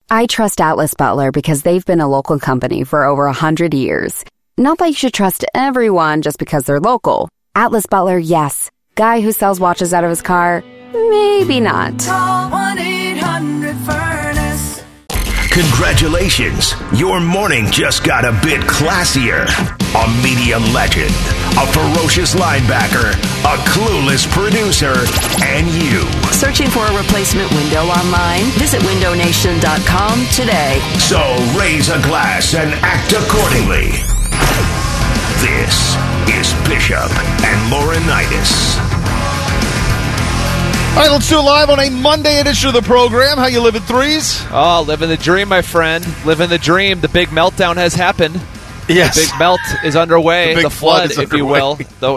I trust Atlas Butler because they've been a local company for over 100 years. Not that you should trust everyone just because they're local. Atlas Butler, yes. Guy who sells watches out of his car, maybe not. Call 1-800-FURNACE. Congratulations, your morning just got a bit classier. A media legend, a ferocious linebacker, a clueless producer, and you. Searching for a replacement window online? Visit windownation.com today. So raise a glass and act accordingly. This is Bishop and Laurinaitis. All right, let's do it live on a Monday edition of the program. How you living, threes? Oh, living the dream, my friend. Living the dream. The big meltdown has happened. Yes. The big melt is underway. The big flood, if you will.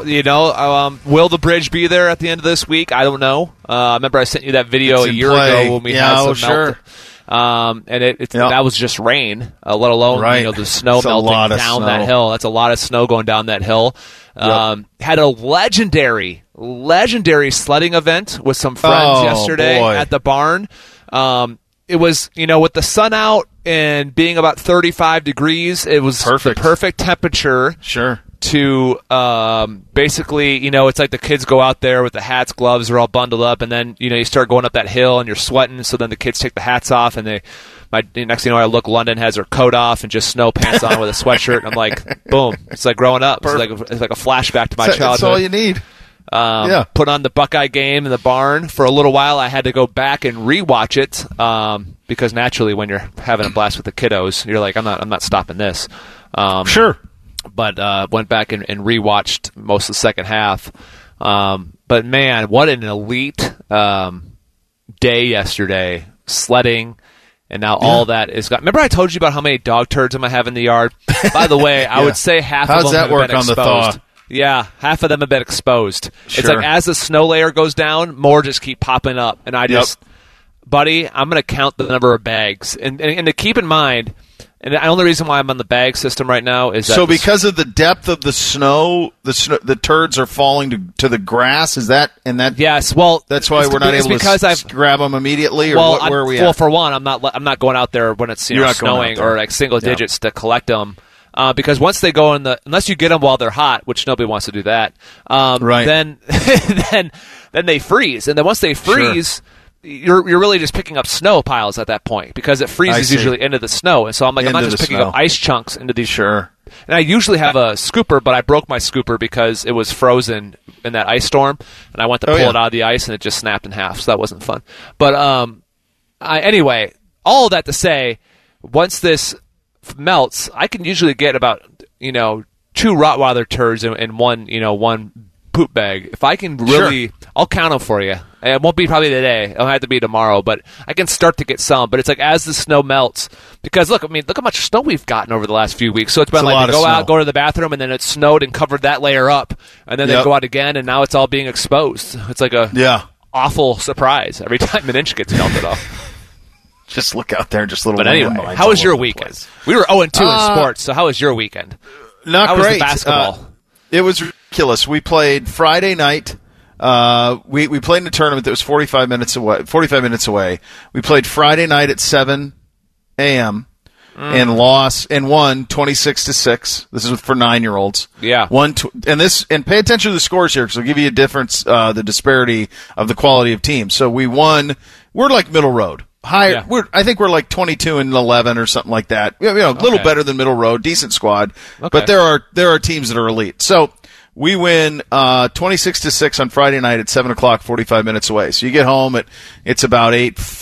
Will the bridge be there at the end of this week? I don't know. I remember I sent you that video a year ago when we had some melt. And that was just rain, let alone the snow melting down that hill. That's a lot of snow going down that hill. Had a legendary sledding event with some friends yesterday at the barn. It was, with the sun out and being about 35 degrees, it was the perfect temperature. Sure. To basically, it's like the kids go out there with the hats, gloves, they're all bundled up, and then, you start going up that hill and you're sweating, so then the kids take the hats off, and next thing you know, I look, London has her coat off and just snow pants on with a sweatshirt, and I'm like, boom. It's like growing up. It's like a flashback to my childhood. That's all you need. Put on the Buckeye game in the barn for a little while. I had to go back and rewatch it because naturally, when you're having a blast with the kiddos, you're like, I'm not stopping this. Sure. But went back and rewatched most of the second half. But man, what an elite day yesterday, sledding. And now all that is gone. Remember I told you about how many dog turds I have in the yard? By the way, I would say half of them have been exposed. How's that work on the thaw? Yeah, half of them have been exposed. Sure. It's like as the snow layer goes down, more just keep popping up. And I just, buddy, I'm going to count the number of bags. And to keep in mind, and the only reason why I'm on the bag system right now is that... So because of the depth of the snow, the turds are falling to the grass? Is that... Yes, well... That's why we're not able to grab them immediately? Or where are we at? Well, for one, I'm not going out there when it's snowing or like single digits to collect them. Because once they go unless you get them while they're hot, which nobody wants to do that, then they freeze. And then once they freeze... Sure. You're really just picking up snow piles at that point because it freezes usually into the snow. And so I'm not just picking up ice chunks into these. Sure. And I usually have a scooper, but I broke my scooper because it was frozen in that ice storm. And I went to pull it out of the ice and it just snapped in half. So that wasn't fun. But anyway, all of that to say, once this melts, I can usually get about, 2 Rottweiler turds in one poop bag. If I can really, I'll count them for you. It won't be probably today. It'll have to be tomorrow, but I can start to get some. But it's like as the snow melts, because look how much snow we've gotten over the last few weeks. So it's been like go out, go to the bathroom, and then it snowed and covered that layer up, and then they go out again, and now it's all being exposed. It's like a awful surprise every time an inch gets melted off. Just look out there, just little. But anyway, how was your weekend? We were 0-2 in sports, so how was your weekend? Not great. Was the basketball? It was ridiculous. We played Friday night. We played in a tournament that was 45 minutes away. We played Friday night at 7 a.m. and won 26-6. This is for 9-year-olds. Yeah. And pay attention to the scores here because it'll give you a difference, the disparity of the quality of teams. So we won. We're like middle road. Higher. Yeah. I think we're like 22-11 or something like that. A little better than middle road, decent squad. Okay. But there are teams that are elite. So we win 26-6 on Friday night at 7 o'clock, 45 minutes away. So you get home it's about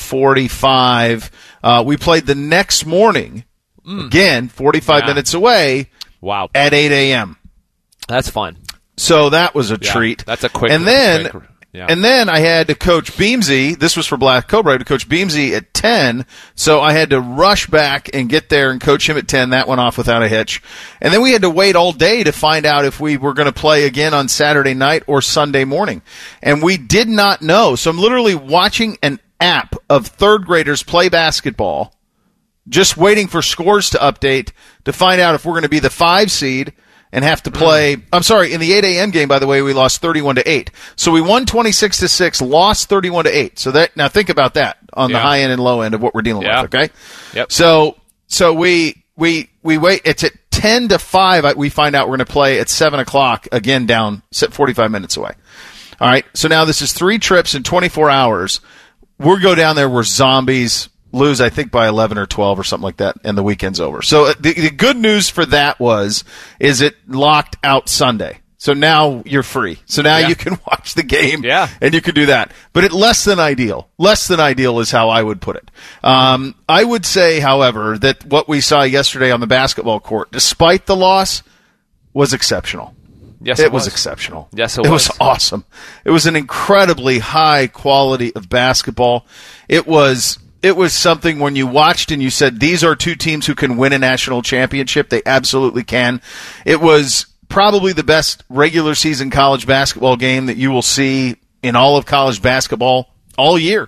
8:45. We played the next morning again, 45 minutes away. Wow. At 8 a.m. That's fun. So that was a treat. That's a quick. And then I had to coach Beamsy. This was for Black Cobra. I had to coach Beamsy at 10, so I had to rush back and get there and coach him at 10. That went off without a hitch. And then we had to wait all day to find out if we were going to play again on Saturday night or Sunday morning. And we did not know. So I'm literally watching an app of third graders play basketball, just waiting for scores to update to find out if we're going to be the 5 seed and have to play. I'm sorry, in the 8 a.m. game, by the way, we lost 31-8. So we won 26-6, lost 31-8. So that, now think about that on the high end and low end of what we're dealing with. Okay. Yep. So we wait. It's at 10-5. We find out we're going to play at 7:00 again, down 45 minutes away. All right. So now this is 3 trips in 24 hours. We'll go down there. We're zombies. Lose, I think, by 11 or 12 or something like that, and the weekend's over. So the good news for that is it locked out Sunday. So now you're free. So now you can watch the game, and you can do that. But less than ideal. Less than ideal is how I would put it. I would say, however, that what we saw yesterday on the basketball court, despite the loss, was exceptional. Yes, it was exceptional. Yes, it was. It was awesome. It was an incredibly high quality of basketball. It was something when you watched and you said, these are 2 teams who can win a national championship. They absolutely can. It was probably the best regular season college basketball game that you will see in all of college basketball all year.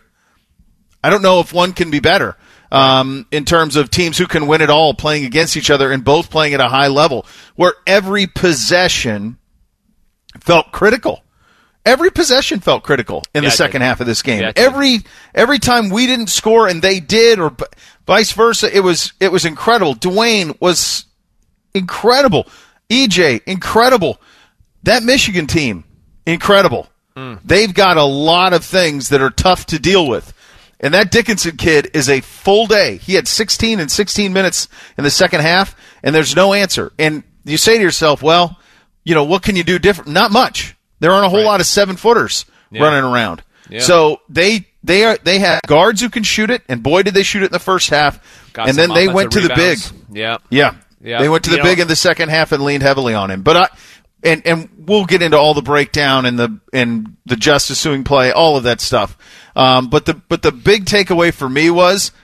I don't know if one can be better in terms of teams who can win it all playing against each other and both playing at a high level, where every possession felt critical. Every possession felt critical in the second half of this game. Yeah, every time we didn't score and they did, or vice versa, it was incredible. Dwayne was incredible. EJ, incredible. That Michigan team, incredible. They've got a lot of things that are tough to deal with. And that Dickinson kid is a full day. He had 16 and 16 minutes in the second half, and there's no answer. And you say to yourself, well, what can you do different? Not much. There aren't a whole lot of 7-footers running around. Yeah. So they have guards who can shoot it, and boy, did they shoot it in the first half. And then they went to rebounds. The big. Yeah. They went to the big in the second half and leaned heavily on him. But and we'll get into all the breakdown and the justice suing play, all of that stuff. But the big takeaway for me was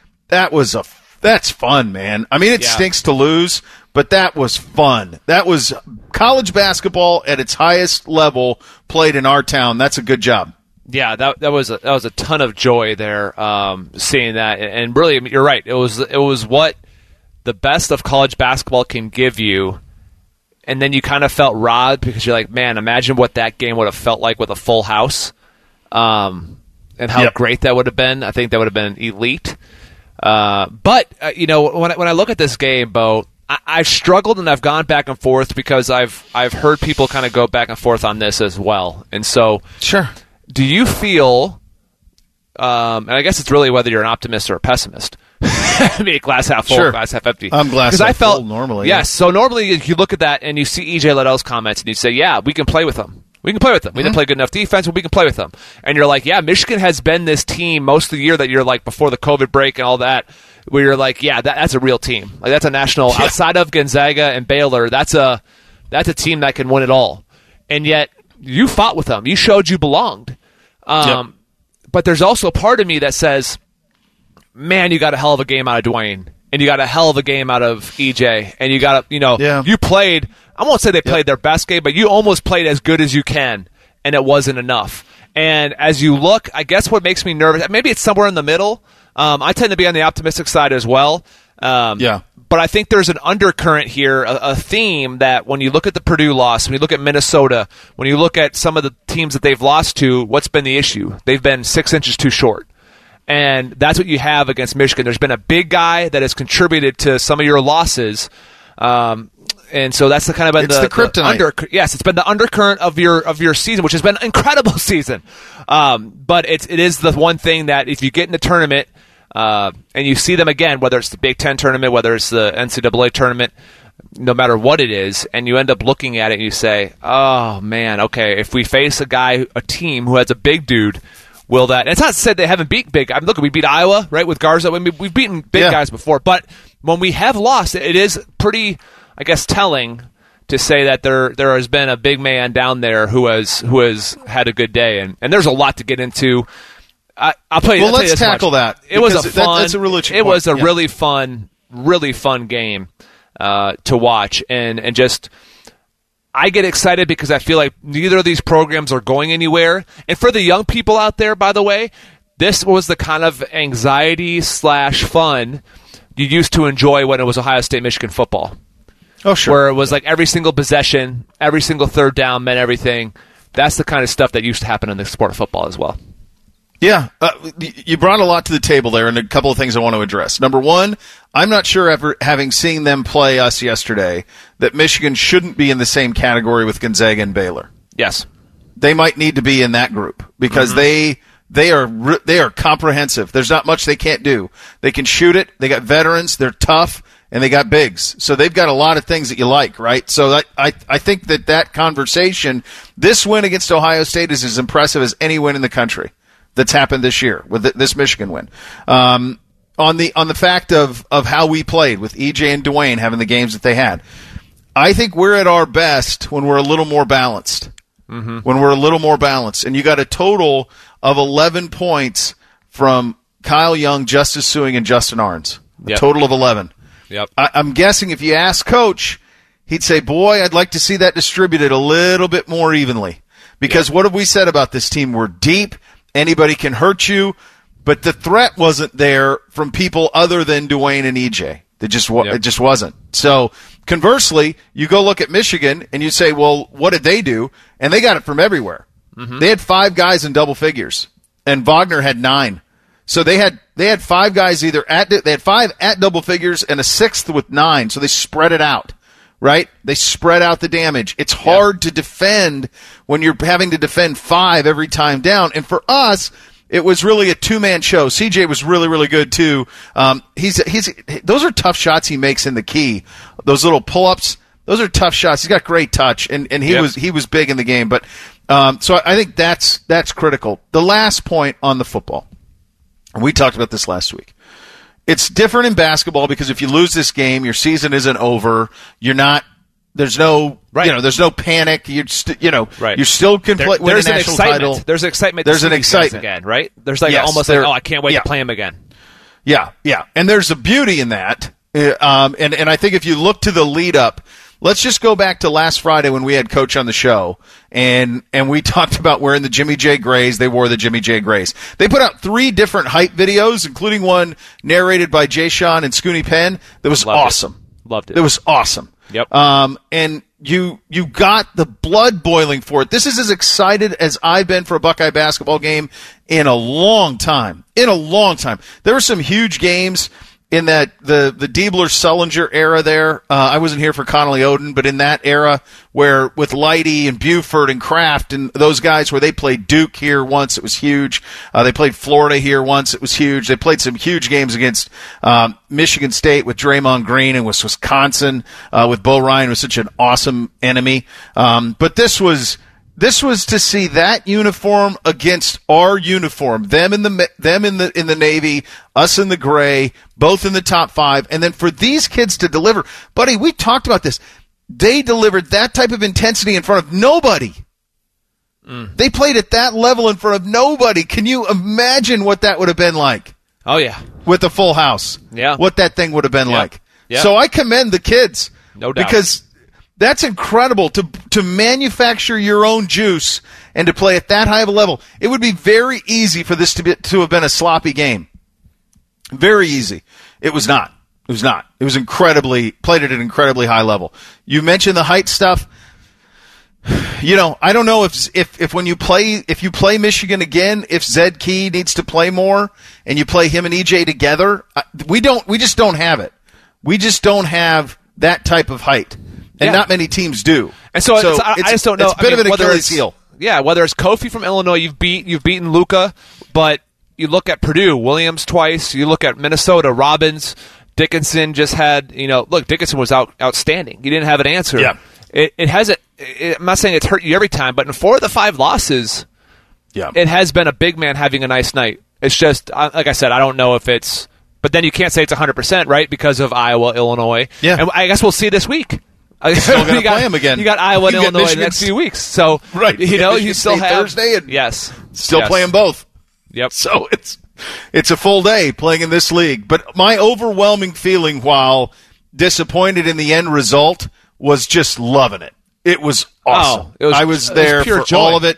that's fun, man. I mean, it stinks to lose, but that was fun. That was college basketball at its highest level played in our town. That's a good job. Yeah, that was a ton of joy there, seeing that. And really, you're right. It was what the best of college basketball can give you. And then you kind of felt robbed because you're like, man, imagine what that game would have felt like with a full house, and how great that would have been. I think that would have been elite. But when I look at this game, Bo, I've struggled and I've gone back and forth because I've heard people kind of go back and forth on this as well. And so, sure, do you feel? And I guess it's really whether you're an optimist or a pessimist. I mean, glass half full, glass half empty. I'm glass half full normally. Yes, so normally you look at that and you see EJ Liddell's comments and you say, yeah, we can play with them. We can play with them. We didn't play good enough defense, but we can play with them. And you're like, yeah, Michigan has been this team most of the year that you're like before the COVID break and all that, where you're like, yeah, that's a real team. Like that's a national outside of Gonzaga and Baylor. That's a team that can win it all. And yet you fought with them. You showed you belonged. But there's also a part of me that says, man, you got a hell of a game out of Dwayne, and you got a hell of a game out of EJ, and you got you played. I won't say they played their best game, but you almost played as good as you can, and it wasn't enough. And as you look, I guess what makes me nervous, maybe it's somewhere in the middle. I tend to be on the optimistic side as well. But I think there's an undercurrent here, a theme that when you look at the Purdue loss, when you look at Minnesota, when you look at some of the teams that they've lost to, what's been the issue? They've been 6 inches too short. And that's what you have against Michigan. There's been a big guy that has contributed to some of your losses. And so that's the kind of been the kryptonite. Yes, it's been the undercurrent of your season, which has been an incredible season. But it is the one thing that if you get in the tournament, and you see them again, whether it's the Big Ten tournament, whether it's the NCAA tournament, no matter what it is, and you end up looking at it and you say, oh, man, okay, if we face a team who has a big dude, will that... And it's not said they haven't beat big... I mean, look, we beat Iowa, right, with Garza. I mean, we've beaten big guys before, but when we have lost, it is pretty, I guess, telling to say that there has been a big man down there who has had a good day, and there's a lot to get into. I'll tell you. Well, let's tackle that. It was a fun. That's a really it was a really fun game to watch, and just I get excited because I feel like neither of these programs are going anywhere. And for the young people out there, by the way, this was the kind of anxiety / fun you used to enjoy when it was Ohio State Michigan football. Oh, sure. Where it was like every single possession, every single third down meant everything. That's the kind of stuff that used to happen in the sport of football as well. Yeah, you brought a lot to the table there, and a couple of things I want to address. Number one, I'm not sure, ever having seen them play us yesterday, that Michigan shouldn't be in the same category with Gonzaga and Baylor. Yes, they might need to be in that group because they are comprehensive. There's not much they can't do. They can shoot it. They got veterans. They're tough, and they got bigs. So they've got a lot of things that you like, right? So I think that conversation, this win against Ohio State is as impressive as any win in the country that's happened this year with this Michigan win. On the fact of how we played with EJ and Dwayne having the games that they had, I think we're at our best when we're a little more balanced. Mm-hmm. When we're a little more balanced, and you got a total of 11 points from Kyle Young, Justice Suing, and Justin Arns. A total of 11. Yep. I'm guessing if you ask Coach, he'd say, "Boy, I'd like to see that distributed a little bit more evenly." Because what have we said about this team? We're deep. Anybody can hurt you, but the threat wasn't there from people other than Dwayne and EJ. It just wasn't. So conversely, you go look at Michigan and you say, well, what did they do? And they got it from everywhere. Mm-hmm. They had 5 guys in double figures, and Wagner had 9. So they had 5 guys they had 5 at double figures and a 6th with 9. So they spread it out. Right? They spread out the damage. It's hard to defend when you're having to defend 5 every time down. And for us, it was really a 2-man show. CJ was really, really good too. Those are tough shots he makes in the key. Those little pull-ups, those are tough shots. He's got great touch, and he was big in the game. But so I think that's critical. The last point on the football, and we talked about this last week. It's different in basketball because if you lose this game, your season isn't over. There's no panic. You still can play win a national title. There's excitement. There's an excitement again, right? There's almost I can't wait to play him again. Yeah. And there's a beauty in that. And I think if you look to the lead up, let's just go back to last Friday when we had Coach on the show, and we talked about wearing the Jimmy J. Grays. They wore the Jimmy J. Grays. They put out 3 different hype videos, including one narrated by Jay Sean and Scooney Penn. That was awesome. Loved it. It was awesome. Yep. And you got the blood boiling for it. This is as excited as I've been for a Buckeye basketball game in a long time. There were some huge games in that the Diebler-Sullinger era there. I wasn't here for Connolly Oden, but in that era where with Leidy and Buford and Kraft and those guys where they played Duke here once, it was huge. They played Florida here once, it was huge. They played some huge games against Michigan State with Draymond Green and with Wisconsin with Bo Ryan was such an awesome enemy. But this was to see that uniform against our uniform, them in the Navy, us in the gray, both in the top 5, and then for these kids to deliver. Buddy, we talked about this. They delivered that type of intensity in front of nobody. They played at that level in front of nobody. Can you imagine what that would have been like? Oh, yeah. With a full house. Yeah. What that thing would have been like. Yeah. So I commend the kids. No doubt. Because that's incredible to manufacture your own juice and to play at that high of a level. It would be very easy for this to have been a sloppy game. Very easy. It was not. It was played at an incredibly high level. You mentioned the height stuff. I don't know if when you play Michigan again, if Zed Key needs to play more and you play him and EJ together. We just don't have it. We just don't have that type of height. And not many teams do. And so I just don't know. It's a bit of an Achilles heel. Yeah, whether it's Kofi from Illinois, you've beaten Luka, but you look at Purdue, Williams twice. You look at Minnesota, Robbins, Dickinson just had. Look, Dickinson was outstanding. You didn't have an answer. Yeah. It hasn't. I'm not saying it's hurt you every time, but in 4 of the 5 losses, it has been a big man having a nice night. It's just like I said, I don't know if it's. But then you can't say it's 100%, right? Because of Iowa, Illinois. Yeah. And I guess we'll see this week. Still going to play him again. You got Iowa and Illinois the next few weeks. So, right. You still have Thursday and still play them both. Yep. So it's a full day playing in this league. But my overwhelming feeling while disappointed in the end result was just loving it. It was awesome. I was there for joy. all of it.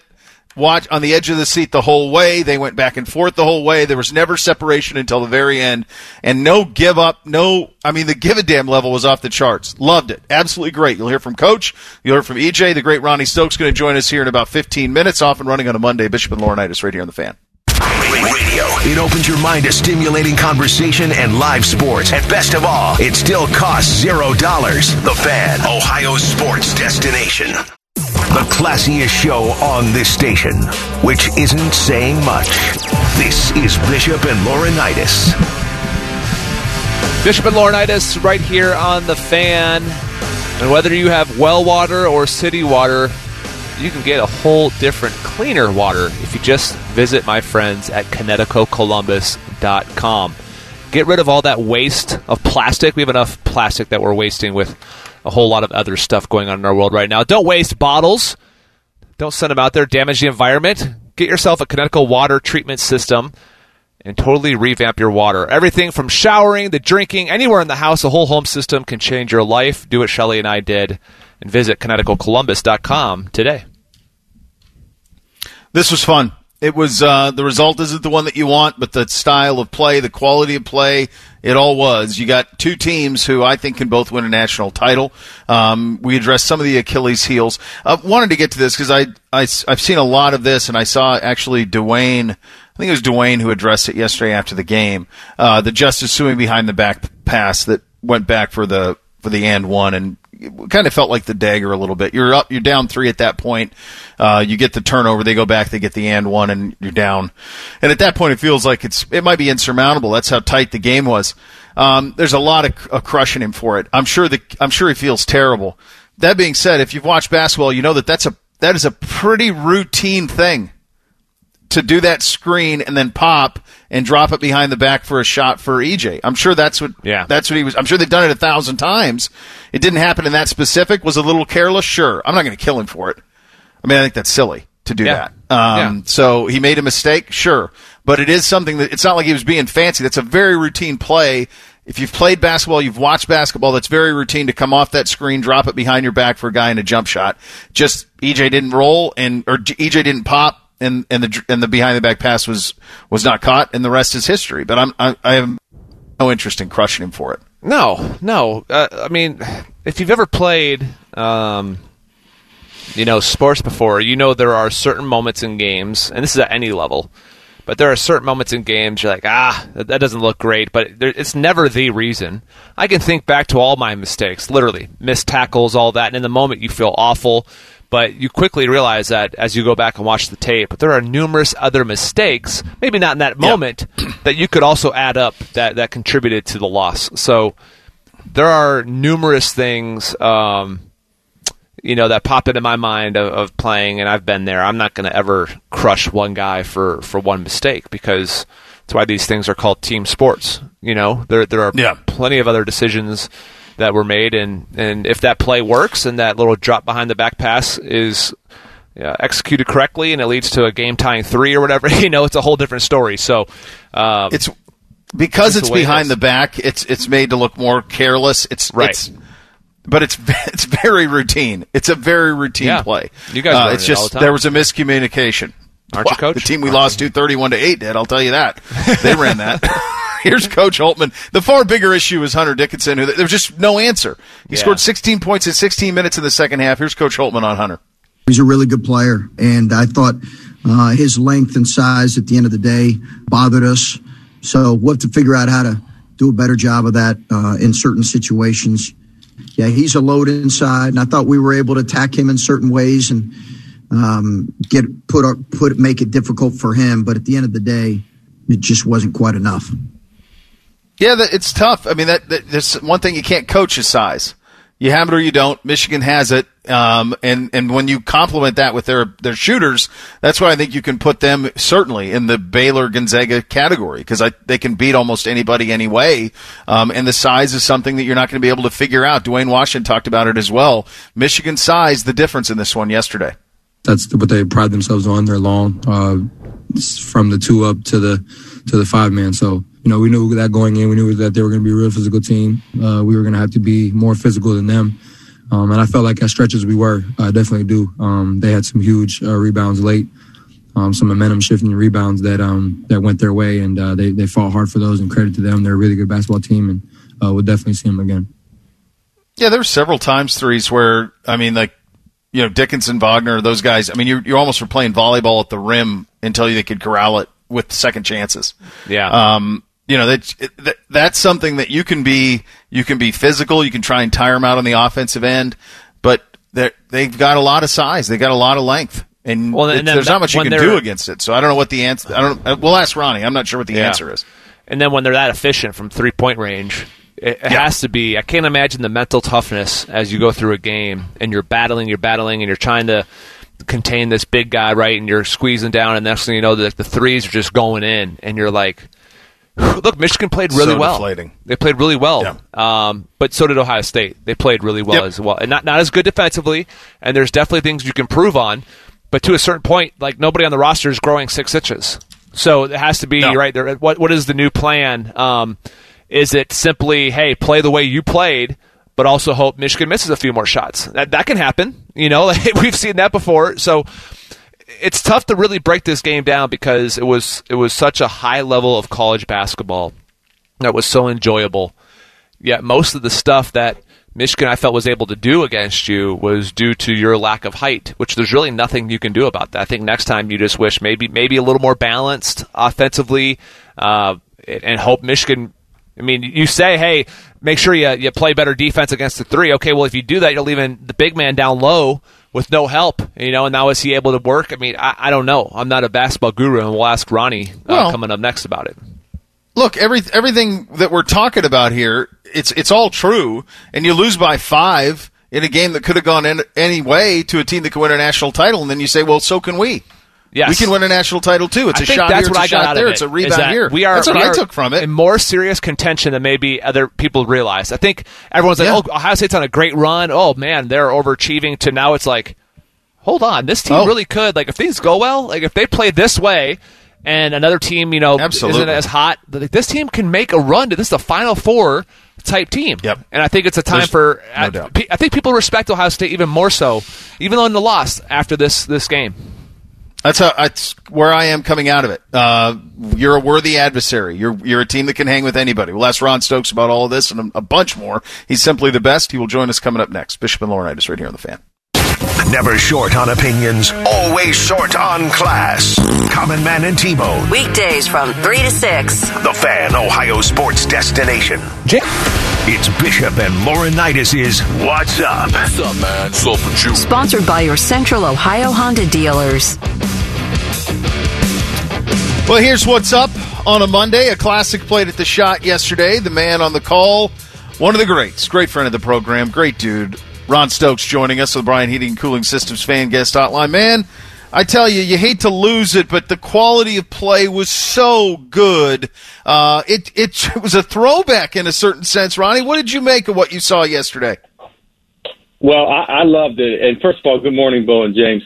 on the edge of the seat the whole way. They went back and forth the whole way. There was never separation until the very end, and no give up. The give a damn level was off the charts. Loved it. Absolutely great. You'll hear from Coach. You'll hear from EJ. The great Ronnie Stokes going to join us here in about 15 minutes. Off and running on a Monday. Bishop and Laurinaitis right here on The Fan. Radio. It opens your mind to stimulating conversation and live sports. And best of all, it still costs $0. The Fan, Ohio's sports destination. The classiest show on this station, which isn't saying much. This is Bishop and Laurinaitis. Bishop and Laurinaitis right here on The Fan. And whether you have well water or city water, you can get a whole different, cleaner water if you just visit my friends at ConnecticutColumbus.com. Get rid of all that waste of plastic. We have enough plastic that we're wasting with a whole lot of other stuff going on in our world right now. Don't waste bottles. Don't send them out there. Damage the environment. Get yourself a Connecticut water treatment system and totally revamp your water. Everything from showering to drinking, anywhere in the house, a whole home system can change your life. Do what Shelly and I did and visit ConnecticutColumbus.com today. This was fun. It was the result isn't the one that you want, but the style of play, the quality of play, it all was. You got two teams who I think can both win a national title. We addressed some of the Achilles heels. Wanted to get to this because I've seen a lot of this, and I saw actually Dwayne. I think it was Dwayne who addressed it yesterday after the game. The Justice suing behind the back pass that went back for the and one, and it kind of felt like the dagger a little bit. You're down 3 at that point. You get the turnover, they go back, they get the and one, and you're down. And at that point, it feels like it might be insurmountable. That's how tight the game was. There's a lot of crushing him for it. I'm sure he feels terrible. That being said, if you've watched basketball, you know that is a pretty routine thing to do that screen and then pop and drop it behind the back for a shot for EJ. I'm sure that's what he was. I'm sure they've done it 1,000 times. It didn't happen in that specific. Was a little careless? Sure. I'm not going to kill him for it. I mean, I think that's silly to do that. So he made a mistake? Sure. But it is something that it's not like he was being fancy. That's a very routine play. If you've played basketball, you've watched basketball, that's very routine to come off that screen, drop it behind your back for a guy in a jump shot. Just EJ didn't roll or EJ didn't pop. And the behind the back pass was not caught, and the rest is history. But I have no interest in crushing him for it. No. I mean, if you've ever played, sports before, there are certain moments in games, and this is at any level, but there are certain moments in games you're like, that doesn't look great, but it's never the reason. I can think back to all my mistakes, literally missed tackles, all that, and in the moment you feel awful. But you quickly realize that as you go back and watch the tape, but there are numerous other mistakes, maybe not in that moment, that you could also add up that contributed to the loss. So there are numerous things, that pop into my mind of playing, and I've been there. I'm not going to ever crush one guy for one mistake because that's why these things are called team sports. There are plenty of other decisions that were made, and if that play works and that little drop behind the back pass is executed correctly and it leads to a game-tying 3 or whatever, it's a whole different story. So it's because it's behind the back, it's made to look more careless. But it's very routine. It's a very routine play. You guys it's just all the time. There was a miscommunication. Aren't you, Coach? The team we lost 31-8 did. I'll tell you that. They ran that. Here's Coach Holtman. The far bigger issue is Hunter Dickinson. There was just no answer. He scored 16 points in 16 minutes in the second half. Here's Coach Holtman on Hunter. He's a really good player, and I thought his length and size at the end of the day bothered us. So we'll have to figure out how to do a better job of that in certain situations. Yeah, he's a load inside, and I thought we were able to attack him in certain ways and make it difficult for him. But at the end of the day, it just wasn't quite enough. Yeah, it's tough. I mean, there's one thing you can't coach is size. You have it or you don't. Michigan has it, and when you complement that with their shooters, that's why I think you can put them certainly in the Baylor Gonzaga category because they can beat almost anybody anyway. And the size is something that you're not going to be able to figure out. Dwayne Washington talked about it as well. Michigan size, the difference in this one yesterday. That's what they pride themselves on. They're long, from the 2 up to the 5-man. So. We knew that going in. We knew that they were going to be a real physical team. We were going to have to be more physical than them. And I felt like at stretches we were. I definitely do. They had some huge rebounds late. some momentum shifting rebounds that went their way, and they fought hard for those, and credit to them. They're a really good basketball team, and we'll definitely see them again. Yeah, there were several times threes where, Dickinson, Wagner, those guys, you almost were playing volleyball at the rim until they could corral it with second chances. Yeah. That's something that you can be physical, you can try and tire them out on the offensive end, but they've got a lot of size, they've got a lot of length. And there's not much you can do against it. So I don't know what the answer. We'll ask Ronnie. I'm not sure what the answer is. And then when they're that efficient from 3-point range, it has to be. I can't imagine the mental toughness as you go through a game and you're battling, and you're trying to contain this big guy, right? And you're squeezing down, and next thing you know, the threes are just going in, and you're like, look, Michigan played really well. Deflating. They played really well. Yeah. But so did Ohio State. They played really well as well, and not as good defensively. And there's definitely things you can improve on. But to a certain point, like, nobody on the roster is growing 6 inches. So it has to be, right there. What is the new plan? Is it simply, hey, play the way you played, but also hope Michigan misses a few more shots? That can happen. We've seen that before. So it's tough to really break this game down because it was such a high level of college basketball that was so enjoyable. Yet most of the stuff that Michigan, I felt, was able to do against you was due to your lack of height, which there's really nothing you can do about that. I think next time you just wish maybe a little more balanced offensively, and hope Michigan. You say, hey, make sure you play better defense against the three. Okay, well, if you do that, you're leaving the big man down low with no help, and now is he able to work? I don't know. I'm not a basketball guru, and we'll ask Ronnie coming up next about it. Look, everything that we're talking about here, it's all true, and you lose by 5 in a game that could have gone any way to a team that could win a national title, and then you say, well, so can we. Yes. We can win a national title, too. It's a shot here, it's a shot there, it's a rebound here. That's what I took from it. In more serious contention than maybe other people realize. I think everyone's like, Ohio State's on a great run. Oh, man, they're overachieving, to now it's like, hold on, this team really could. Like, if things go well, like if they play this way, and another team, isn't as hot, this team can make a run to this is a Final Four type team. Yep. And I think it's a time for no doubt. I think people respect Ohio State even more so, even on the loss after this game. That's where I am coming out of it. You're a worthy adversary. You're a team that can hang with anybody. We'll ask Ron Stokes about all of this and a bunch more. He's simply the best. He will join us coming up next. Bishop and Laurinaitis right here on The Fan. Never short on opinions, always short on class. Common Man and T-Bone. Weekdays from 3 to 6. The Fan, Ohio sports destination. It's Bishop and Laurinaitis' What's Up? What's up, man? So for you. Sponsored by your Central Ohio Honda dealers. Well, here's What's Up on a Monday. A classic played at the Shot yesterday. The man on the call, one of the greats, great friend of the program, great dude. Ron Stokes joining us on the Bryant Heating and Cooling Systems Fan Guest Hotline. Man, I tell you, you hate to lose it, but the quality of play was so good. It was a throwback in a certain sense. Ronnie, what did you make of what you saw yesterday? Well, I loved it. And first of all, good morning, Bo and James.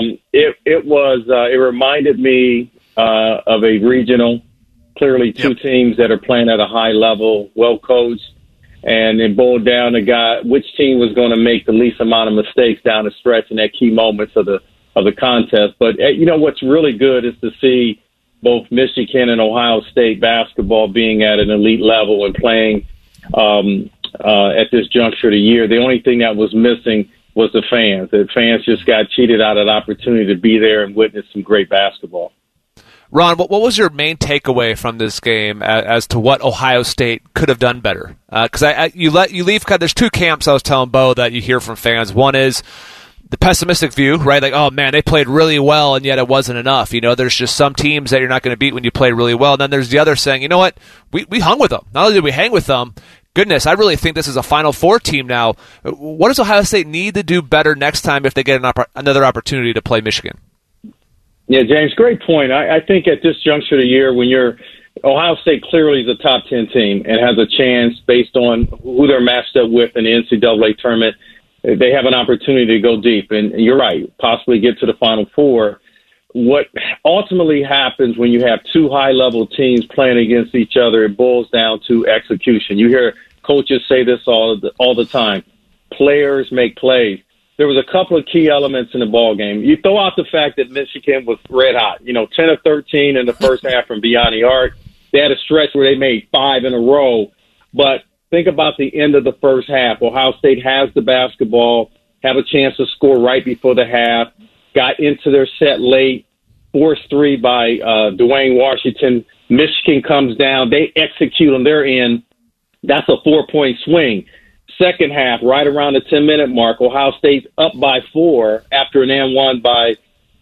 It reminded me of a regional, clearly two teams that are playing at a high level, well coached. And it boiled down to which team was going to make the least amount of mistakes down the stretch in that key moments of the contest. But what's really good is to see both Michigan and Ohio State basketball being at an elite level and playing at this juncture of the year. The only thing that was missing was the fans. The fans just got cheated out of the opportunity to be there and witness some great basketball. Ron, what was your main takeaway from this game as to what Ohio State could have done better? Because you leave. There's two camps. I was telling Bo that you hear from fans. One is the pessimistic view, right? Like, oh man, they played really well, and yet it wasn't enough. There's just some teams that you're not going to beat when you play really well. And then there's the other saying, you know what, we hung with them. Not only did we hang with them, goodness, I really think this is a Final Four team now. What does Ohio State need to do better next time if they get another opportunity to play Michigan? Yeah, James, great point. I think at this juncture of the year, when Ohio State clearly is a top 10 team and has a chance based on who they're matched up with in the NCAA tournament, they have an opportunity to go deep. And you're right, possibly get to the Final Four. What ultimately happens when you have two high-level teams playing against each other, it boils down to execution. You hear coaches say this all the time. Players make plays. there was a couple of key elements in the ball game. You throw out the fact that Michigan was red hot, 10 of 13 in the first half from beyond the arc. They had a stretch where they made 5 in a row. But think about the end of the first half. Ohio State has the basketball, have a chance to score right before the half, got into their set late, forced 3 by Dwayne Washington. Michigan comes down. They execute on their end. That's a 4-point swing. Second half, right around the 10-minute mark, Ohio State's up by 4 after an and-one by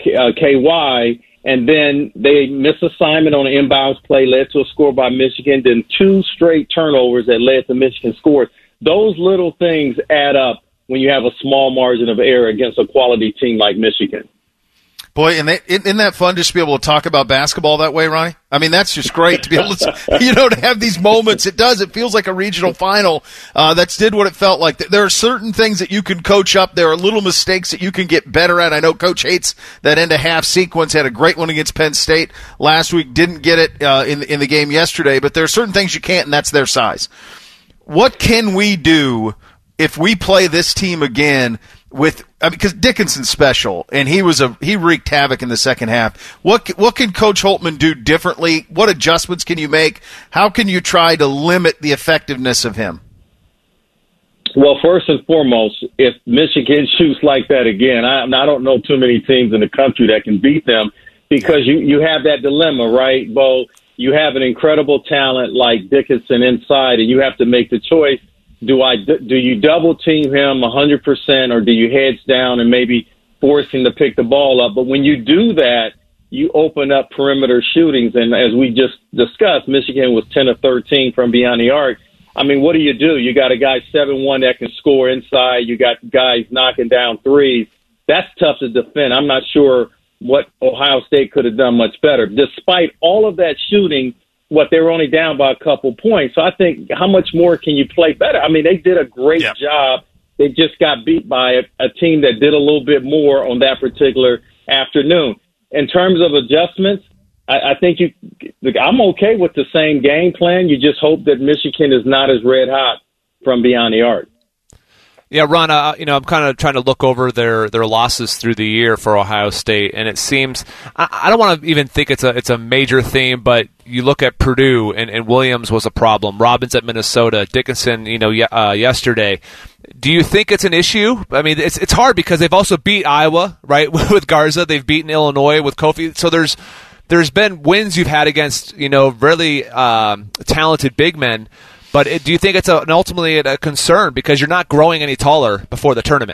KY, and then they miss assignment on an inbounds play, led to a score by Michigan, then 2 straight turnovers that led to Michigan scores. Those little things add up when you have a small margin of error against a quality team like Michigan. Boy, and isn't that fun just to be able to talk about basketball that way, Ronnie? I mean, that's just great to be able to, to have these moments. It feels like a regional final. That's did what it felt like. There are certain things that you can coach up. There are little mistakes that you can get better at. I know Coach hates that end of half sequence. Had a great one against Penn State last week. Didn't get it in the game yesterday, but there are certain things you can't, and that's their size. What can we do if we play this team again because Dickinson's special, and he wreaked havoc in the second half. What can Coach Holtmann do differently? What adjustments can you make? How can you try to limit the effectiveness of him? Well, first and foremost, if Michigan shoots like that again, I don't know too many teams in the country that can beat them, because you have that dilemma, right, Bo? You have an incredible talent like Dickinson inside, and you have to make the choice. Do you double team him 100%, or do you heads down and maybe force him to pick the ball up? But when you do that, you open up perimeter shootings. And as we just discussed, Michigan was 10 of 13 from beyond the arc. I mean, what do? You got a guy 7'1" that can score inside. You got guys knocking down threes. That's tough to defend. I'm not sure what Ohio State could have done much better. Despite all of that shooting, they were only down by a couple points. So I think, how much more can you play better? I mean, they did a great job. They just got beat by a team that did a little bit more on that particular afternoon. In terms of adjustments, I think I'm okay with the same game plan. You just hope that Michigan is not as red hot from beyond the arc. Yeah, Ron, I'm kind of trying to look over their losses through the year for Ohio State, and it seems I don't want to even think it's a major theme, but you look at Purdue and Williams was a problem. Robbins at Minnesota, Dickinson, yesterday. Do you think it's an issue? I mean, it's hard because they've also beat Iowa, right, with Garza. They've beaten Illinois with Kofi. So there's been wins you've had against really talented big men. But do you think it's ultimately a concern because you're not growing any taller before the tournament?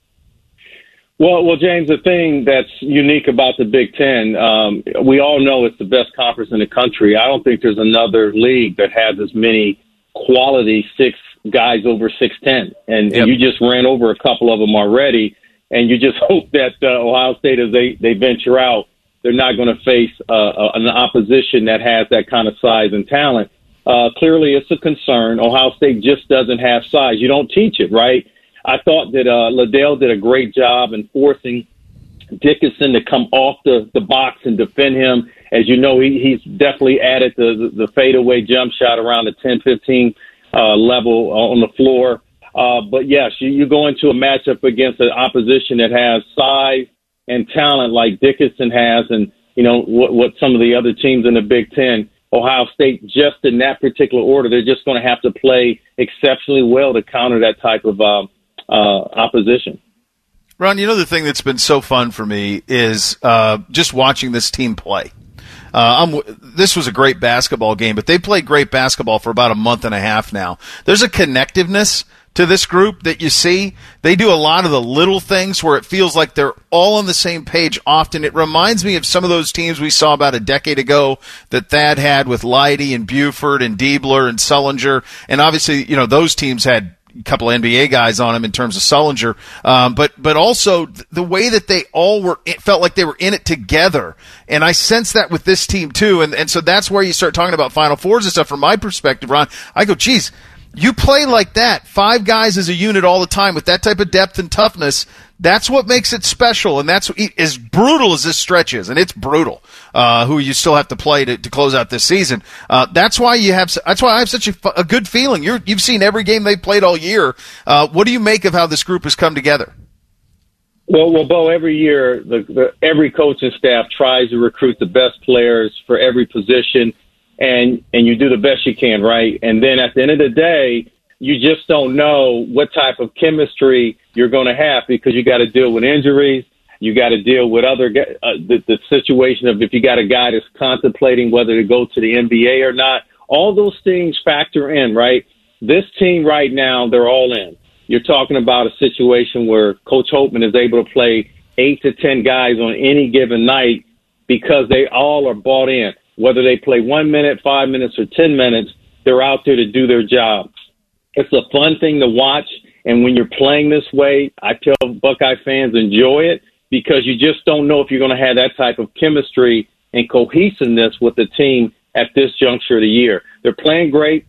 Well, James, the thing that's unique about the Big Ten, we all know it's the best conference in the country. I don't think there's another league that has as many quality 6 guys over 6'10", and you just ran over a couple of them already, and you just hope that Ohio State, as they venture out, they're not going to face an opposition that has that kind of size and talent. Clearly, it's a concern. Ohio State just doesn't have size. You don't teach it, right? I thought that Liddell did a great job in forcing Dickinson to come off the box and defend him. As you know, he's definitely added the fadeaway jump shot around the 10-15 level on the floor. But, yes, you go into a matchup against an opposition that has size and talent like Dickinson has, and, what some of the other teams in the Big Ten. Ohio State, just in that particular order, they're just going to have to play exceptionally well to counter that type of opposition. Ron, the thing that's been so fun for me is just watching this team play. This was a great basketball game, but they played great basketball for about a month and a half now. There's a connectiveness to this group that you see. They do a lot of the little things where it feels like they're all on the same page often. It reminds me of some of those teams we saw about a decade ago that Thad had with Leidy and Buford and Diebler and Sullinger. And obviously, those teams had a couple of NBA guys on them in terms of Sullinger. But also the way that they all it felt like they were in it together. And I sense that with this team too. And so that's where you start talking about Final Fours and stuff. From my perspective, Ron, I go, geez, you play like that, 5 guys as a unit all the time with that type of depth and toughness. That's what makes it special, and that's as brutal as this stretch is, and it's brutal. Who you still have to play to close out this season. That's why I have such a good feeling. You've seen every game they've played all year. What do you make of how this group has come together? Well, Bo, every year, every coaching staff tries to recruit the best players for every position, and you do the best you can, right? And then at the end of the day, you just don't know what type of chemistry you're going to have because you got to deal with injuries. You got to deal with the situation of if you got a guy that's contemplating whether to go to the NBA or not. All those things factor in, right? This team right now, they're all in. You're talking about a situation where Coach Holtman is able to play 8 to 10 guys on any given night because they all are bought in. Whether they play 1 minute, 5 minutes, or 10 minutes, they're out there to do their job. It's a fun thing to watch, and when you're playing this way, I tell Buckeye fans enjoy it because you just don't know if you're going to have that type of chemistry and cohesiveness with the team at this juncture of the year. They're playing great.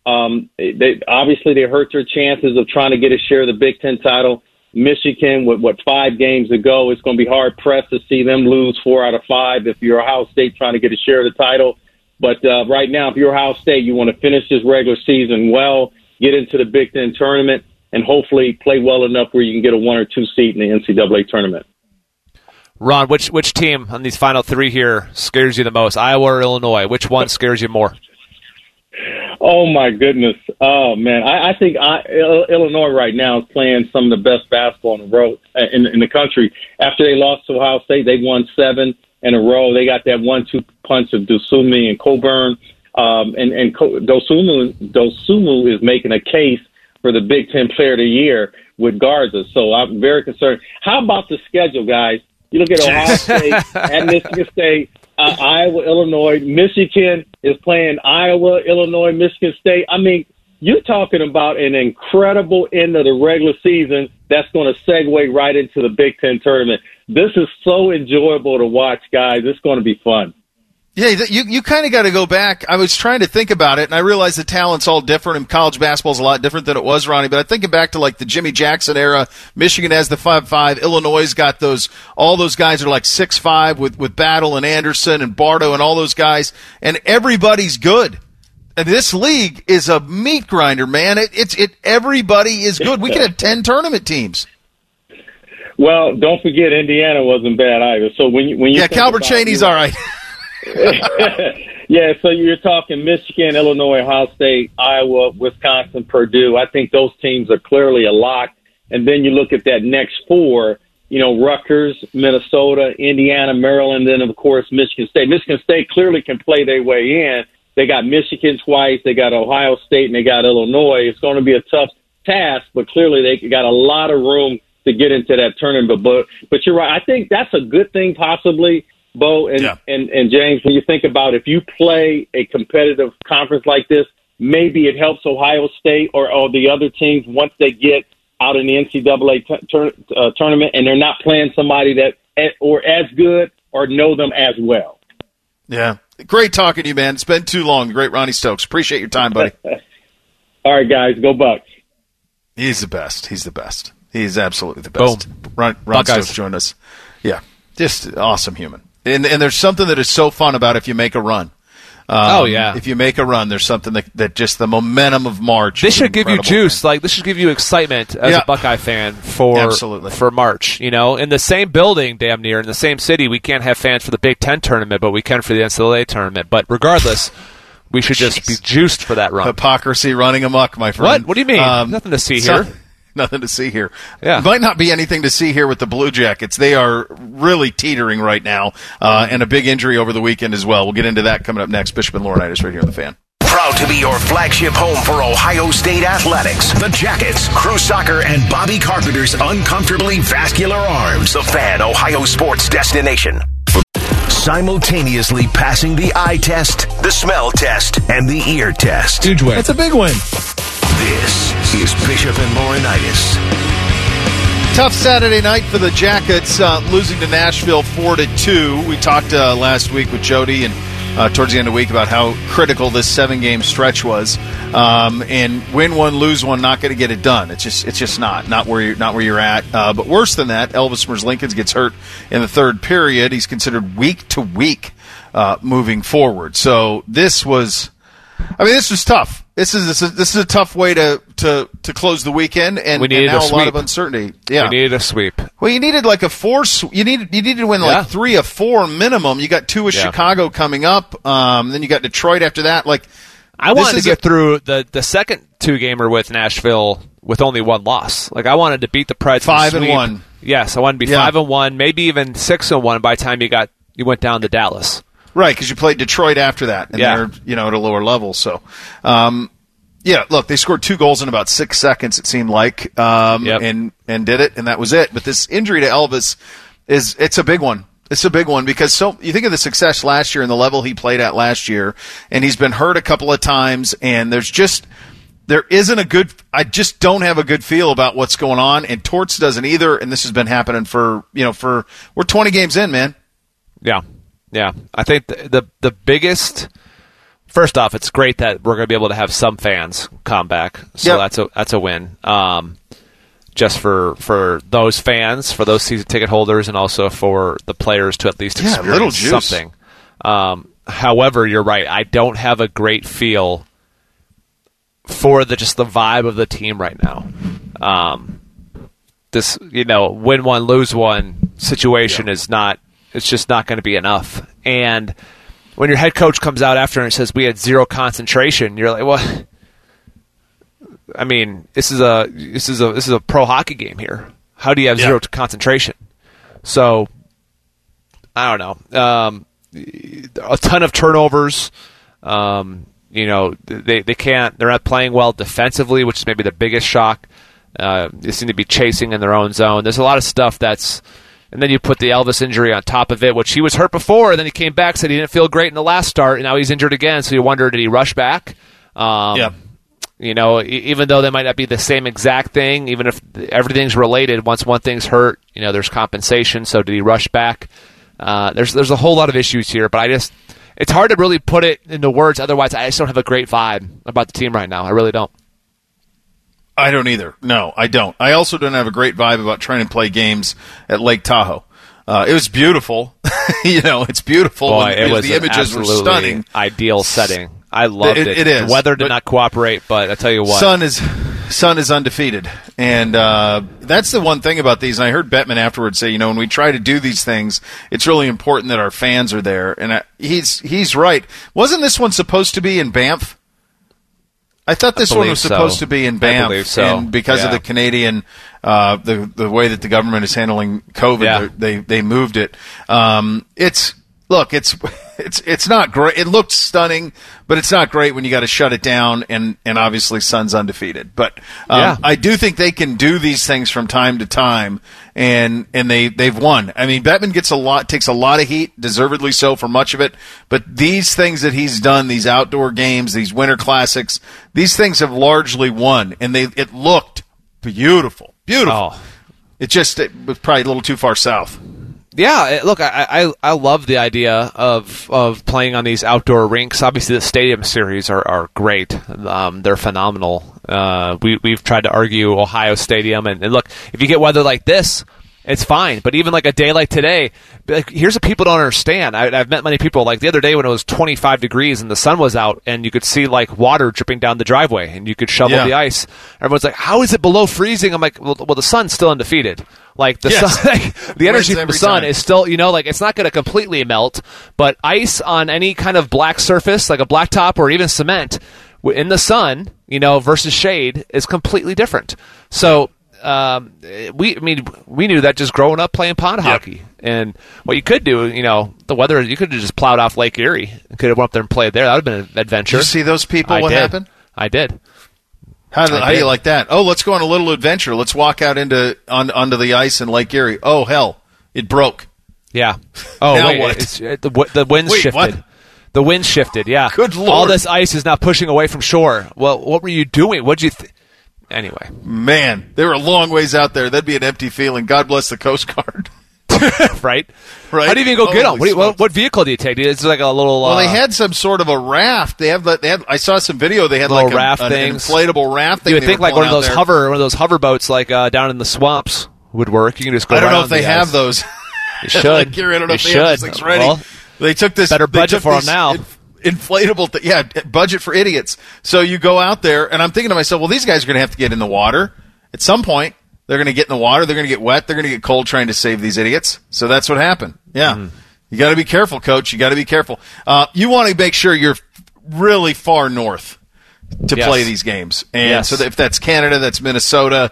They hurt their chances of trying to get a share of the Big Ten title. Michigan, with 5 games to go, it's going to be hard pressed to see them lose 4 out of 5 if you're Ohio State trying to get a share of the title. But right now, if you're Ohio State, you want to finish this regular season well, get into the Big Ten tournament, and hopefully play well enough where you can get a 1 or 2 seat in the NCAA tournament. Ron, which team on these final 3 here scares you the most, Iowa or Illinois? Which one scares you more? Oh, my goodness. Oh, man. I think Illinois right now is playing some of the best basketball in the road in the country. After they lost to Ohio State, they won 7 in a row. They got that 1-2 punch of Dosunmu and Coburn. And Dosunmu is making a case for the Big Ten Player of the Year with Garza. So I'm very concerned. How about the schedule, guys? You look at Ohio State and Michigan State, Iowa, Illinois. Michigan is playing Iowa, Illinois, Michigan State. I mean, you're talking about an incredible end of the regular season that's going to segue right into the Big Ten tournament. This is so enjoyable to watch, guys. It's going to be fun. Yeah, you kind of got to go back. I was trying to think about it, and I realized the talent's all different, and college basketball's a lot different than it was, Ronnie. But I'm thinking back to like the Jimmy Jackson era. Michigan has the 5'5". Illinois got all those guys are like 6'5" with Battle and Anderson and Bardo and all those guys, and everybody's good. And this league is a meat grinder, man. Everybody is good. We could have 10 tournament teams. Well, don't forget Indiana wasn't bad either. So when you Calbert Cheney's all right. Yeah, so you're talking Michigan, Illinois, Ohio State, Iowa, Wisconsin, Purdue. I think those teams are clearly a lock. And then you look at that next 4, Rutgers, Minnesota, Indiana, Maryland, and, of course, Michigan State. Michigan State clearly can play their way in. They got Michigan twice. They got Ohio State, and they got Illinois. It's going to be a tough task, but clearly they got a lot of room to get into that tournament. But you're right. I think that's a good thing possibly, Bo and James, when you think about if you play a competitive conference like this, maybe it helps Ohio State or the other teams once they get out in the NCAA tournament and they're not playing somebody that or as good or know them as well. Yeah. Great talking to you, man. It's been too long. Great Ronnie Stokes. Appreciate your time, buddy. All right, guys. Go Bucks. He's the best. He's the best. He's absolutely the best. Boom. Ron Stokes joined us. Yeah. Just an awesome human. And there's something that is so fun about if you make a run. If you make a run, there's something that just the momentum of March. This should give you juice. Thing. Like this should give you excitement as a Buckeye fan for March. In the same building, damn near in the same city, we can't have fans for the Big Ten tournament, but we can for the NCAA tournament. But regardless, we should just be juiced for that run. Hypocrisy running amok, my friend. What do you mean? Nothing to see here. Nothing to see here. Yeah. Might not be anything to see here with the Blue Jackets. They are really teetering right now, and a big injury over the weekend as well. We'll get into that coming up next. Bishop and Laurinaitis right here on The Fan. Proud to be your flagship home for Ohio State athletics. The Jackets, Crew Soccer, and Bobby Carpenter's uncomfortably vascular arms. The Fan, Ohio sports destination. Simultaneously passing the eye test, the smell test, and the ear test. Huge win. It's a big win. This is Bishop and Laurinaitis. Tough Saturday night for the Jackets, losing to Nashville 4-2. We talked last week with Jody and towards the end of the week about how critical this 7-game stretch was. And win one, lose one, not going to get it done. It's just not where you're at. But worse than that, Elvis Merzlikins gets hurt in the third period. He's considered week to week moving forward. So this was tough. This is a tough way to to close the weekend, and now a lot of uncertainty. Yeah, we needed a sweep. Well, you needed like a 4. You needed to win like 3 of 4 minimum. You got 2 with Chicago coming up. Then you got Detroit after that. Like, I wanted to get through the second 2-gamer with Nashville with only 1 loss. Like, I wanted to beat the Preds 5-1. Yes, I wanted to be 5-1, maybe even 6-1 by the time you went down to Dallas. Right, because you played Detroit after that, and they're at a lower level. So, look, they scored 2 goals in about 6 seconds. It seemed like, and did it, and that was it. But this injury to Elvis it's a big one. It's a big one because you think of the success last year and the level he played at last year, and he's been hurt a couple of times, and there isn't a good. I just don't have a good feel about what's going on, and Torts doesn't either. And this has been happening for we're 20 games in, man. Yeah. I think the biggest. First off, it's great that we're going to be able to have some fans come back, so that's a win. Just for those fans, for those season ticket holders, and also for the players to at least experience something. However, you're right. I don't have a great feel for the vibe of the team right now. This, win one, lose one situation is not. It's just not going to be enough. And when your head coach comes out after and says we had 0 concentration, you're like, well, I mean, this is a pro hockey game here. How do you have 0 concentration? So I don't know. A ton of turnovers. They can't. They're not playing well defensively, which is maybe the biggest shock. They seem to be chasing in their own zone. There's a lot of stuff that's. And then you put the Elvis injury on top of it, which he was hurt before, and then he came back, said he didn't feel great in the last start, and now he's injured again, so you wonder, did he rush back? Even though they might not be the same exact thing, even if everything's related, once one thing's hurt, there's compensation, so did he rush back? There's a whole lot of issues here, but it's hard to really put it into words, otherwise I just don't have a great vibe about the team right now. I really don't. I don't either. No, I don't. I also don't have a great vibe about trying to play games at Lake Tahoe. It was beautiful. It's beautiful. Boy, the images were stunning. Ideal setting. I loved it. It is. The weather did not cooperate, but I tell you what. Sun is undefeated. And that's the one thing about these. And I heard Bettman afterwards say, when we try to do these things, it's really important that our fans are there. And he's right. Wasn't this one supposed to be in Banff? I thought this one was supposed to be in Banff, and because of the Canadian, the way that the government is handling COVID, they moved it. It's not great. It looked stunning, but it's not great when you got to shut it down, and obviously Sun's undefeated. But I do think they can do these things from time to time, and they've won. I mean, Bettman takes a lot of heat, deservedly so for much of it. But these things that he's done, these outdoor games, these winter classics, these things have largely won, and it looked beautiful. Oh. It was probably a little too far south. Yeah, look, I love the idea of playing on these outdoor rinks. Obviously, the stadium series are great. They're phenomenal. We've tried to argue Ohio Stadium, and look, if you get weather like this, it's fine. But even like a day like today, here's what people don't understand. I've met many people, like the other day when it was 25 degrees and the sun was out, and you could see like water dripping down the driveway, and you could shovel the ice. Everyone's like, "How is it below freezing?" I'm like, "Well, the sun's still undefeated." Like the sun, the energy from the sun is still, it's not going to completely melt, but ice on any kind of black surface, like a blacktop or even cement, in the sun, versus shade is completely different. So we knew that just growing up playing pond hockey, and what you could do, the weather, you could have just plowed off Lake Erie and could have went up there and played there. That would have been an adventure. Did you see those people? What happened? I did. How do you like that? Oh, let's go on a little adventure. Let's walk out onto the ice in Lake Erie. Oh, hell, it broke. Yeah. Oh, now wait, what? The winds shifted. What? The wind shifted. Yeah. Good Lord. All this ice is now pushing away from shore. Well, what were you doing? What'd you? Anyway, man, they were a long ways out there. That'd be an empty feeling. God bless the Coast Guard. Right. How do you even go get them? What vehicle do you take? It's like a little. Well, they had some sort of a raft. They had. I saw some video. They had like an inflatable raft thing. You would think like one of those hover boats, like down in the swamps, would work. You can just go. I don't know if they have those. You should. I don't know if they have those things ready. Well, they took this better budget for them now. inflatable, budget for idiots. So you go out there, and I'm thinking to myself, well, these guys are going to have to get in the water at some point. They're going to get in the water. They're going to get wet. They're going to get cold trying to save these idiots. So that's what happened. Yeah. You got to be careful, Coach. You got to be careful. You want to make sure you're really far north to play these games. And so if that's Canada, that's Minnesota,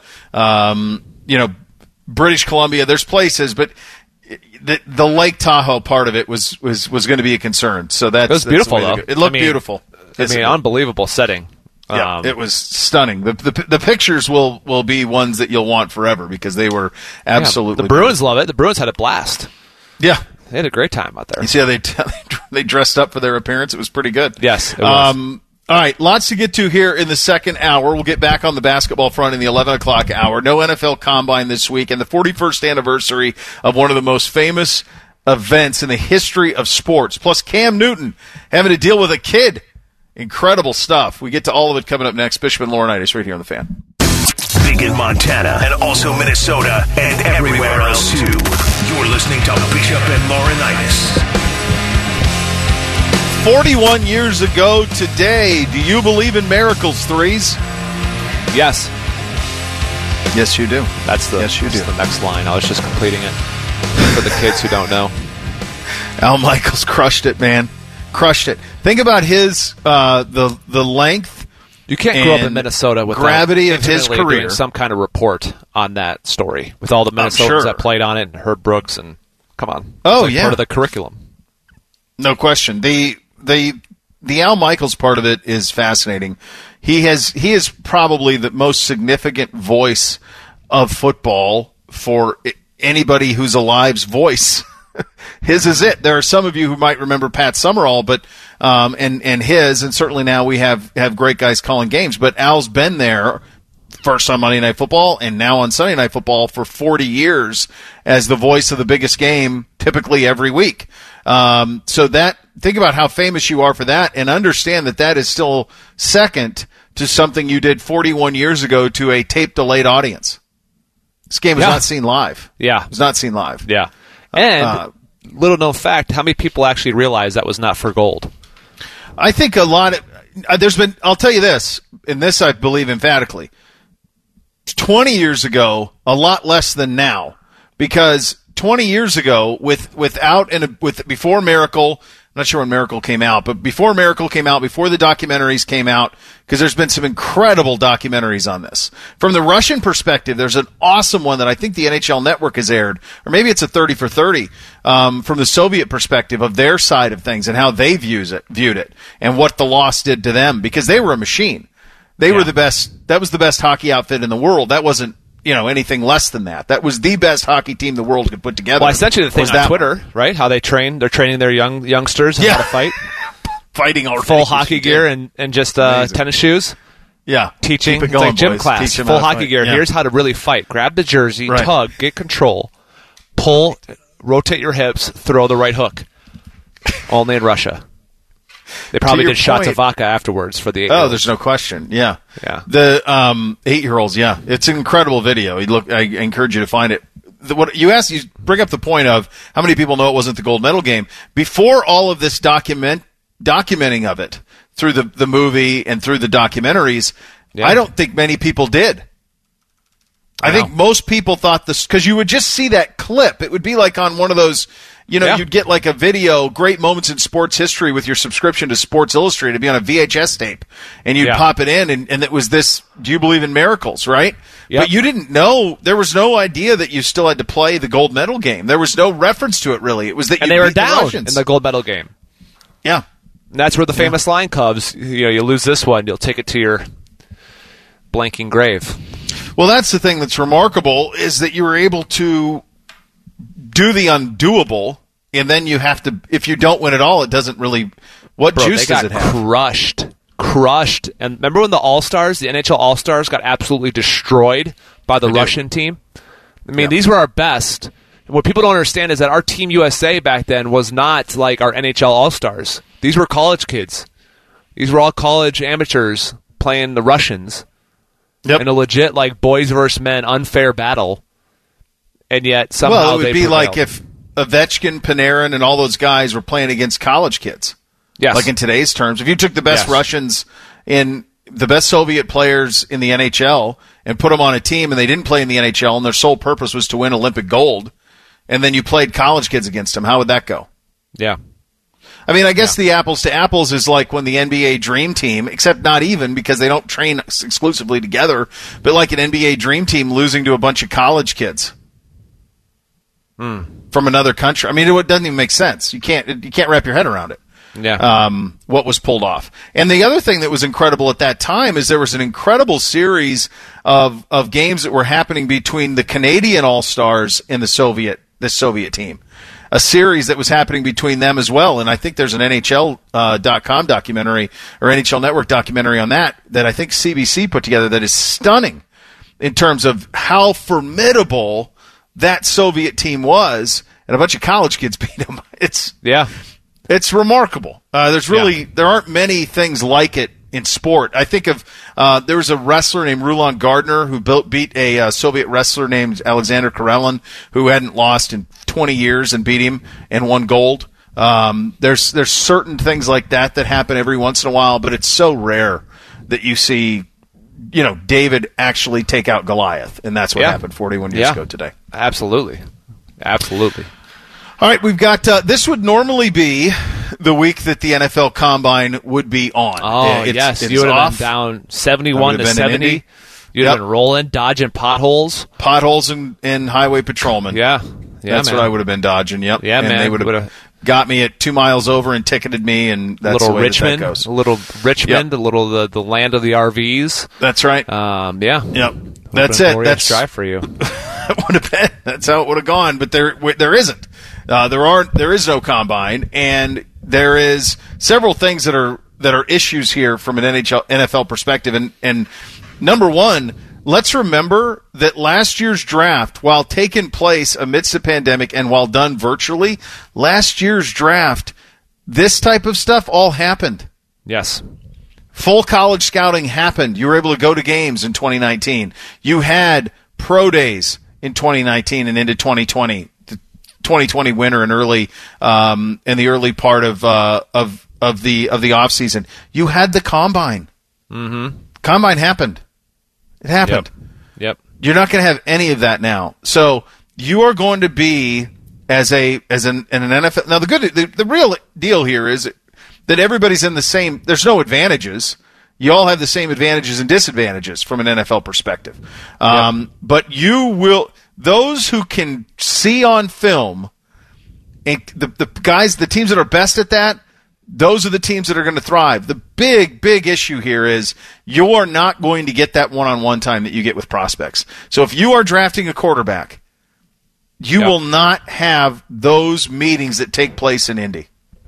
British Columbia, there's places, but the Lake Tahoe part of it was going to be a concern. So it was beautiful, though. It looked beautiful. Unbelievable setting. Yeah, it was stunning. The pictures will be ones that you'll want forever because they were absolutely. The Bruins love it. The Bruins had a blast. Yeah, they had a great time out there. You see how they dressed up for their appearance? It was pretty good. Yes, it was. All right, lots to get to here in the second hour. We'll get back on the basketball front in the 11 o'clock hour. No NFL Combine this week, and the 41st anniversary of one of the most famous events in the history of sports. Plus Cam Newton having to deal with a kid. Incredible stuff. We get to all of it coming up next. Bishop and Laurinaitis right here on The Fan. Big in Montana and also Minnesota and everywhere else too. You're listening to Bishop and Laurinaitis. 41 years ago today, do you believe in miracles, threes? Yes. Yes, you do. That's the next line. I was just completing it for the kids who don't know. Al Michaels crushed it, man. Crushed it. Think about his the length. You can't grow up in Minnesota with gravity of his career. Doing some kind of report on that story with all the Minnesotans that played on it, and Herb Brooks, and come on, part of the curriculum. No question. The Al Michaels part of it is fascinating. He is probably the most significant voice of football for anybody who's alive's voice. His is it. There are some of you who might remember Pat Summerall, but and certainly now we have great guys calling games. But Al's been there first on Monday Night Football and now on Sunday Night Football for 40 years as the voice of the biggest game, typically every week. So think about how famous you are for that, and understand that is still second to something you did 41 years ago to a tape delayed audience. This game was not seen live. Yeah, it was not seen live. Yeah. And little known fact, how many people actually realize that was not for gold? I think a lot of I'll tell you this, and this I believe emphatically. 20 years ago, a lot less than now, because 20 years ago, before Miracle, I'm not sure when Miracle came out, but before Miracle came out, before the documentaries came out, because there's been some incredible documentaries on this. From the Russian perspective, there's an awesome one that I think the NHL Network has aired, or maybe it's a 30 for 30, from the Soviet perspective of their side of things and how they viewed it, and what the loss did to them, because they were a machine. They were the best. That was the best hockey outfit in the world. That wasn't, anything less than that. That was the best hockey team the world could put together. Well, I sent you the thing on Twitter, right? How they train. They're training their youngsters how to fight. Fighting already. Full hockey gear and just tennis shoes. Yeah. Teaching. Keep it going, it's like gym boys. class. Full hockey gear. Yeah. Here's how to really fight. Grab the jersey, tug, get control, pull, rotate your hips, throw the right hook. Only in Russia. They probably did shots of vodka afterwards for the 8-year-olds. Oh, there's no question. Yeah. Yeah. The 8-year-olds, yeah. It's an incredible video. I encourage you to find it. What you bring up the point of how many people know it wasn't the gold medal game. Before all of this documenting of it through the movie and through the documentaries, I don't think many people did. I think most people thought this, because you would just see that clip. It would be like on one of those, you'd get like a video, great moments in sports history with your subscription to Sports Illustrated. It'd be on a VHS tape, and you'd pop it in, and it was this, do you believe in miracles, right? Yep. But you didn't know, there was no idea that you still had to play the gold medal game. There was no reference to it, really. It was that and they were down in the gold medal game. Yeah. And that's where the famous line comes, you lose this one, you'll take it to your blanking grave. Well, that's the thing that's remarkable, is that you were able to do the undoable, and then you have to, if you don't win at all, it doesn't really, juice does it have? Crushed. And remember when the All-Stars, the NHL All-Stars, got absolutely destroyed by the Russian team? I mean, these were our best. What people don't understand is that our Team USA back then was not like our NHL All-Stars. These were college kids. These were all college amateurs playing the Russians. Yep. In a legit, boys versus men, unfair battle. And yet, somehow it would be like if Ovechkin, Panarin, and all those guys were playing against college kids. Yes. Like in today's terms, if you took the best Russians in the best Soviet players in the NHL and put them on a team and they didn't play in the NHL and their sole purpose was to win Olympic gold, and then you played college kids against them, how would that go? Yeah. I mean, I guess the apples to apples is like when the NBA Dream Team, except not even because they don't train exclusively together, but like an NBA Dream Team losing to a bunch of college kids from another country. I mean, it doesn't even make sense. You can't wrap your head around it. Yeah. What was pulled off. And the other thing that was incredible at that time is there was an incredible series of games that were happening between the Canadian All-Stars and the Soviet team. A series that was happening between them as well. And I think there's an NHL.com documentary or NHL Network documentary on that I think CBC put together that is stunning in terms of how formidable that Soviet team was, and a bunch of college kids beat them. It's remarkable. There aren't many things like it in sport. I think of there was a wrestler named Rulon Gardner who beat a Soviet wrestler named Alexander Karelin, who hadn't lost in 20 years, and beat him and won gold. There's certain things like that happen every once in a while, but it's so rare that you see, David actually take out Goliath, and that's what happened 41 years ago today. Absolutely. All right, we've got this would normally be the week that the NFL Combine would be on. Oh, yes. You would have been down 71 to 70. You'd have been rolling, dodging potholes. Potholes and highway patrolmen. Yeah, that's man. what I would have been dodging, yep. Yeah, and man. they would have got me at 2 miles over and ticketed me, and that's the way that goes. A little Richmond, a little the land of the RVs. That's right. Yeah. Yep. That's it. That's drive for you. That would have been. That's how it would have gone, but there isn't. There is no combine, and there is several things that are issues here from an NFL perspective. And number one, let's remember that last year's draft, while taking place amidst the pandemic and while done virtually, last year's draft, this type of stuff all happened. Yes. Full college scouting happened. You were able to go to games in 2019. You had pro days in 2019 and into 2020. 2020 winter and early in the early part of the off season. You had the combine. Mm-hmm. Combine happened. It happened. Yep. You're not going to have any of that now. So you are going to be as an NFL. Now the real deal here is that everybody's in the same. There's no advantages. You all have the same advantages and disadvantages from an NFL perspective. But you will. Those who can see on film, and the teams that are best at that, those are the teams that are going to thrive. The big issue here is you are not going to get that one-on-one time that you get with prospects. So if you are drafting a quarterback, you will not have those meetings that take place in Indy.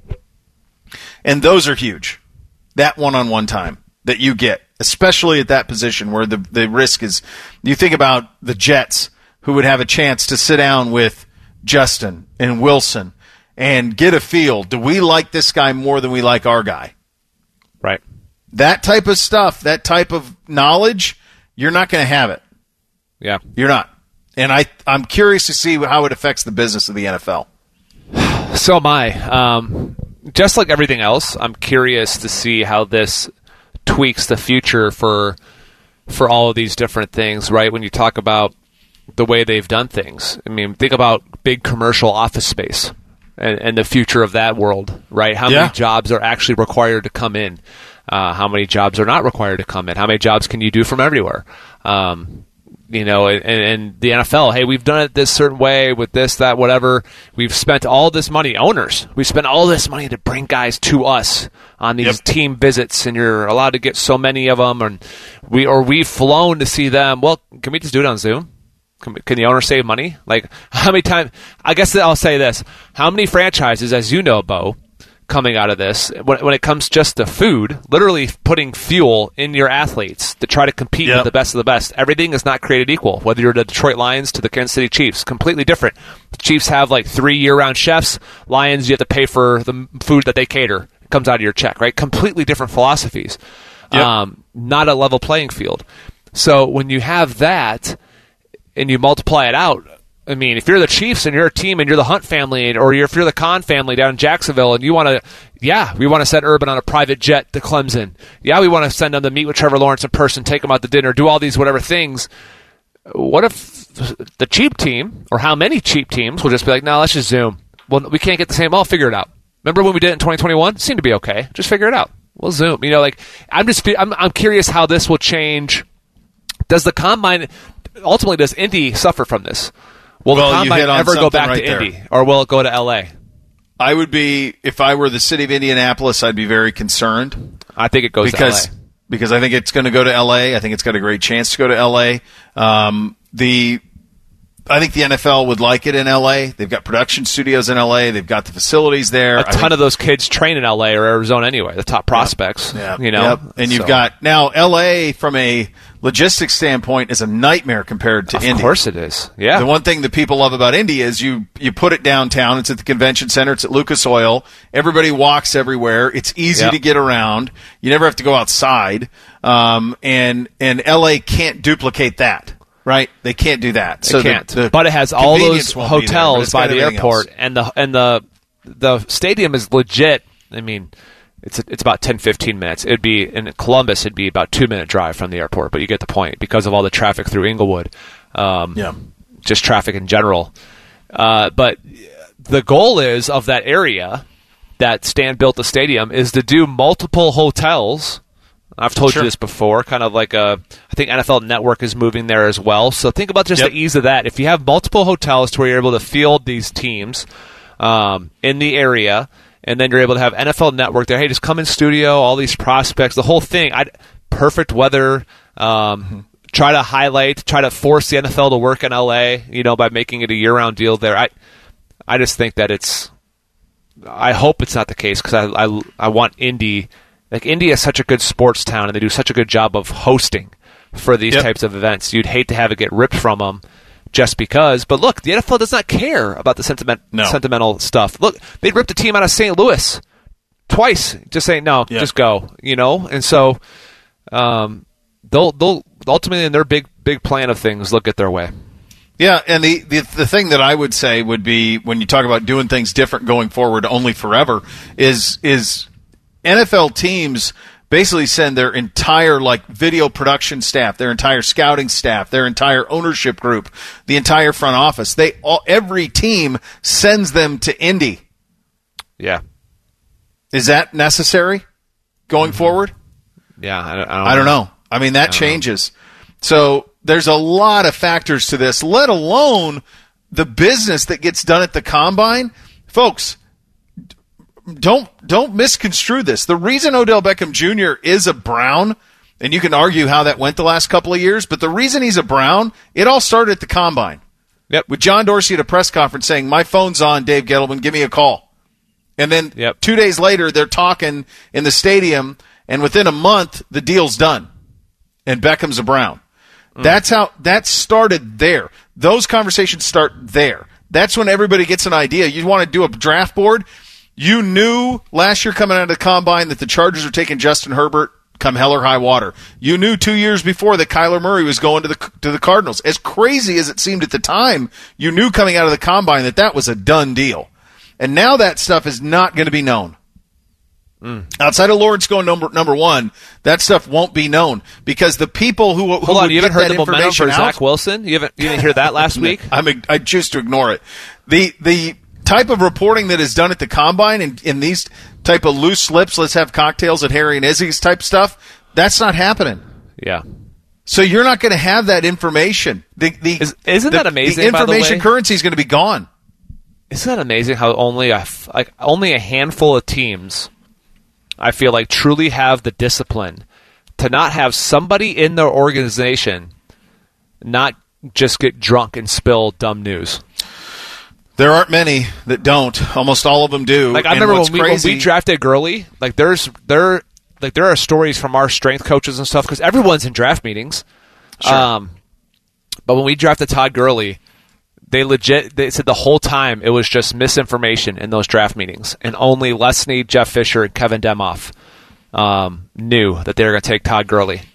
And those are huge. That one-on-one time that you get, especially at that position where the risk is, you think about the Jets, who would have a chance to sit down with Justin and Wilson and get a feel. Do we like this guy more than we like our guy? Right. That type of stuff, that type of knowledge, you're not going to have it. Yeah. You're not. And I'm curious to see how it affects the business of the NFL. So am I. Just like everything else, I'm curious to see how this tweaks the future for all of these different things, right? When you talk about the way they've done things. I mean, think about big commercial office space and the future of that world, right? How many jobs are actually required to come in? How many jobs are not required to come in? How many jobs can you do from everywhere? And the NFL, hey, we've done it this certain way with this, that, whatever. We've spent all this money, owners. We spent all this money to bring guys to us on these team visits, and you're allowed to get so many of them, and we've flown to see them. Well, can we just do it on Zoom? Can the owner save money? Like, how many times? I guess I'll say this. How many franchises, as you know, Bo, coming out of this, when it comes just to food, literally putting fuel in your athletes to try to compete with the best of the best. Everything is not created equal, whether you're the Detroit Lions to the Kansas City Chiefs. Completely different. The Chiefs have like 3 year-round chefs. Lions, you have to pay for the food that they cater. It comes out of your check, right? Completely different philosophies. Not a level playing field. So when you have that, and you multiply it out I mean, if you're the Chiefs and you're a team and you're the Hunt family, or if you're the Khan family down in Jacksonville and you want to, we want to send Urban on a private jet to Clemson. Yeah, we want to send him to meet with Trevor Lawrence in person, take him out to dinner, do all these whatever things. What if the cheap team, or how many cheap teams, will just be like, no, let's just Zoom. Well, we can't get the same. I'll figure it out. Remember when we did it in 2021? It seemed to be okay. Just figure it out. We'll Zoom. I'm curious how this will change. Does the Combine, ultimately, does Indy suffer from this? Will the Combine ever go back to Indy, or will it go to L.A.? I would be, if I were the city of Indianapolis, I'd be very concerned. I think it goes to L.A. Because I think it's going to go to L.A. I think it's got a great chance to go to L.A. I think the NFL would like it in L.A. They've got production studios in L.A. They've got the facilities there. A ton of those kids train in L.A. or Arizona anyway, the top prospects. Yeah. And you've got, now, L.A. from a logistics standpoint is a nightmare compared to Indy. Of course it is. Yeah. The one thing that people love about Indy is you put it downtown. It's at the convention center. It's at Lucas Oil. Everybody walks everywhere. It's easy to get around. You never have to go outside. And L.A. can't duplicate that. Right, they can't do that. They can't. But it has all those hotels by the airport, and the stadium is legit. I mean, it's about 10-15 minutes. It'd be in Columbus. It'd be about 2-minute drive from the airport. But you get the point because of all the traffic through Inglewood. Just traffic in general. But the goal is of that area that Stan built the stadium is to do multiple hotels. I've told you this before, kind of like I think NFL Network is moving there as well. So think about just the ease of that. If you have multiple hotels to where you're able to field these teams in the area, and then you're able to have NFL Network there, hey, just come in studio, all these prospects, the whole thing. Perfect weather, try to force the NFL to work in LA, by making it a year-round deal there. I just think that I hope it's not the case, because I want Indy. Like, Indy is such a good sports town, and they do such a good job of hosting for these types of events. You'd hate to have it get ripped from them just because. But look, the NFL does not care about the sentimental stuff. Look, they ripped a team out of St. Louis twice, just saying, no, just go, And so they'll ultimately, in their big plan of things, they'll get their way. Yeah, and the thing that I would say would be, when you talk about doing things different going forward only forever, is NFL teams basically send their entire video production staff, their entire scouting staff, their entire ownership group, the entire front office. Every team sends them to Indy. Yeah. Is that necessary going forward? Yeah, I don't know. I mean, that changes. So there's a lot of factors to this, let alone the business that gets done at the Combine. Folks, don't misconstrue this. The reason Odell Beckham Jr. is a Brown, and you can argue how that went the last couple of years, but the reason he's a Brown, it all started at the Combine. Yep. With John Dorsey at a press conference saying, "My phone's on, Dave Gettleman, give me a call." And then 2 days later, they're talking in the stadium, and within a month, the deal's done. And Beckham's a Brown. That started there. Those conversations start there. That's when everybody gets an idea. You want to do a draft board? You knew last year coming out of the Combine that the Chargers were taking Justin Herbert come hell or high water. You knew 2 years before that Kyler Murray was going to the Cardinals. As crazy as it seemed at the time, you knew coming out of the Combine that was a done deal. And now that stuff is not going to be known. Outside of Lawrence going number one, that stuff won't be known, because the people who hold on, you haven't heard the momentum for Zach Wilson? You didn't hear that last week? I choose to ignore it. The type of reporting that is done at the Combine and in these type of loose lips, let's have cocktails at Harry and Izzy's type stuff, that's not happening. Yeah. So you're not going to have that information. Isn't that amazing? The information currency is going to be gone. Isn't that amazing how only a handful of teams, I feel like, truly have the discipline to not have somebody in their organization not just get drunk and spill dumb news? There aren't many that don't. Almost all of them do. Like, I remember when we drafted Gurley, there are stories from our strength coaches and stuff, because everyone's in draft meetings. Sure. But when we drafted Todd Gurley, they said the whole time it was just misinformation in those draft meetings, and only Leslie, Jeff Fisher, and Kevin Demoff knew that they were going to take Todd Gurley.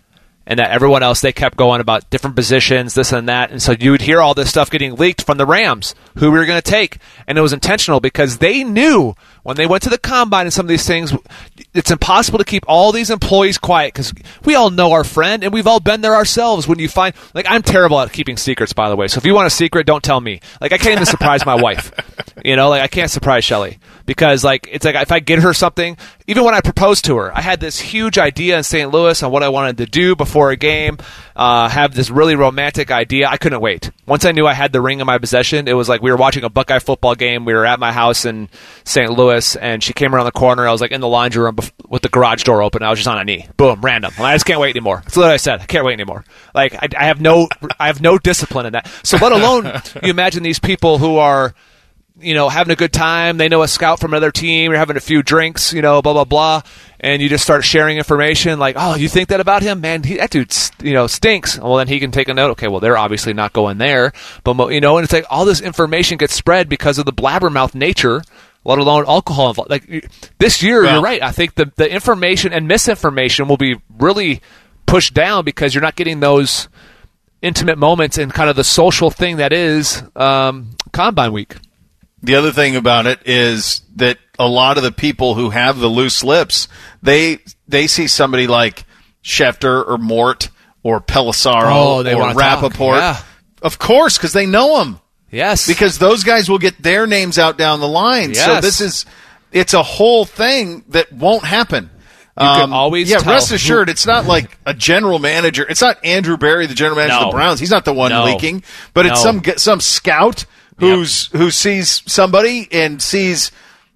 and that everyone else, they kept going about different positions, this and that. And so you would hear all this stuff getting leaked from the Rams, who we were going to take. And it was intentional because they knew when they went to the combine and some of these things, it's impossible to keep all these employees quiet because we all know our friend and we've all been there ourselves. When you find, like, I'm terrible at keeping secrets, by the way. So if you want a secret, don't tell me. Like, I can't even surprise my wife. You know, like, I can't surprise Shelly because, like, it's like if I get her something, even when I proposed to her, I had this huge idea in St. Louis on what I wanted to do before a game, have this really romantic idea. I couldn't wait. Once I knew I had the ring in my possession, it was like we were watching a Buckeye football game. We were at my house in St. Louis, and she came around the corner. I was like in the laundry room with the garage door open. I was just on a knee. Boom, random. I just can't wait anymore. That's what I said. I can't wait anymore. Like I have no discipline in that. So let alone you imagine these people who are, you know, having a good time. They know a scout from another team. You're having a few drinks, you know, blah, blah, blah. And you just start sharing information like, oh, you think that about him? Man, that dude, you know, stinks. Well, then he can take a note. Okay, well, they're obviously not going there. But, you know, and it's like all this information gets spread because of the blabbermouth nature, let alone alcohol involved. Like this year, You're right. I think the information and misinformation will be really pushed down because you're not getting those intimate moments and kind of the social thing that is Combine Week. The other thing about it is that a lot of the people who have the loose lips, they see somebody like Schefter or Mort or Pelissaro or Rappaport. Yeah. Of course, because they know them. Yes. Because those guys will get their names out down the line. Yes. So it's a whole thing that won't happen. You can always tell. Rest assured, it's not like a general manager. It's not Andrew Berry, the general manager of the Browns. He's not the one leaking. But it's some scout who sees somebody and sees,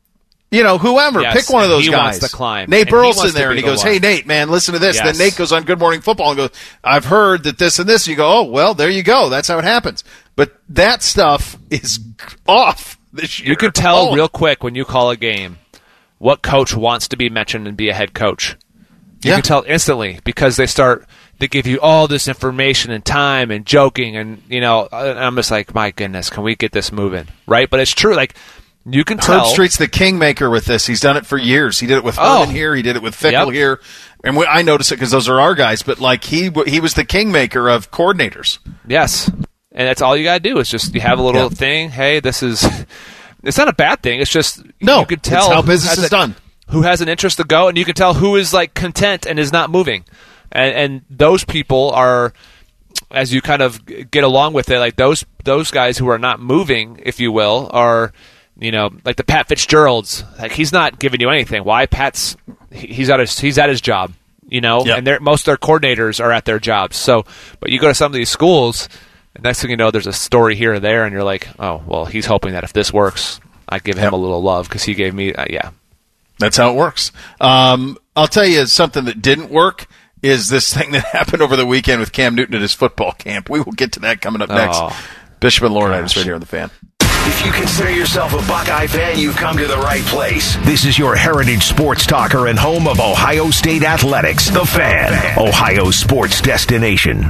you know, whoever. Yes, pick one of those he guys. Wants to climb. Nate And Burleson there, and he goes, "Hey, Nate, man, listen to this." Yes. Then Nate goes on Good Morning Football and goes, "I've heard that this and this." You go, "Oh, well, there you go. That's how it happens." But that stuff is off this year. You can tell real quick when you call a game what coach wants to be mentioned and be a head coach. You can tell instantly because they give you all this information and time and joking and, you know, and I'm just like, my goodness, can we get this moving? Right? But it's true. Like, you can tell. Herb Street's the kingmaker with this. He's done it for years. He did it with Herman here. He did it with Fickle here. And I notice it because those are our guys. But, like, he was the kingmaker of coordinators. Yes. And that's all you got to do is just you have a little thing. Hey, this is – it's not a bad thing. It's just you can tell it's how business is done. Who has an interest to go, and you can tell who is, like, content and is not moving. And those people are, as you kind of get along with it, like those guys who are not moving, if you will, are, you know, like the Pat Fitzgeralds. Like he's not giving you anything. Why? He's at his job, you know, and most of their coordinators are at their jobs. So, but you go to some of these schools, and next thing you know, there's a story here or there, and you're like, oh, well, he's hoping that if this works, I give him a little love because he gave me, That's how it works. I'll tell you something that didn't work is this thing that happened over the weekend with Cam Newton at his football camp. We will get to that coming up next. Bishop and Laurinaitis right here on The Fan. If you consider yourself a Buckeye fan, you've come to the right place. This is your heritage sports talker and home of Ohio State Athletics, The Fan, Ohio's sports destination.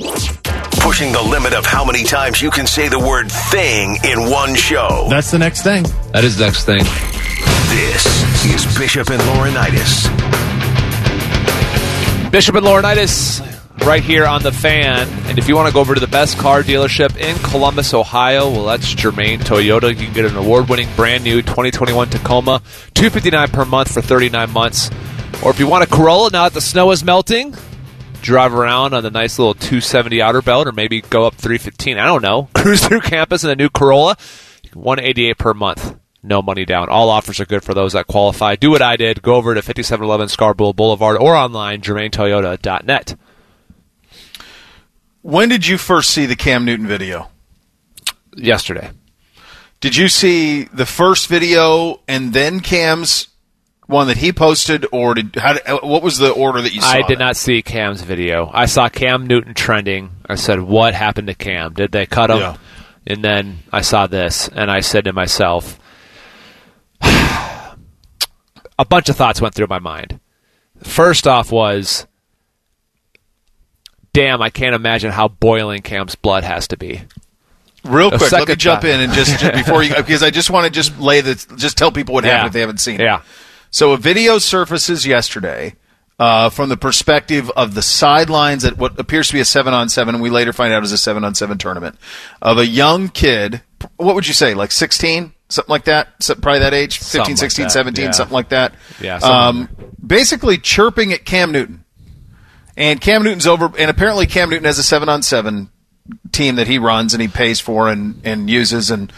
Pushing the limit of how many times you can say the word thing in one show. That's the next thing. That is the next thing. This is Bishop and Laurinaitis. Bishop and Laurinaitis right here on The Fan. And if you want to go over to the best car dealership in Columbus, Ohio, well, that's Germain Toyota. You can get an award-winning brand new 2021 Tacoma, $259 per month for 39 months. Or if you want a Corolla now that the snow is melting, drive around on the nice little 270 outer belt or maybe go up 315. I don't know. Cruise through campus in a new Corolla, $188 per month. No money down. All offers are good for those that qualify. Do what I did. Go over to 5711 Scarborough Boulevard or online, GermainToyota.net. When did you first see the Cam Newton video? Yesterday. Did you see the first video and then Cam's one that he posted, or what was the order that you saw? I did not see Cam's video. I saw Cam Newton trending. I said, what happened to Cam? Did they cut him? Yeah. And then I saw this, and I said to myself, a bunch of thoughts went through my mind. First off was, damn, I can't imagine how boiling Cam's blood has to be. Real quick, let me jump in and just before you, because I just want to just tell people what happened if they haven't seen it. Yeah. So a video surfaces yesterday from the perspective of the sidelines at what appears to be a 7-on-7, and we later find out is a 7-on-7 tournament, of a young kid. What would you say, like 16? Something like that? Probably that age? 15, 16, like 17, yeah. Something like that. Yeah. Basically chirping at Cam Newton. And Cam Newton's over, and apparently Cam Newton has a 7-on-7 team that he runs and he pays for and uses, and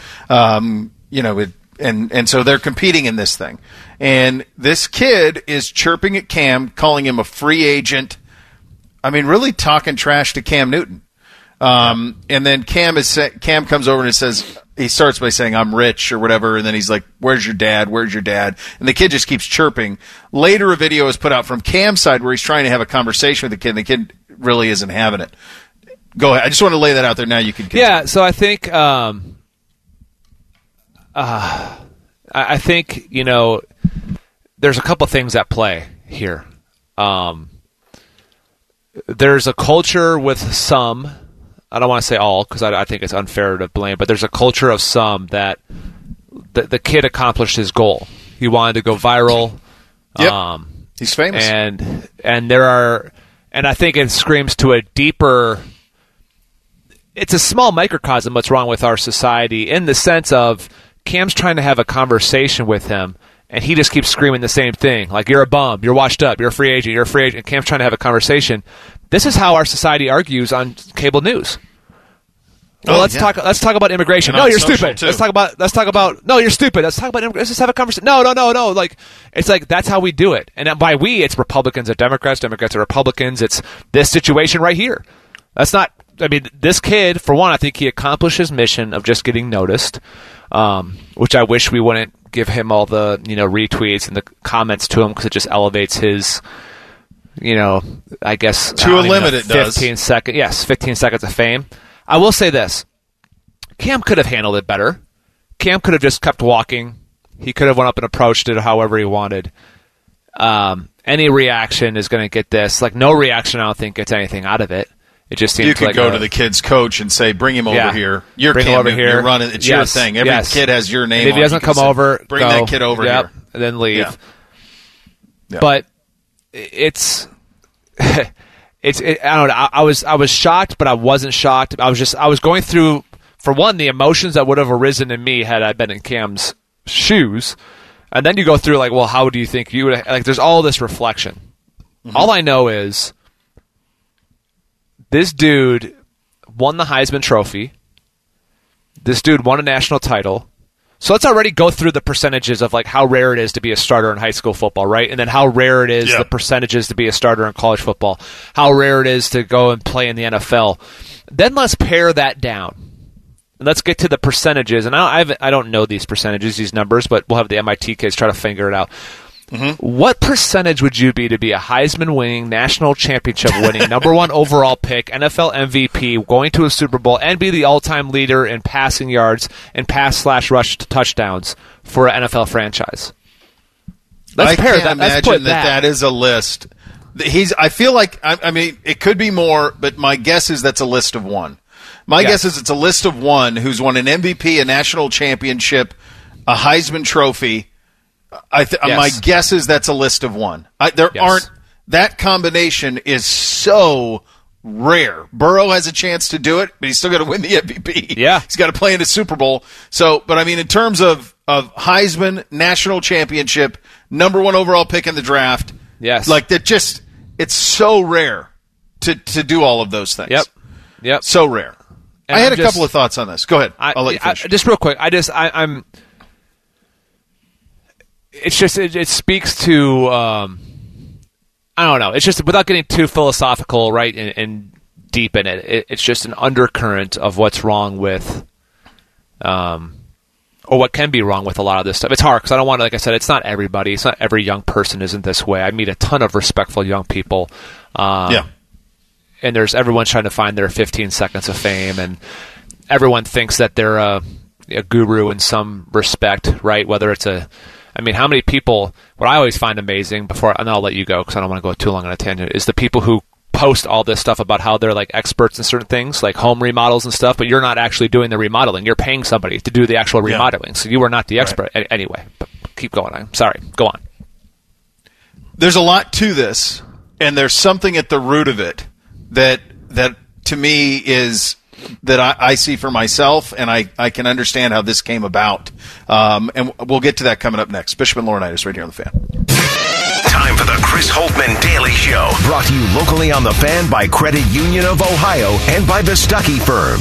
and so they're competing in this thing. And this kid is chirping at Cam, calling him a free agent. I mean, really talking trash to Cam Newton. And then Cam comes over and he starts by saying, "I'm rich," or whatever, and then he's like, "Where's your dad? Where's your dad?" And the kid just keeps chirping. Later, a video is put out from Cam's side where he's trying to have a conversation with the kid, and the kid really isn't having it. Go ahead. I just want to lay that out there. Now you can continue. Yeah, so I think I think, there's a couple things at play here. There's a culture with some, I don't want to say all because I think it's unfair to blame, but there's a culture of some that the kid accomplished his goal. He wanted to go viral. Yep. He's famous. And I think it screams to a deeper, it's a small microcosm what's wrong with our society in the sense of Cam's trying to have a conversation with him, and he just keeps screaming the same thing, like, "You're a bum, you're washed up, you're a free agent, you're a free agent." And Cam's trying to have a conversation. This is how our society argues on cable news. Well, let's talk about immigration. No, you're stupid. Too. Let's talk about. No, you're stupid. Let's talk about. Let's just have a conversation. No. Like, it's like that's how we do it. And by we, it's Republicans and Democrats. Democrats and Republicans. It's this situation right here. That's not. I mean, this kid, for one, I think he accomplished his mission of just getting noticed, which I wish we wouldn't give him all the retweets and the comments to him because it just elevates his. I guess to a limit it does. 15 seconds of fame. I will say this. Cam could have handled it better. Cam could have just kept walking. He could have went up and approached it however he wanted. Any reaction is going to get this. Like, no reaction, I don't think, gets anything out of it. It just seems you could like go to the kid's coach and say, "Bring him over here. You're Bring Cam him over Newton. Here. You're running. It's your thing. Every kid has your name. If he doesn't come over, bring that kid over here, and then leave." Yeah. But it's I don't know. I was shocked, but I wasn't shocked. I was going through, for one, the emotions that would have arisen in me had I been in Cam's shoes, and then you go through like, well, how do you think you would? Like, there's all this reflection. Mm-hmm. All I know is this dude won the Heisman Trophy. This dude won a national title. So let's already go through the percentages of like how rare it is to be a starter in high school football, right? And then how rare it is, the percentages to be a starter in college football. How rare it is to go and play in the NFL. Then let's pare that down. And let's get to the percentages. And I don't know these percentages, these numbers, but we'll have the MIT kids try to figure it out. Mm-hmm. What percentage would you be to be a Heisman-winning, national championship-winning, number one overall pick, NFL MVP, going to a Super Bowl, and be the all-time leader in passing yards and pass/rush touchdowns for an NFL franchise? I can't imagine that is a list. I feel like, I mean, it could be more, but my guess is that's a list of one. My guess is it's a list of one who's won an MVP, a national championship, a Heisman Trophy. My guess is that's a list of one. That combination is so rare. Burrow has a chance to do it, but he's still got to win the MVP. Yeah. He's got to play in a Super Bowl. So, but I mean, in terms of Heisman, national championship, number one overall pick in the draft, like that, just it's so rare to do all of those things. Yep. So rare. And I had a couple of thoughts on this. Go ahead. I'll let you finish. Just real quick. I'm. It's just it speaks to I don't know. It's just without getting too philosophical, right, and deep in it. It's just an undercurrent of what's wrong with, or what can be wrong with a lot of this stuff. It's hard because I don't want to, like I said, it's not everybody. It's not every young person isn't this way. I meet a ton of respectful young people. And everyone's trying to find their 15 seconds of fame, and everyone thinks that they're a guru in some respect, right? Whether it's how many people, what I always find amazing, and I'll let you go because I don't want to go too long on a tangent, is the people who post all this stuff about how they're like experts in certain things, like home remodels and stuff, but you're not actually doing the remodeling. You're paying somebody to do the actual remodeling. So you are not the expert. Right. Anyway, but keep going. I'm sorry. Go on. There's a lot to this. And there's something at the root of it that to me is that I see for myself, and I can understand how this came about. And we'll get to that coming up next. Bishop and Laurinaitis right here on The Fan. Time for the Chris Holtmann Daily Show. Brought to you locally on The Fan by Credit Union of Ohio and by the Stuckey Firm.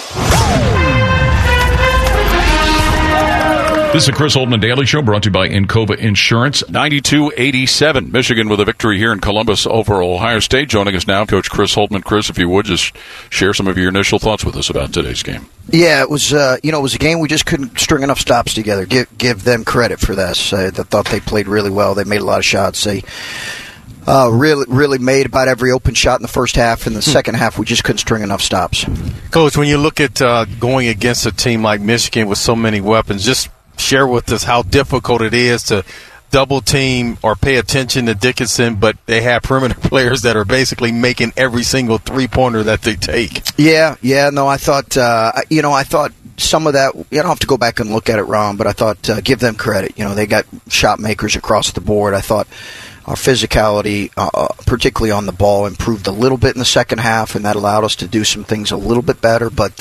This is the Chris Holtmann Daily Show, brought to you by Encova Insurance. 92-87, Michigan with a victory here in Columbus over Ohio State. Joining us now, Coach Chris Holtmann. Chris, if you would, just share some of your initial thoughts with us about today's game. Yeah, it was it was a game we just couldn't string enough stops together. Give them credit for this. I thought they played really well. They made a lot of shots. They really made about every open shot in the first half. In the second half, we just couldn't string enough stops. Coach, when you look at going against a team like Michigan with so many weapons, just share with us how difficult it is to double team or pay attention to Dickinson, but they have perimeter players that are basically making every single three-pointer that they take. Yeah. No, I thought some of that. You don't have to go back and look at it, Ron, but I thought give them credit. They got shot makers across the board. I thought our physicality, particularly on the ball, improved a little bit in the second half, and that allowed us to do some things a little bit better. But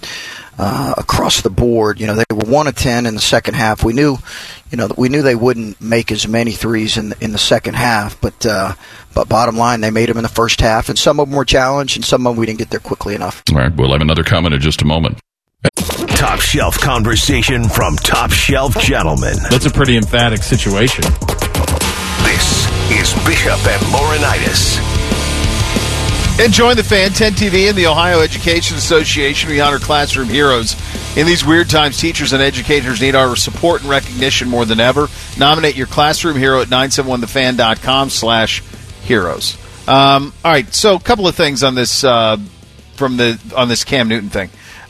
across the board, they were 1 of 10 in the second half. We knew they wouldn't make as many threes in the second half, but bottom line, they made them in the first half, and some of them were challenged, and some of them we didn't get there quickly enough. All right, we'll have another comment in just a moment. Top shelf conversation from top shelf gentlemen. That's a pretty emphatic situation. This is Bishop and Laurinaitis. And join the Fan 10 TV and the Ohio Education Association. We honor classroom heroes. In these weird times, teachers and educators need our support and recognition more than ever. Nominate your classroom hero at 971thefan.com/heroes. All right, so a couple of things on this on this Cam Newton thing.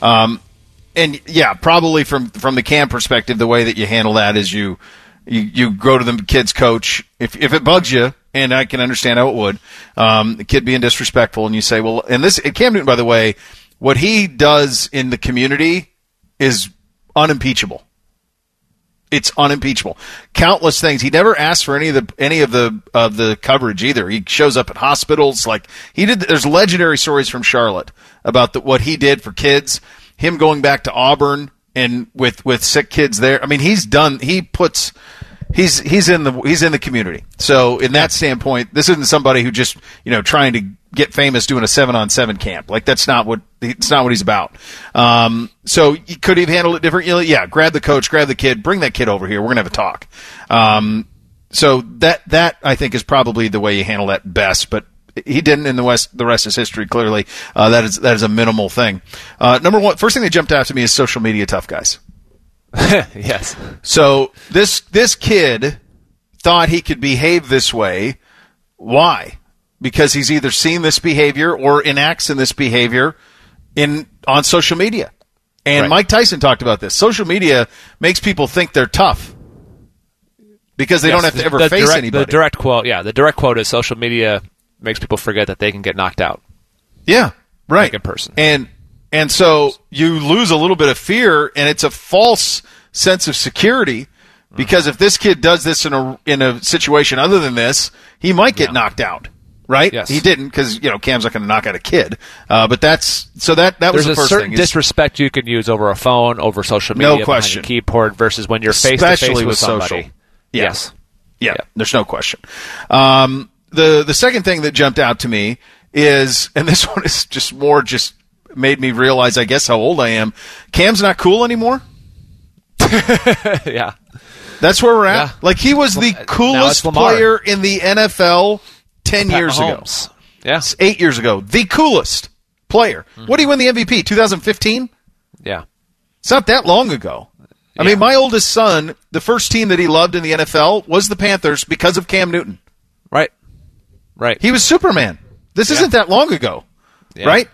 And yeah, probably from the Cam perspective, the way that you handle that is you go to the kid's coach if it bugs you. And I can understand how it would. The kid being disrespectful, and you say, well, and Cam Newton, by the way, what he does in the community is unimpeachable. It's unimpeachable. Countless things. He never asks for any of the coverage either. He shows up at hospitals like he did. There's legendary stories from Charlotte about what he did for kids. Him going back to Auburn and with sick kids there. I mean, he's in the community. So in that standpoint, this isn't somebody who just, trying to get famous doing a 7-on-7 camp. Like it's not what he's about. So could he have handled it differently? Yeah. Grab the coach, grab the kid, bring that kid over here. We're going to have a talk. So that I think is probably the way you handle that best, but he didn't in the West. The rest is history. Clearly, that is a minimal thing. Number one, first thing that jumped out to me is social media tough guys. Yes. So this kid thought he could behave this way. Why? Because he's either seen this behavior or enacts in this behavior on social media. And right. Mike Tyson talked about this. Social media makes people think they're tough because they don't have to ever face anybody. The direct quote is social media makes people forget that they can get knocked out. Yeah, right. Like in person. And so you lose a little bit of fear, and it's a false sense of security because if this kid does this in a situation other than this, he might get knocked out, right? Yes. He didn't because Cam's not going to knock out a kid. But that was the first thing. There's a certain disrespect you can use over a phone, over social media, no question, behind a keyboard versus when you're face to face with somebody. Social. Yes. Yeah. There's no question. The second thing that jumped out to me is, and this one is just made me realize, I guess, how old I am. Cam's not cool anymore. Yeah. That's where we're at. Yeah. Like, he was the coolest player in the NFL 10 years ago. Yeah. 8 years ago. The coolest player. Mm-hmm. What did he win the MVP? 2015? Yeah. It's not that long ago. I mean, my oldest son, the first team that he loved in the NFL was the Panthers because of Cam Newton. Right. He was Superman. This isn't that long ago. Yeah. Right?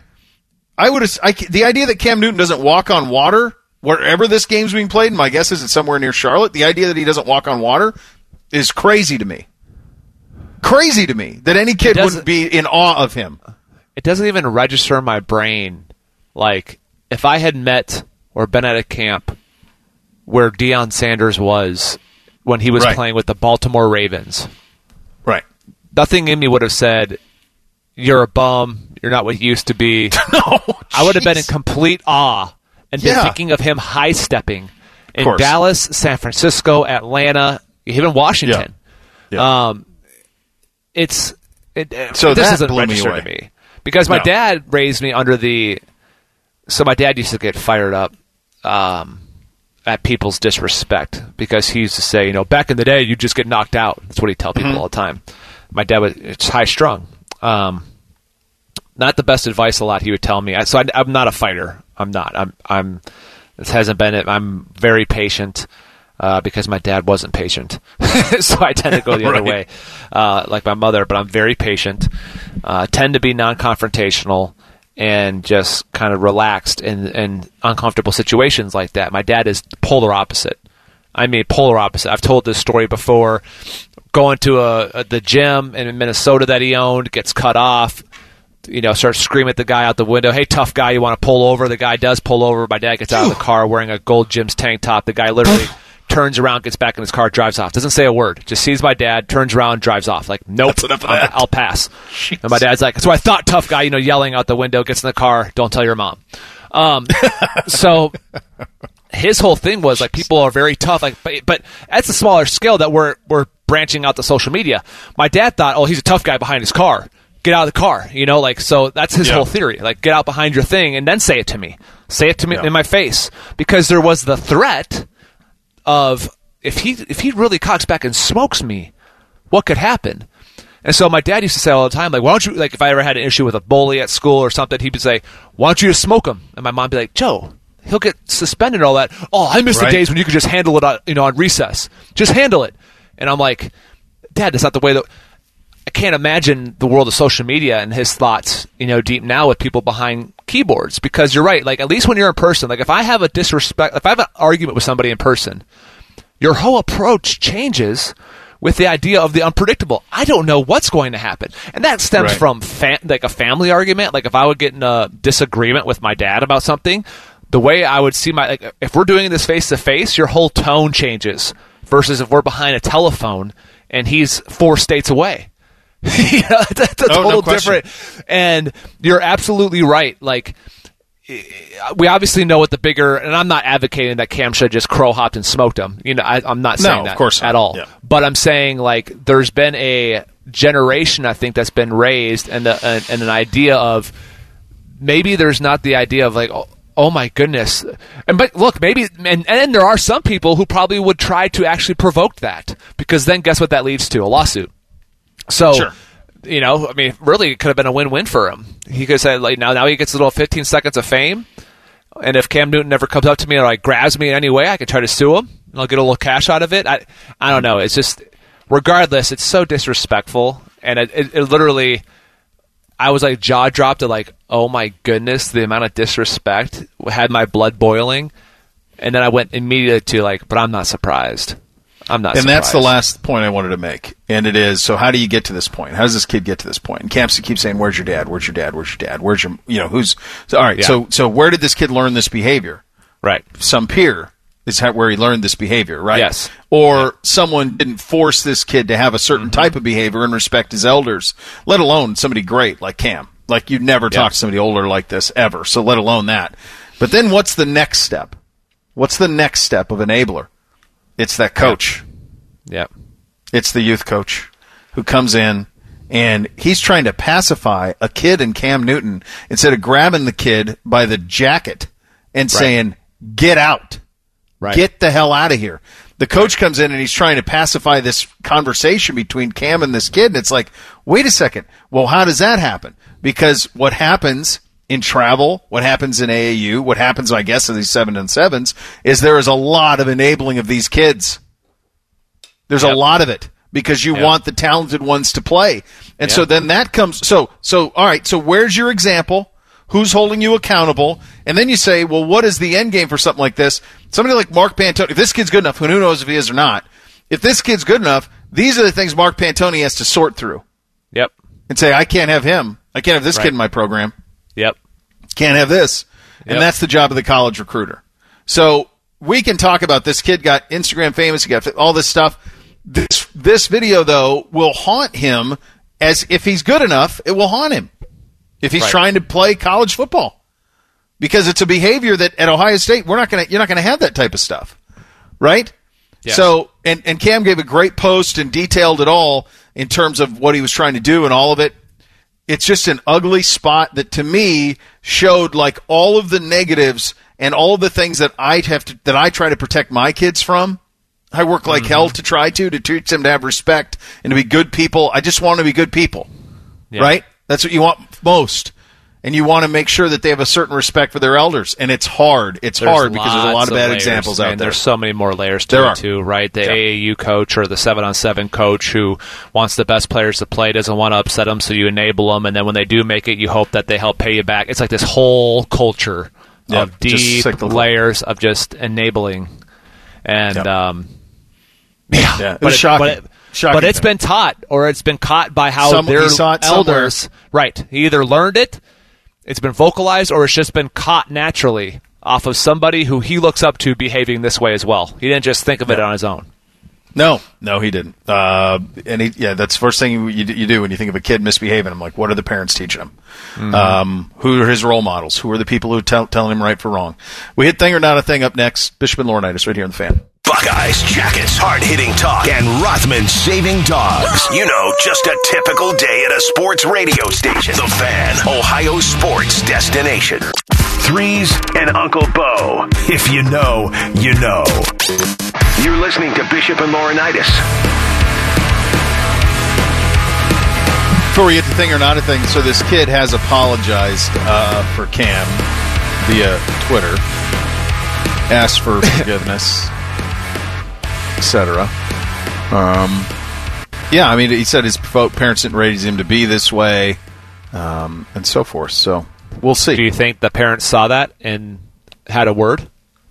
The idea that Cam Newton doesn't walk on water wherever this game's being played, and my guess is it's somewhere near Charlotte, the idea that he doesn't walk on water is crazy to me. Crazy to me that any kid wouldn't be in awe of him. It doesn't even register in my brain. Like, if I had met or been at a camp where Deion Sanders was when he was playing with the Baltimore Ravens. Right. nothing in me would have said, "You're a bum. You're not what you used to be." I would have been in complete awe and been thinking of him high-stepping in Dallas, San Francisco, Atlanta, even Washington. Yeah. This that isn't blew me registered away. to me because my dad raised me under the. So my dad used to get fired up at people's disrespect because he used to say, back in the day, you just get knocked out. That's what he'd tell people all the time. My dad it's high strung. Not the best advice a lot he would tell me. I'm not a fighter. I'm not. This hasn't been it. I'm very patient because my dad wasn't patient. So I tend to go the other way, like my mother. But I'm very patient. Tend to be non-confrontational and just kind of relaxed in uncomfortable situations like that. My dad is polar opposite. I mean, polar opposite. I've told this story before. Going to the gym in Minnesota that he owned, gets cut off. Starts screaming at the guy out the window, "Hey, tough guy, you want to pull over?" The guy does pull over. My dad gets out of the car wearing a Gold Gym's tank top. The guy literally turns around, gets back in his car, drives off. Doesn't say a word. Just sees my dad, turns around, drives off. Like, nope, I'll pass. Jeez. And my dad's like, "So I thought, tough guy," yelling out the window, gets in the car, "Don't tell your mom." So his whole thing was like, people are very tough. Like, but that's a smaller scale that we're branching out to social media. My dad thought, "Oh, he's a tough guy behind his car. Get out of the car," so that's his whole theory. Like, get out behind your thing and then say it to me. Say it to me in my face. Because there was the threat of, if he really cocks back and smokes me, what could happen? And so my dad used to say all the time, like, "Why don't you," like, if I ever had an issue with a bully at school or something, he would say, "Why don't you just smoke him?" And my mom would be like, "Joe, he'll get suspended and all that." "Oh, I miss the days when you could just handle it on recess. Just handle it." And I'm like, "Dad, that's not the way that..." I can't imagine the world of social media and his thoughts, deep now with people behind keyboards, because you're right. Like, at least when you're in person, like, if I have an argument with somebody in person, your whole approach changes with the idea of the unpredictable. I don't know what's going to happen. And that stems from like a family argument. Like, if I would get in a disagreement with my dad about something, the way I would see if we're doing this face to face, your whole tone changes versus if we're behind a telephone and he's 4 states away. That's a total different. And you're absolutely right. Like, we obviously know what the bigger, and I'm not advocating that Cam should have just crow hopped and smoked him. I'm not saying that, of course, at all. Yeah. But I'm saying, like, there's been a generation, I think, that's been raised, and an idea of, maybe there's not the idea of like, oh my goodness. But look, maybe, and there are some people who probably would try to actually provoke that, because then guess what that leads to? A lawsuit. So, really, it could have been a win-win for him. He could have said, like, now he gets a little 15 seconds of fame, and if Cam Newton never comes up to me or like grabs me in any way, I could try to sue him, and I'll get a little cash out of it. I don't know. It's just, regardless, it's so disrespectful, and it literally, I was like jaw dropped at like, oh my goodness, the amount of disrespect had my blood boiling, and then I went immediately to like, but I'm not surprised. I'm not surprised. And that's the last point I wanted to make. And it is, so how do you get to this point? How does this kid get to this point? And Camps keeps saying, "Where's your dad? Where's your dad? Where's your dad? Where's your, who's..." So, all right, yeah. So where did this kid learn this behavior? Right. Some peer is where he learned this behavior, right? Yes. Or someone didn't force this kid to have a certain type of behavior and respect his elders, let alone somebody great like Cam. Like, you'd never talk to somebody older like this ever, so let alone that. But then what's the next step? What's the next step of enabler? It's that coach. Yeah. It's the youth coach who comes in, and he's trying to pacify a kid in Cam Newton instead of grabbing the kid by the jacket and saying, "Get out. Right. Get the hell out of here." The coach comes in, and he's trying to pacify this conversation between Cam and this kid, and it's like, wait a second. Well, how does that happen? Because what happens in travel, what happens in AAU, what happens, I guess, in these 7-on-7s, is there is a lot of enabling of these kids. There's a lot of it, because you want the talented ones to play. And so then that comes, so all right, so where's your example? Who's holding you accountable? And then you say, well, what is the end game for something like this? Somebody like Mark Pantoni, if this kid's good enough, who knows if he is or not, if this kid's good enough, these are the things Mark Pantoni has to sort through. Yep. And say, I can't have him. I can't have this kid in my program. Yep. Can't have this. And that's the job of the college recruiter. So we can talk about this kid got Instagram famous, he got all this stuff. This video, though, will haunt him as if he's good enough, it will haunt him if he's trying to play college football, because it's a behavior that at Ohio State you're not going to have that type of stuff, right? Yes. So and Cam gave a great post and detailed it all in terms of what he was trying to do and all of it. It's just an ugly spot that to me showed like all of the negatives and all of the things that I try to protect my kids from. I work like hell to try to teach them to have respect and to be good people. I just want to be good people, right? That's what you want most. And you want to make sure that they have a certain respect for their elders. And it's hard. It's hard because there's a lot of bad examples out there. There's so many more layers to it, too, right? The AAU coach or the 7-on-7 coach who wants the best players to play, doesn't want to upset them, so you enable them. And then when they do make it, you hope that they help pay you back. It's like this whole culture of deep layers of just enabling. And, it was shocking. But it's been taught, or it's been caught by how their elders, right? He either learned it, it's been vocalized, or it's just been caught naturally off of somebody who he looks up to behaving this way as well. He didn't just think of it on his own. No, he didn't. That's the first thing you do when you think of a kid misbehaving. I'm like, what are the parents teaching him? Who are his role models? Who are the people who are telling him right for wrong? We hit Thing or Not a Thing up next. Bishop and Laurinaitis right here on The Fan. Buckeyes, Jackets, hard-hitting talk, and Rothman saving dogs. You know, just a typical day at a sports radio station. The Fan, Ohio sports destination. Threes and Uncle Bo. If you know, you know. You're listening to Bishop and Laurinaitis. Before we get to Thing or Not a Thing, so this kid has apologized for Cam via Twitter, asked for forgiveness, etc. I mean, he said his parents didn't raise him to be this way, and so forth. So we'll see. Do you think the parents saw that and had a word?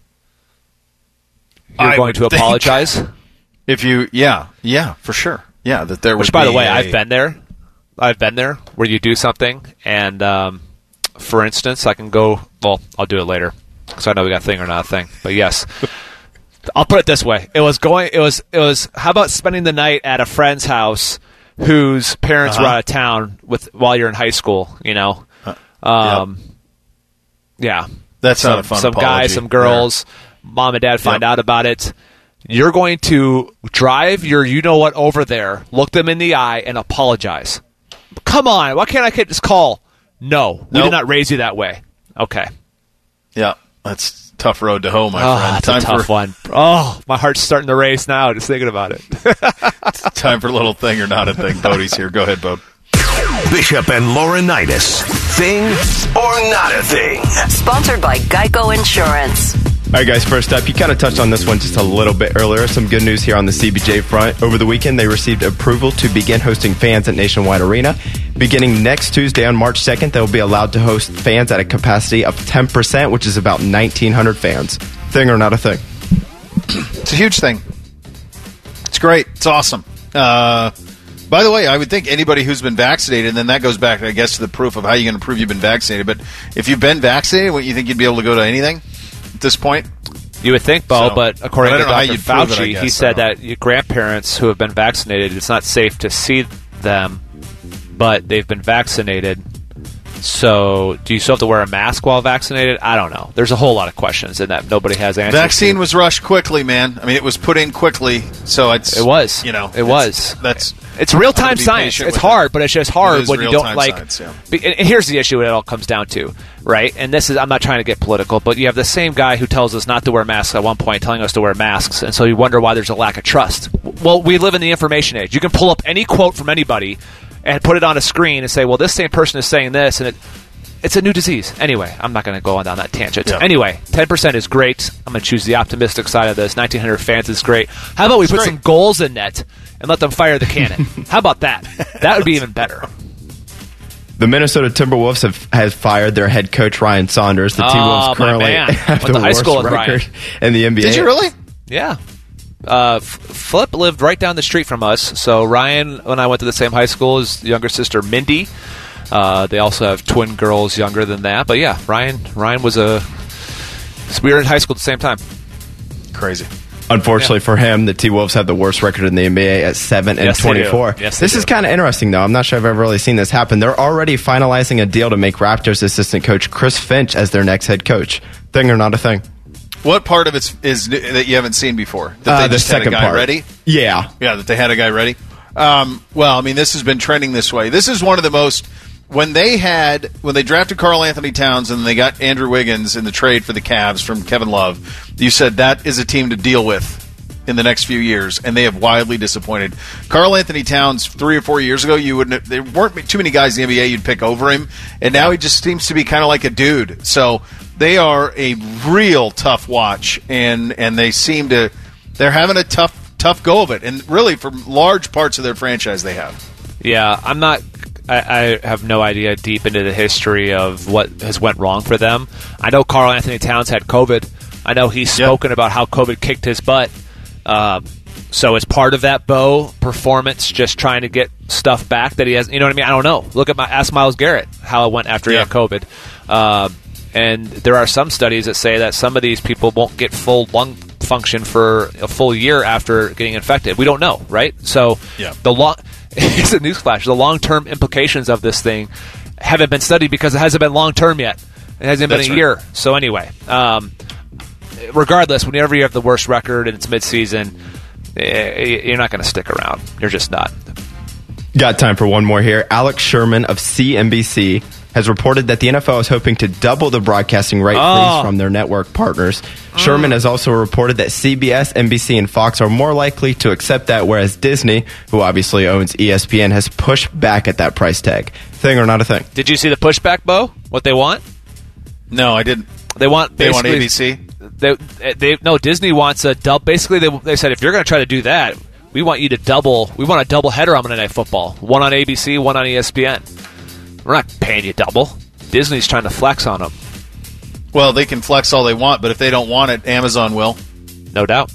You're going to apologize? If you, for sure. Yeah, that there would be. Which, by the way, I've been there. I've been there where you do something, and for instance, I can go. Well, I'll do it later because I know we got Thing or Not a Thing. But yes. I'll put it this way. It was how about spending the night at a friend's house whose parents were out of town while you're in high school, you know? Yeah. That's not a fun Some apology. guys, some girls, mom and dad find out about it. You're going to drive your you-know-what over there, look them in the eye, and apologize. Come on. Why can't I get this call? No. We did not raise you that way. Okay. Yeah. That's tough road to hoe, my friend. That's a tough one. Oh, my heart's starting to race now just thinking about it. Time for a little Thing or Not a Thing. Bodie's here. Go ahead, Bode. Bishop and Laurinaitis. Thing or Not a Thing? Sponsored by Geico Insurance. All right, guys, first up, you kind of touched on this one just a little bit earlier. Some good news here on the CBJ front. Over the weekend, they received approval to begin hosting fans at Nationwide Arena. Beginning next Tuesday on March 2nd, they'll be allowed to host fans at a capacity of 10%, which is about 1,900 fans. Thing or Not a Thing? It's a huge thing. It's great. It's awesome. By the way, I would think anybody who's been vaccinated, and then that goes back, I guess, to the proof of how you're going to prove you've been vaccinated. But if you've been vaccinated, what you think you'd be able to go to anything at this point? You would think, Bo, but according to Dr. Fauci, he said that your grandparents who have been vaccinated, it's not safe to see them, but they've been vaccinated. So do you still have to wear a mask while vaccinated? I don't know. There's a whole lot of questions in that nobody has answers. Vaccine was rushed quickly, man. I mean, it was put in quickly, so it was. You know, it's real-time science. It's hard, but it's just hard when you don't like. Science, And here's the issue: it all comes down to, right? And this is—I'm not trying to get political, but you have the same guy who tells us not to wear masks at one point, telling us to wear masks, and so you wonder why there's a lack of trust. Well, we live in the information age. You can pull up any quote from anybody and put it on a screen and say, well, this same person is saying this, and it's a new disease. Anyway, I'm not going to go on down that tangent. Yeah. Anyway, 10% is great. I'm going to choose the optimistic side of this. 1,900 fans is great. How about we put some goals in net and let them fire the cannon? How about that? That would be even better. The Minnesota Timberwolves have fired their head coach, Ryan Saunders. The T-Wolves currently have the worst record in the NBA. Did you really? Yeah. Flip lived right down the street from us. So Ryan and I went to the same high school. His younger sister, Mindy. They also have twin girls younger than that. But yeah, Ryan was we were in high school at the same time. Crazy. Unfortunately for him, the T-Wolves have the worst record in the NBA at 7-24. This is kind of interesting, though. I'm not sure I've ever really seen this happen. They're already finalizing a deal to make Raptors assistant coach Chris Finch as their next head coach. Thing or not a thing? What part of it is that you haven't seen before? That they just the second had a guy part. ready? Yeah. Yeah, that they had a guy ready. Well, I mean, this has been trending this way. This is one of the most... When they drafted Karl Anthony Towns and they got Andrew Wiggins in the trade for the Cavs from Kevin Love, you said that is a team to deal with in the next few years, and they have wildly disappointed. Karl Anthony Towns 3 or 4 years ago, there weren't too many guys in the NBA you'd pick over him, and now he just seems to be kind of like a dude. So they are a real tough watch, and they seem to they're having a tough go of it, and really for large parts of their franchise they have. Yeah, I have no idea deep into the history of what has went wrong for them. I know Karl Anthony Towns had COVID. I know he's spoken about how COVID kicked his butt. So it's part of that Bo performance, just trying to get stuff back that he has. You know what I mean? I don't know. Ask Myles Garrett how it went after he had COVID. And there are some studies that say that some of these people won't get full lung function for a full year after getting infected. We don't know, right? So it's a newsflash. The long-term implications of this thing haven't been studied because it hasn't been long-term yet. It hasn't been a year. So anyway, regardless, whenever you have the worst record and it's mid-season, you're not going to stick around. You're just not. Got time for one more here. Alex Sherman of CNBC has reported that the NFL is hoping to double the broadcasting right fees from their network partners. Sherman has also reported that CBS, NBC, and Fox are more likely to accept that, whereas Disney, who obviously owns ESPN, has pushed back at that price tag. Thing or not a thing? Did you see the pushback, Bo? What they want? No, I didn't. They want ABC? Disney wants a dub. Basically, they said, if you're going to try to do that, we want you to double. We want a double header on Monday Night Football. One on ABC, one on ESPN. We're not paying you double. Disney's trying to flex on them. Well, they can flex all they want, but if they don't want it, Amazon will. No doubt.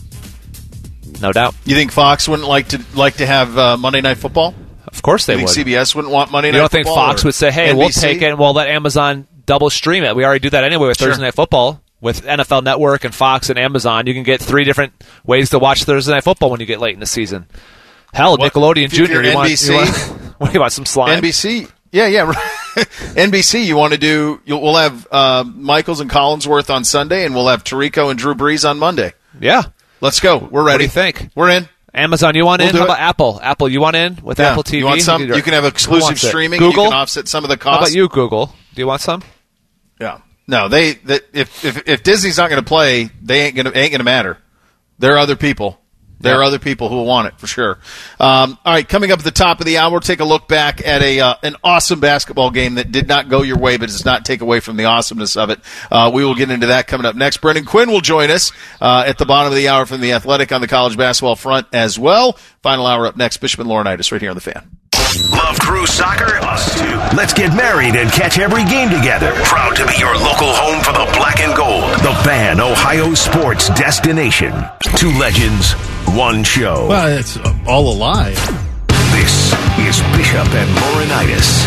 You think Fox wouldn't like to have Monday Night Football? Of course they would. You think CBS wouldn't want Monday Night Football? You don't think Fox would say, hey, NBC? We'll take it and we'll let Amazon double stream it? We already do that anyway with Thursday Night Football. With NFL Network and Fox and Amazon, you can get 3 different ways to watch Thursday Night Football when you get late in the season. Hell, Nickelodeon Jr., you want some slime? NBC. Yeah. NBC, you want to do... We'll have Michaels and Collinsworth on Sunday, and we'll have Tirico and Drew Brees on Monday. Yeah. Let's go. We're ready. What do you think? We're in. Amazon, you want in? How about Apple? Apple, you want in with Apple TV? You want some? You can have exclusive streaming. Google? You can offset some of the costs. How about you, Google? Do you want some? Yeah. No, if Disney's not going to play, they ain't going to matter. There are other people. There are other people who will want it for sure. All right, coming up at the top of the hour, we'll take a look back at an awesome basketball game that did not go your way, but does not take away from the awesomeness of it. We will get into that coming up next. Brendan Quinn will join us at the bottom of the hour from The Athletic on the college basketball front as well. Final hour up next. Bishop and Laurinaitis right here on The Fan. Love Crew Soccer? Us too. Let's get married and catch every game together. Proud to be your local home for the black and gold. The Fan, Ohio sports destination. 2 legends, 1 show. Well, it's all a lie. This is Bishop and Laurinaitis.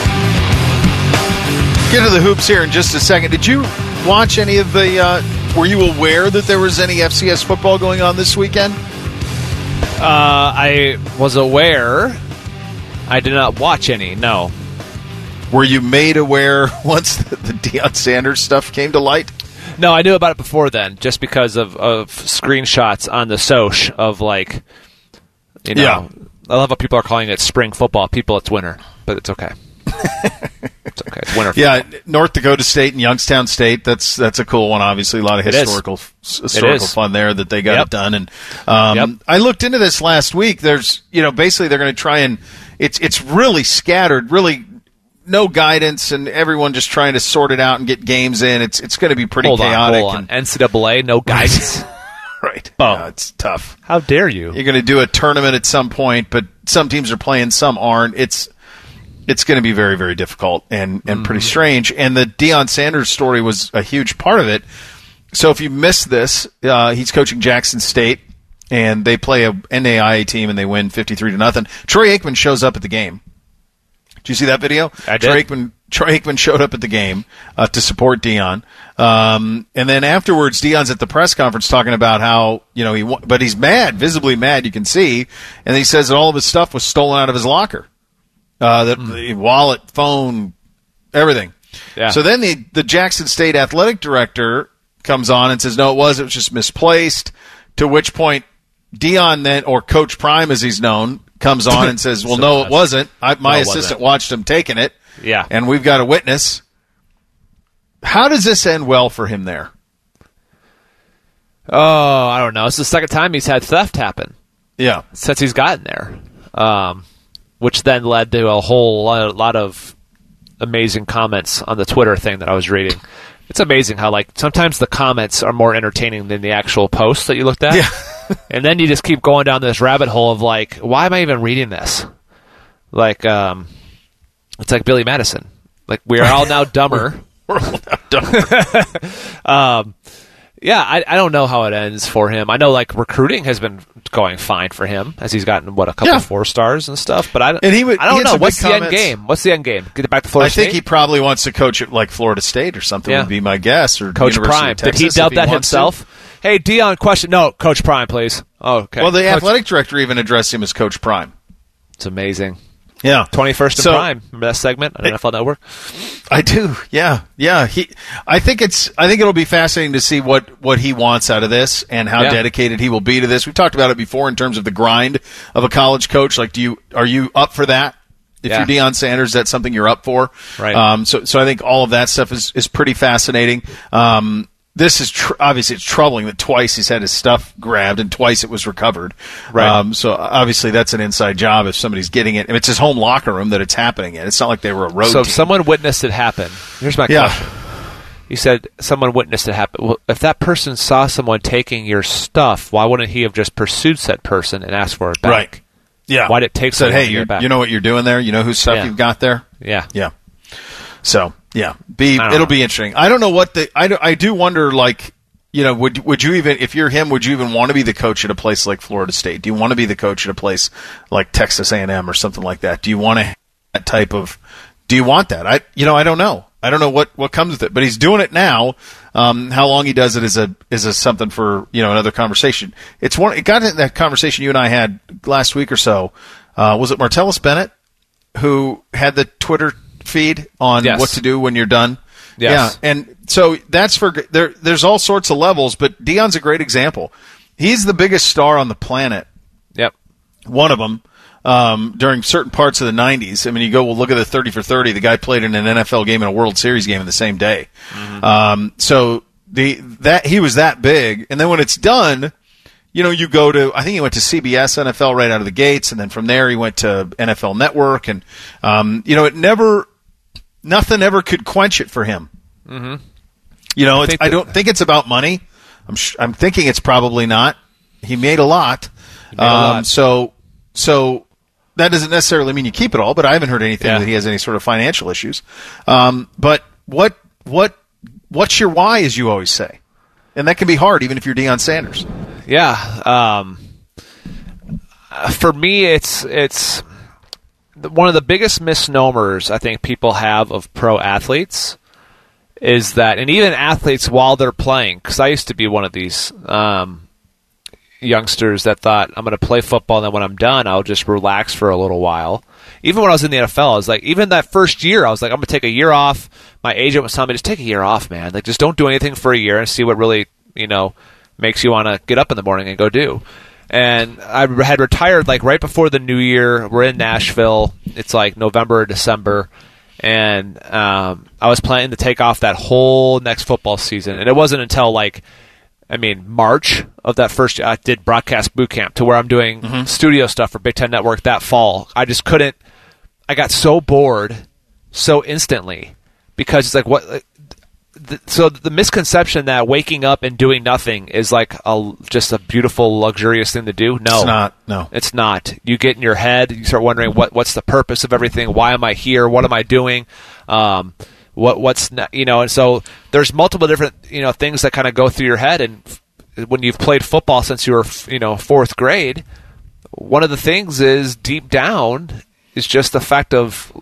Get to the hoops here in just a second. Did you watch any of the... were you aware that there was any FCS football going on this weekend? I was aware... I did not watch any, no. Were you made aware once the Deion Sanders stuff came to light? No, I knew about it before then, just because of screenshots on the Soch of, like, you know. Yeah. I love how people are calling it spring football. People, it's winter, but it's okay. It's okay. It's winter football. Yeah, North Dakota State and Youngstown State, that's a cool one, obviously. A lot of historical fun there that they got it done. And I looked into this last week. There's, basically they're going to try and it's really scattered, really no guidance, and everyone just trying to sort it out and get games in. It's going to be pretty chaotic. Hold on. NCAA, no guidance. Right. Oh, it's tough. How dare you? You're going to do a tournament at some point, but some teams are playing, some aren't. It's going to be very, very difficult and pretty strange. And the Deion Sanders story was a huge part of it. So if you missed this, he's coaching Jackson State, and they play a NAIA team, and they win 53-0. Troy Aikman shows up at the game. Did you see that video? I did. Troy Aikman showed up at the game to support Deion. And then afterwards, Deion's at the press conference talking about how, but he's mad, visibly mad, you can see. And he says that all of his stuff was stolen out of his locker. The wallet, phone, everything. Yeah. So then the Jackson State athletic director comes on and says, no, it was just misplaced. To which point Deion then, or Coach Prime as he's known, comes on and says, well, no, it wasn't. My assistant watched him taking it. Yeah. And we've got a witness. How does this end well for him there? Oh, I don't know. It's the second time he's had theft happen. Yeah. Since he's gotten there. Which then led to a whole lot of amazing comments on the Twitter thing that I was reading. It's amazing how, sometimes the comments are more entertaining than the actual posts that you looked at. Yeah. And then you just keep going down this rabbit hole of, why am I even reading this? It's like Billy Madison. We are all now dumber. We're all now dumber. Yeah, I don't know how it ends for him. I know, recruiting has been going fine for him as he's gotten, a couple 4-stars and stuff. But I don't know. What's the end game? What's the end game? Get it back to Florida State? I think he probably wants to coach at, Florida State or something would be my guess. Or Coach University Prime. of Texas, did he dub that himself? Hey, Deion, question. No, Coach Prime, please. Oh, okay. Well, the athletic director even addressed him as Coach Prime. It's amazing. Yeah. 21st and Prime. Remember that segment on NFL Network? I do. Yeah. Yeah. I think it'll be fascinating to see what he wants out of this and how dedicated he will be to this. We've talked about it before in terms of the grind of a college coach. Are you up for that? If you're Deion Sanders, that's something you're up for. Right. So I think all of that stuff is pretty fascinating. This is obviously it's troubling that twice he's had his stuff grabbed and twice it was recovered. Right. So obviously that's an inside job if somebody's getting it. It's his home locker room that it's happening in. It's not like they were a road So team. If someone witnessed it happen. Here's my question. You said someone witnessed it happen. Well, if that person saw someone taking your stuff, why wouldn't he have just pursued said person and asked for it back? Right. Yeah. Why did it take so long to get it back? You know what you're doing there? You know whose stuff you've got there? Yeah. Yeah. So, yeah. It'll be interesting. I don't know what I do wonder, would you even, if you're him, would you even want to be the coach at a place like Florida State? Do you want to be the coach at a place like Texas A&M or something like that? Do you want to have that type of, do you want that? I don't know. I don't know what comes with it, but he's doing it now. How long he does it is a something for, another conversation. It got into that conversation you and I had last week or so. Was it Martellus Bennett who had the Twitter feed on what to do when you're done? Yes. Yeah, and so that's there's all sorts of levels, but Deion's a great example. He's the biggest star on the planet. Yep. One of them during certain parts of the 90s. I mean, you go, look at the 30 for 30. The guy played in an NFL game and a World Series game in the same day. Mm-hmm. So he was that big. And then when it's done, you go to, I think he went to CBS NFL right out of the gates, and then from there he went to NFL Network, and nothing ever could quench it for him. Mm-hmm. I don't think it's about money. I'm thinking it's probably not. He made a lot. So that doesn't necessarily mean you keep it all, but I haven't heard anything that he has any sort of financial issues. But what's your why, as you always say? And that can be hard, even if you're Deion Sanders. Yeah. For me, it's one of the biggest misnomers I think people have of pro athletes is that, and even athletes while they're playing, because I used to be one of these youngsters that thought, I'm going to play football, and then when I'm done, I'll just relax for a little while. Even when I was in the NFL, I was like, even that first year, I was like, I'm going to take a year off. My agent was telling me, just take a year off, man. Just don't do anything for a year and see what really, makes you want to get up in the morning and go do. And I had retired right before the new year. We're in Nashville. It's November or December. And I was planning to take off that whole next football season. And it wasn't until March of that first year, I did broadcast boot camp to where I'm doing studio stuff for Big Ten Network that fall. I just couldn't. I got so bored so instantly because it's what. So the misconception that waking up and doing nothing is just a beautiful, luxurious thing to do. No, it's not. No, it's not. You get in your head. You start wondering what's the purpose of everything. Why am I here? What am I doing? What's and so there's multiple different things that kind of go through your head. And when you've played football since you were fourth grade, one of the things is deep down is just the fact of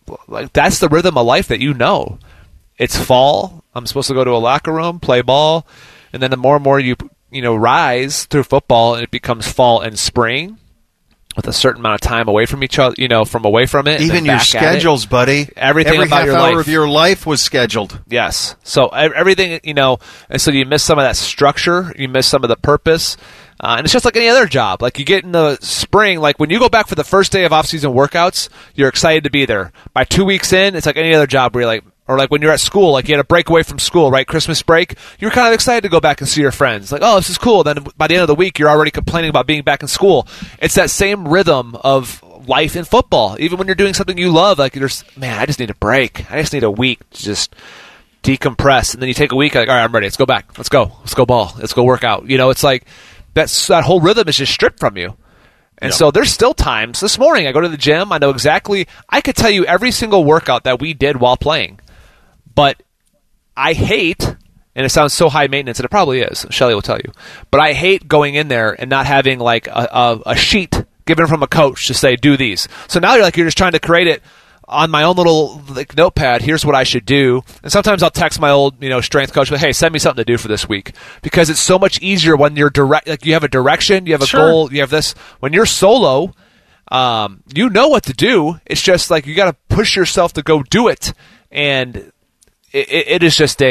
like that's the rhythm of life that you know. It's fall. I'm supposed to go to a locker room, play ball, and then the more and more you rise through football, it becomes fall and spring with a certain amount of time away from each other, from away from it. Even your schedules, buddy. Everything Every about half your hour life. of your life was scheduled. Yes. So everything, and so you miss some of that structure. You miss some of the purpose. And it's just like any other job. Like you get in the spring, like when you go back for the first day of off-season workouts, you're excited to be there. By 2 weeks in, it's like any other job where you're like, or like when you're at school, like you had a break away from school, right? Christmas break, you're kind of excited to go back and see your friends. Like, oh, this is cool. Then by the end of the week, you're already complaining about being back in school. It's that same rhythm of life in football. Even when you're doing something you love, like I just need a break. I just need a week to just decompress. And then you take a week, like, all right, I'm ready. Let's go back. Let's go ball. Let's go work out. It's like that whole rhythm is just stripped from you. And so there's still times. This morning, I go to the gym. I know exactly. I could tell you every single workout that we did while playing. But I hate, and it sounds so high maintenance, and it probably is, Shelly will tell you, but I hate going in there and not having like a sheet given from a coach to say, do these. So now you're just trying to create it on my own little notepad. Here's what I should do. And sometimes I'll text my old strength coach, hey, send me something to do for this week. Because it's so much easier when you're direct, like you have a direction, you have a goal, you have this. When you're solo, you know what to do. It's just like you got to push yourself to go do it. And it is just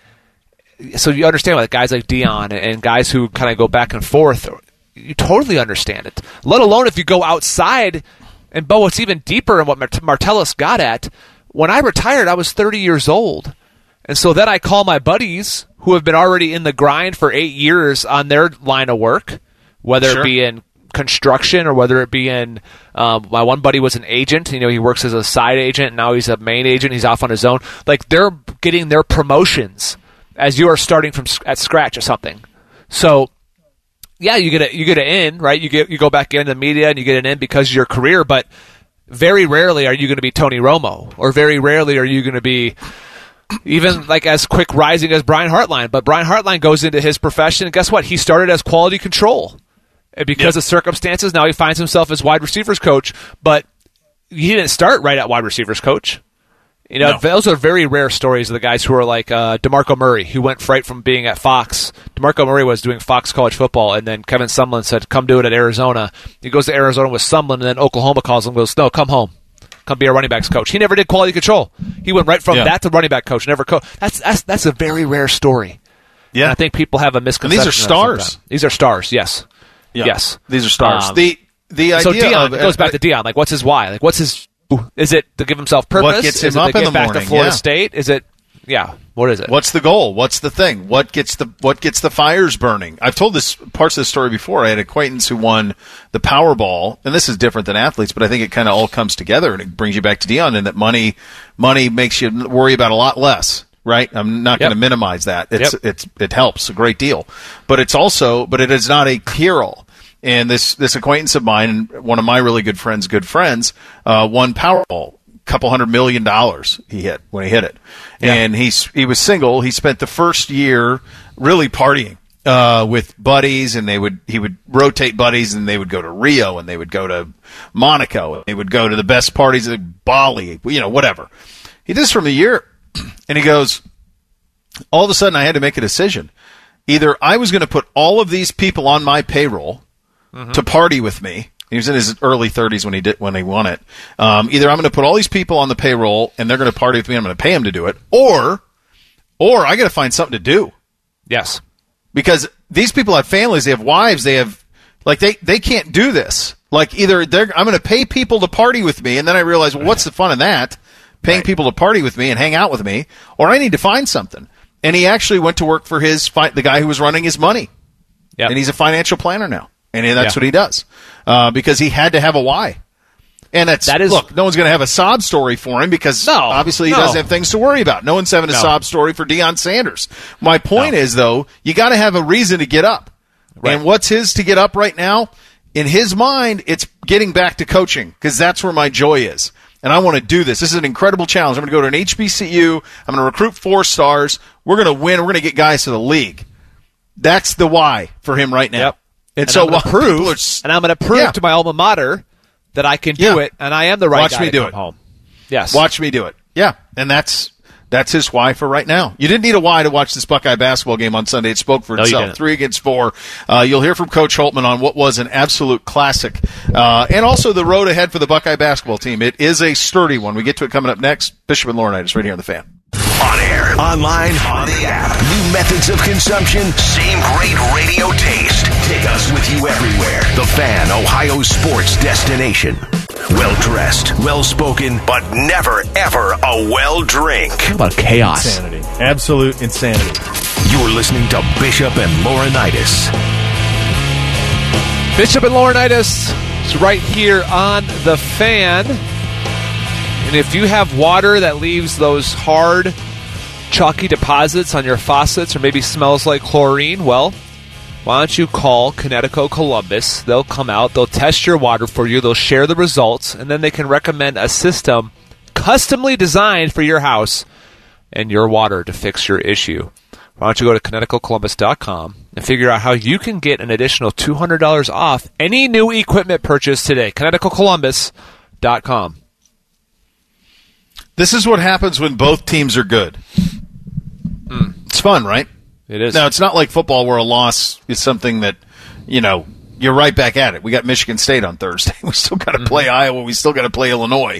so you understand like guys like Dion and guys who kind of go back and forth, you totally understand it. Let alone if you go outside, and Bo, it's even deeper in what Martellus got at. When I retired, I was 30 years old. And so then I call my buddies who have been already in the grind for 8 years on their line of work, whether it be in construction or whether it be in my one buddy was an agent, he works as a side agent, now he's a main agent, he's off on his own. Like they're getting their promotions as you are starting from at scratch or something. So yeah, you get an in, right? You go back into the media and you get an in because of your career, but very rarely are you going to be Tony Romo, or very rarely are you going to be even like as quick rising as Brian Hartline. But Brian Hartline goes into his profession, and guess what? He started as quality control. And because of circumstances, now he finds himself as wide receivers coach, but he didn't start right at wide receivers coach. Those are very rare stories of the guys who are like DeMarco Murray, who went right from being at Fox. DeMarco Murray was doing Fox College Football, and then Kevin Sumlin said, come do it at Arizona. He goes to Arizona with Sumlin, and then Oklahoma calls him and goes, no, come home. Come be our running backs coach. He never did quality control. He went right from that to running back coach, never coach. That's a very rare story. Yeah. And I think people have a misconception. And these are stars. These are stars, yes. Yeah. Yes. These are stars. The idea so Dion, it goes back to Dion. Like, what's his why? Like, what's his... Is it to give himself purpose? What gets him up in the morning? Back to Florida State? Is it? Yeah. What is it? What's the goal? What's the thing? What gets the fires burning? I've told parts of this story before. I had an acquaintance who won the Powerball, and this is different than athletes, but I think it kind of all comes together, and it brings you back to Dion, and that money makes you worry about a lot less. Right? I'm not going to minimize that. It helps a great deal, but it is not a cure-all. And this acquaintance of mine, and one of my really good friends, won Powerball, $200 million he hit when he hit it. Yeah. And he was single. He spent the first year really partying with buddies, and he would rotate buddies, and they would go to Rio, and they would go to Monaco, and they would go to the best parties at Bali, whatever. He did this from the year, and he goes, all of a sudden I had to make a decision. Either I was going to put all of these people on my payroll to party with me. He was in his early 30s when he won it. Either I'm going to put all these people on the payroll and they're going to party with me, and I'm going to pay them to do it, or I got to find something to do. Yes, because these people have families, they have wives, they have they can't do this. Like either I'm going to pay people to party with me, and then I realize, well, what's the fun in that? Paying people to party with me and hang out with me, or I need to find something. And he actually went to work for the guy who was running his money. Yep. And he's a financial planner now. And that's what he does, because he had to have a why. And look, no one's going to have a sob story for him because obviously he doesn't have things to worry about. No one's having a sob story for Deion Sanders. My point is, though, you got to have a reason to get up. Right. And what's his to get up right now? In his mind, it's getting back to coaching, because that's where my joy is. And I want to do this. This is an incredible challenge. I'm going to go to an HBCU. I'm going to recruit 4 stars. We're going to win. We're going to get guys to the league. That's the why for him right now. Yep. And so I'm going to prove to my alma mater that I can do it, and I am the right guy to come home. Yes. Watch me do it. Yeah, and that's his why for right now. You didn't need a why to watch this Buckeye basketball game on Sunday. It spoke for itself. 3-4. You'll hear from Coach Holtmann on what was an absolute classic, and also the road ahead for the Buckeye basketball team. It is a sturdy one. We get to it coming up next. Bishop and Laurinaitis right here on The Fan. On air, online, on the app. New methods of consumption, same great radio taste. Take us with you everywhere. The Fan, Ohio sports destination. Well-dressed, well-spoken, but never, ever a well-drink. How about chaos? Insanity. Absolute insanity. You're listening to Bishop and Laurinaitis. Bishop and Laurinaitis is right here on The Fan. And if you have water that leaves those hard, chalky deposits on your faucets or maybe smells like chlorine, well, why don't you call Connecticut Columbus? They'll come out, they'll test your water for you, they'll share the results, and then they can recommend a system customly designed for your house and your water to fix your issue. Why don't you go to ConnecticutColumbus.com and figure out how you can get an additional $200 off any new equipment purchase today. ConnecticutColumbus.com. This is what happens when both teams are good. It's fun, right? It is. Now, it's not like football where a loss is something that, you're right back at it. We got Michigan State on Thursday. We still got to play Iowa. We still got to play Illinois.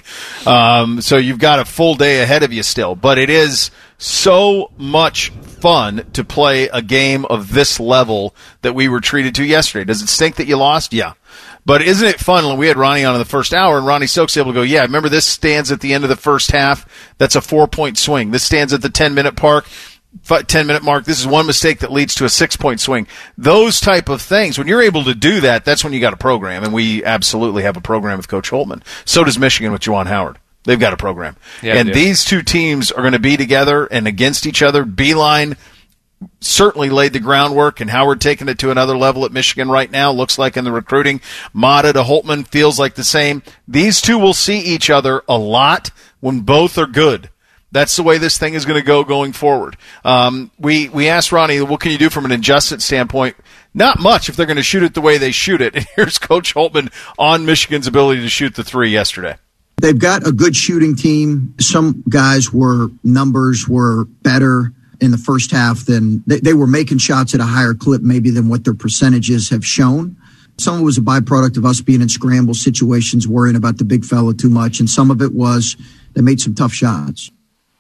So you've got a full day ahead of you still. But it is so much fun to play a game of this level that we were treated to yesterday. Does it stink that you lost? Yeah. But isn't it fun when we had Ronnie on in the first hour, and Ronnie Stokes able to go, yeah, remember this stands at the end of the first half? That's a 4-point swing. This stands at the 10-minute mark. This is one mistake that leads to a 6-point swing. Those type of things. When you're able to do that, that's when you got a program, and we absolutely have a program with Coach Holtmann. So does Michigan with Juwan Howard. They've got a program. Yeah, and these two teams are going to be together and against each other. Beeline certainly laid the groundwork, and Howard taking it to another level at Michigan right now, looks like in the recruiting. Mata to Holtmann feels like the same. These two will see each other a lot when both are good. That's the way this thing is going to go going forward. We asked Ronnie, what can you do from an adjustment standpoint? Not much if they're going to shoot it the way they shoot it. And here's Coach Holtmann on Michigan's ability to shoot the three yesterday. They've got a good shooting team. Some guys numbers were better in the first half than they were making shots at a higher clip maybe than what their percentages have shown. Some of it was a byproduct of us being in scramble situations, worrying about the big fella too much. And some of it was they made some tough shots.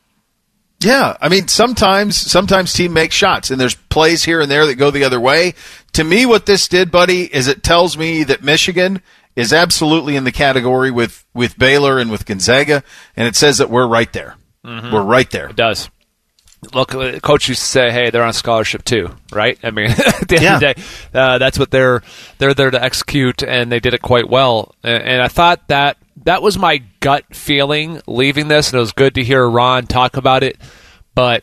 Yeah, I mean, sometimes team makes shots, and there's plays here and there that go the other way. To me, what this did, buddy, is it tells me that Michigan is absolutely in the category with Baylor and with Gonzaga, and it says that we're right there. Mm-hmm. We're right there. It does. Look, Coach used to say, hey, they're on scholarship too, right? I mean, at the end of the day, that's what they're there to execute, and they did it quite well. And I thought that was my gut feeling leaving this, and it was good to hear Ron talk about it. But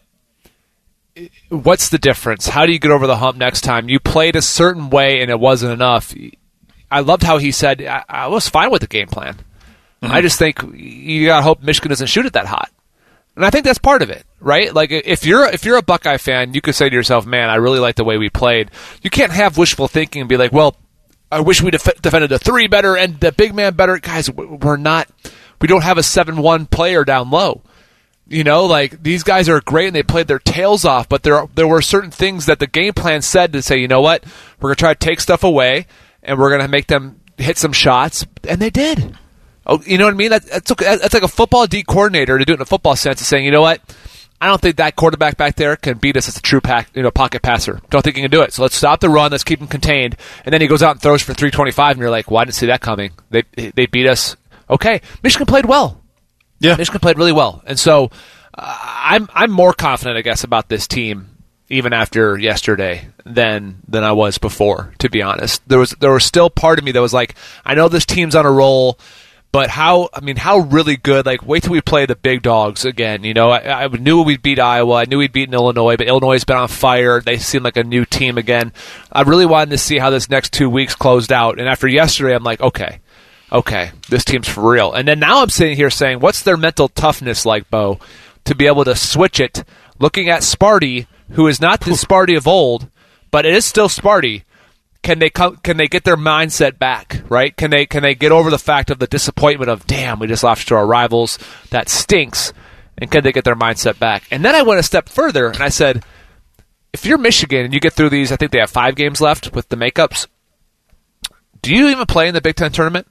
what's the difference? How do you get over the hump next time? You played a certain way, and it wasn't enough. I loved how he said, I was fine with the game plan. Mm-hmm. I just think you got to hope Michigan doesn't shoot it that hot. And I think that's part of it, right? Like if you're a Buckeye fan, you could say to yourself, man, I really like the way we played. You can't have wishful thinking and be like, well, I wish we defended the three better and the big man better. Guys, we don't have a 7-1 player down low. Like these guys are great and they played their tails off, but there were certain things that the game plan said to say, you know what, we're going to try to take stuff away and we're going to make them hit some shots, and they did. Oh, you know what I mean? That's like a football D coordinator to do it in a football sense of saying, you know what, I don't think that quarterback back there can beat us as a true pocket passer. Don't think he can do it. So let's stop the run. Let's keep him contained. And then he goes out and throws for 325, and you're like, well, I didn't see that coming. They beat us. Okay, Michigan played well. Yeah, Michigan played really well, and so I'm more confident, I guess, about this team even after yesterday than I was before. To be honest, there was still part of me that was like, I know this team's on a roll. But how really good, like, wait till we play the big dogs again. I knew we'd beat Iowa. I knew we'd beat Illinois, but Illinois has been on fire. They seem like a new team again. I really wanted to see how this next 2 weeks closed out. And after yesterday, I'm like, okay, this team's for real. And then now I'm sitting here saying, what's their mental toughness like, Bo, to be able to switch it, looking at Sparty, who is not the Sparty of old, but it is still Sparty. can they get their mindset back, right? Can they get over the fact of the disappointment of, damn, we just lost to our rivals, that stinks, and can they get their mindset back? And then I went a step further and I said, if you're Michigan and you get through these, I think they have 5 games left with the makeups. Do you even play in the Big Ten tournament?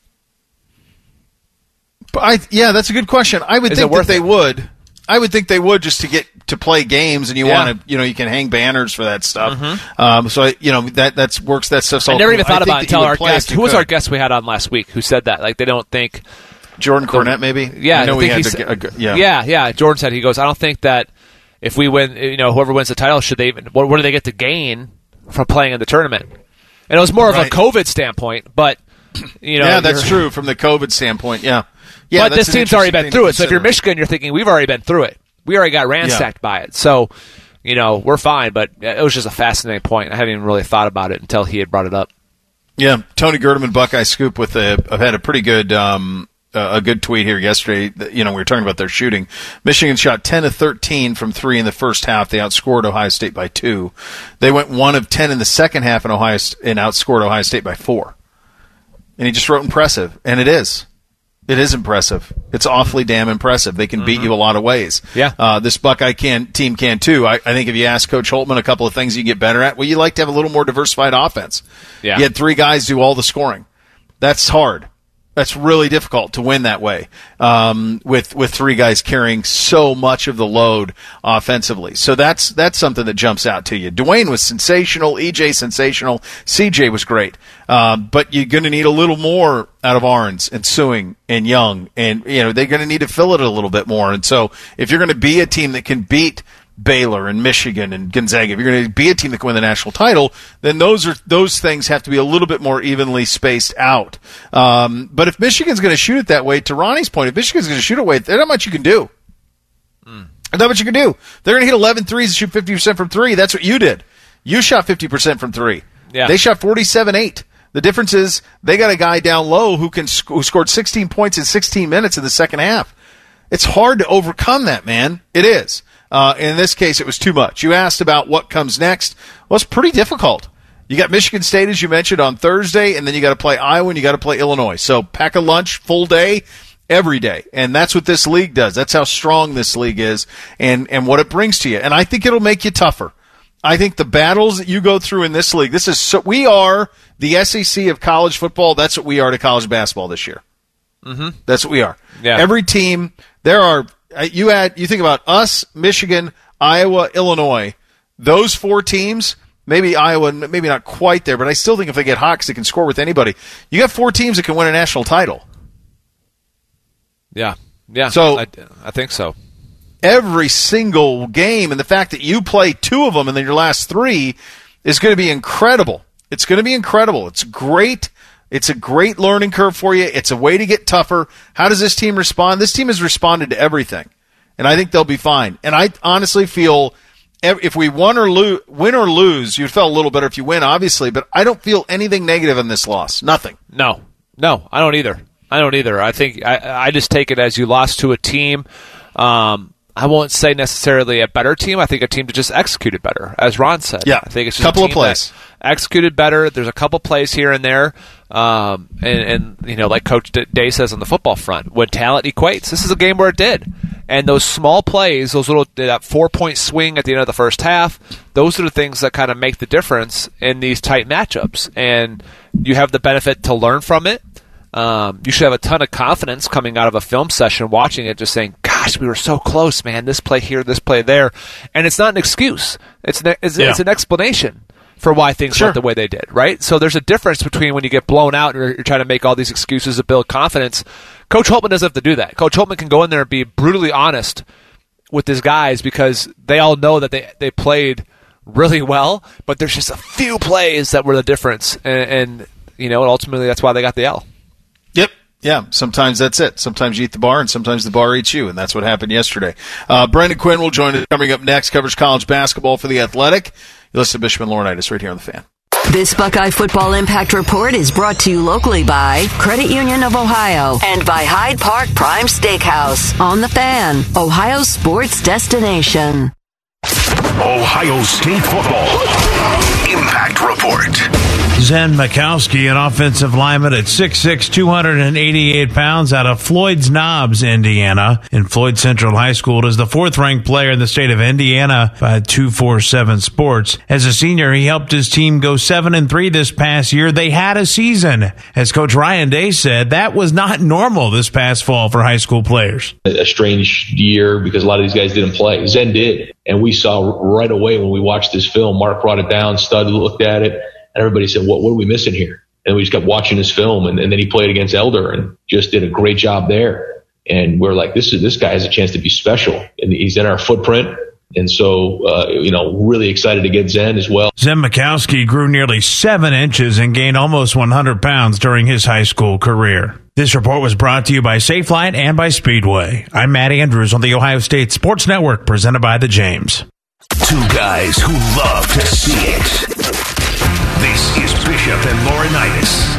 Yeah, that's a good question. I would think that they would. I would think they would, just to get to play games, and you want to, you can hang banners for that stuff. So that works. That stuff's all. I never even thought about it until our guest. Who was our guest we had on last week? Who said that? Like, they don't think Jordan Cornette, maybe. Yeah, I know we had yeah. Jordan said, he goes, I don't think that if we win, whoever wins the title, should they even? What do they get to gain from playing in the tournament? And it was more of a COVID standpoint, but yeah, that's true from the COVID standpoint. Yeah. But this team's already been through it. So if you're Michigan, you're thinking, we've already been through it. We already got ransacked by it. So, we're fine. But it was just a fascinating point. I hadn't even really thought about it until he had brought it up. Yeah. Tony Gerdeman, Buckeye Scoop, I've had a pretty good a good tweet here yesterday. We were talking about their shooting. Michigan shot 10 of 13 from 3 in the first half. They outscored Ohio State by 2. They went 1 of 10 in the second half and outscored Ohio State by 4. And he just wrote impressive. And it is. It is impressive. It's awfully damn impressive. They can beat you a lot of ways. Yeah. This Buckeye team can too. I think if you ask Coach Holtman a couple of things you get better at, you like to have a little more diversified offense. Yeah. You had 3 guys do all the scoring. That's hard. That's really difficult to win that way, with 3 guys carrying so much of the load offensively. So that's something that jumps out to you. Dwayne was sensational. EJ sensational. CJ was great. But you're going to need a little more out of Arns and Suing and Young, and they're going to need to fill it a little bit more. And so if you're going to be a team that can beat Baylor and Michigan and Gonzaga, if you're going to be a team that can win the national title, then those things have to be a little bit more evenly spaced out. But if Michigan's going to shoot it that way, to Ronnie's point, if Michigan's going to shoot it away, there's not much you can do. There's not much you can do. They're going to hit 11 threes and shoot 50% from 3. That's what you did. You shot 50% from 3. Yeah. They shot 47-8. The difference is they got a guy down low who scored 16 points in 16 minutes in the second half. It's hard to overcome that, man. It is. In this case, it was too much. You asked about what comes next. Well, it's pretty difficult. You got Michigan State, as you mentioned, on Thursday, and then you got to play Iowa and you got to play Illinois. So pack a lunch, full day, every day. And that's what this league does. That's how strong this league is and what it brings to you. And I think it'll make you tougher. I think the battles that you go through in this league, we are the SEC of college football. That's what we are to college basketball this year. That's what we are. Yeah. Every team, you think about us, Michigan, Iowa, Illinois, those 4 teams, maybe Iowa, maybe not quite there, but I still think if they get hot, 'cause they can score with anybody, you got 4 teams that can win a national title. Yeah. So I think so. Every single game, and the fact that you play 2 of them and then your last 3 is going to be incredible. It's going to be incredible. It's great. It's a great learning curve for you. It's a way to get tougher. How does this team respond? This team has responded to everything, and I think they'll be fine. And I honestly feel if we win or lose, you'd feel a little better if you win, obviously, but I don't feel anything negative in this loss. Nothing. No, I don't either. I think I just take it as you lost to a team. I won't say necessarily a better team. I think a team that just executed better, as Ron said. Yeah, I think it's just couple a team of plays that executed better. There's a couple plays here and there, and like Coach Day says on the football front, when talent equates, this is a game where it did. And those small plays, that 4-point swing at the end of the first half, those are the things that kind of make the difference in these tight matchups. And you have the benefit to learn from it. You should have a ton of confidence coming out of a film session, watching it, just saying, gosh, we were so close, man. This play here, this play there. And it's not an excuse. It's an explanation for why things went the way they did, right? So there's a difference between when you get blown out and you're trying to make all these excuses to build confidence. Coach Holtman doesn't have to do that. Coach Holtman can go in there and be brutally honest with his guys because they all know that they played really well, but there's just a few plays that were the difference. And ultimately that's why they got the L. Yep. Yeah, sometimes that's it. Sometimes you eat the bar, and sometimes the bar eats you, and that's what happened yesterday. Brendan Quinn will join us coming up next, covers college basketball for The Athletic. You listen to Bishop and Laurinaitis right here on The Fan. This Buckeye Football Impact Report is brought to you locally by Credit Union of Ohio and by Hyde Park Prime Steakhouse on The Fan, Ohio sports destination. Ohio State football Impact Report. Zen Mikowski, an offensive lineman at 6'6", 288 pounds out of Floyd's Knobs, Indiana. In Floyd Central High School, is the fourth-ranked player in the state of Indiana by 247 Sports. As a senior, he helped his team go 7-3 this past year. They had a season. As Coach Ryan Day said, that was not normal this past fall for high school players. A strange year because a lot of these guys didn't play. Zen did. And we saw right away when we watched this film, Mark brought it down, Stud looked at it, and everybody said, what are we missing here? And we just kept watching his film, and then he played against Elder and just did a great job there. And we're like, this guy has a chance to be special, and he's in our footprint. And so, really excited to get Zen as well. Zen Mikowski grew nearly 7 inches and gained almost 100 pounds during his high school career. This report was brought to you by Safelite and by Speedway. I'm Matt Andrews on the Ohio State Sports Network, presented by The James. Two guys who love to see it. This is Bishop and Laurinaitis.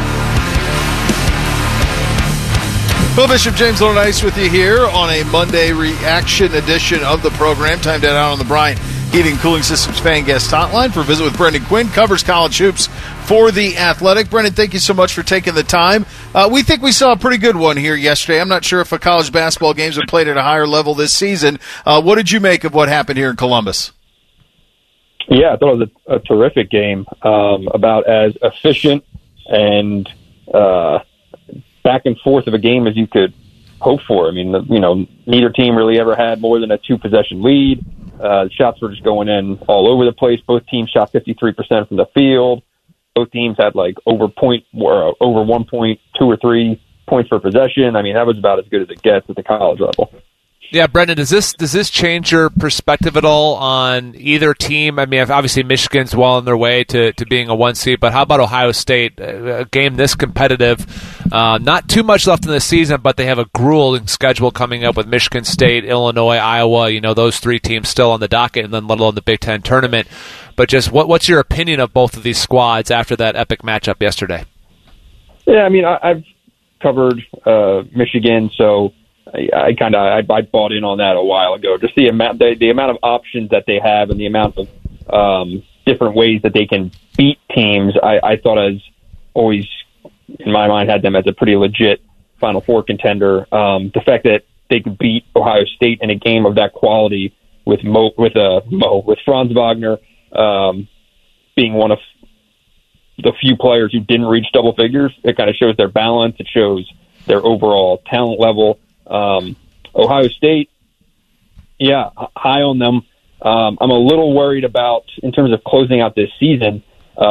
Bill Bishop, James Laurinaitis with you here on a Monday reaction edition of the program. Time to head out on the Bryant Heating and Cooling Systems fan guest hotline for a visit with Brendan Quinn. Covers college hoops for The Athletic. Brendan, thank you so much for taking the time. We think we saw a pretty good one here yesterday. I'm not sure if a college basketball games have played at a higher level this season. What did you make of what happened here in Columbus? Yeah, I thought it was a terrific game, about as efficient and back and forth of a game as you could hope for. I mean, neither team really ever had more than a 2-possession lead. The shots were just going in all over the place. Both teams shot 53% from the field. Both teams had over 1.2 or 3 points per possession. I mean, that was about as good as it gets at the college level. Yeah, Brendan, does this change your perspective at all on either team? I mean, obviously Michigan's well on their way to being a 1 seed, but how about Ohio State? A game this competitive, not too much left in the season, but they have a grueling schedule coming up with Michigan State, Illinois, Iowa. Those 3 teams still on the docket, and then let alone the Big Ten tournament. But just what's your opinion of both of these squads after that epic matchup yesterday? Yeah, I mean, I've covered Michigan, so I bought in on that a while ago. Just the amount of options that they have and the amount of different ways that they can beat teams. I thought as always in my mind had them as a pretty legit Final Four contender. The fact that they could beat Ohio State in a game of that quality with Franz Wagner being one of the few players who didn't reach double figures. It kind of shows their balance. It shows their overall talent level. Ohio State, yeah, high on them. I'm a little worried about, in terms of closing out this season,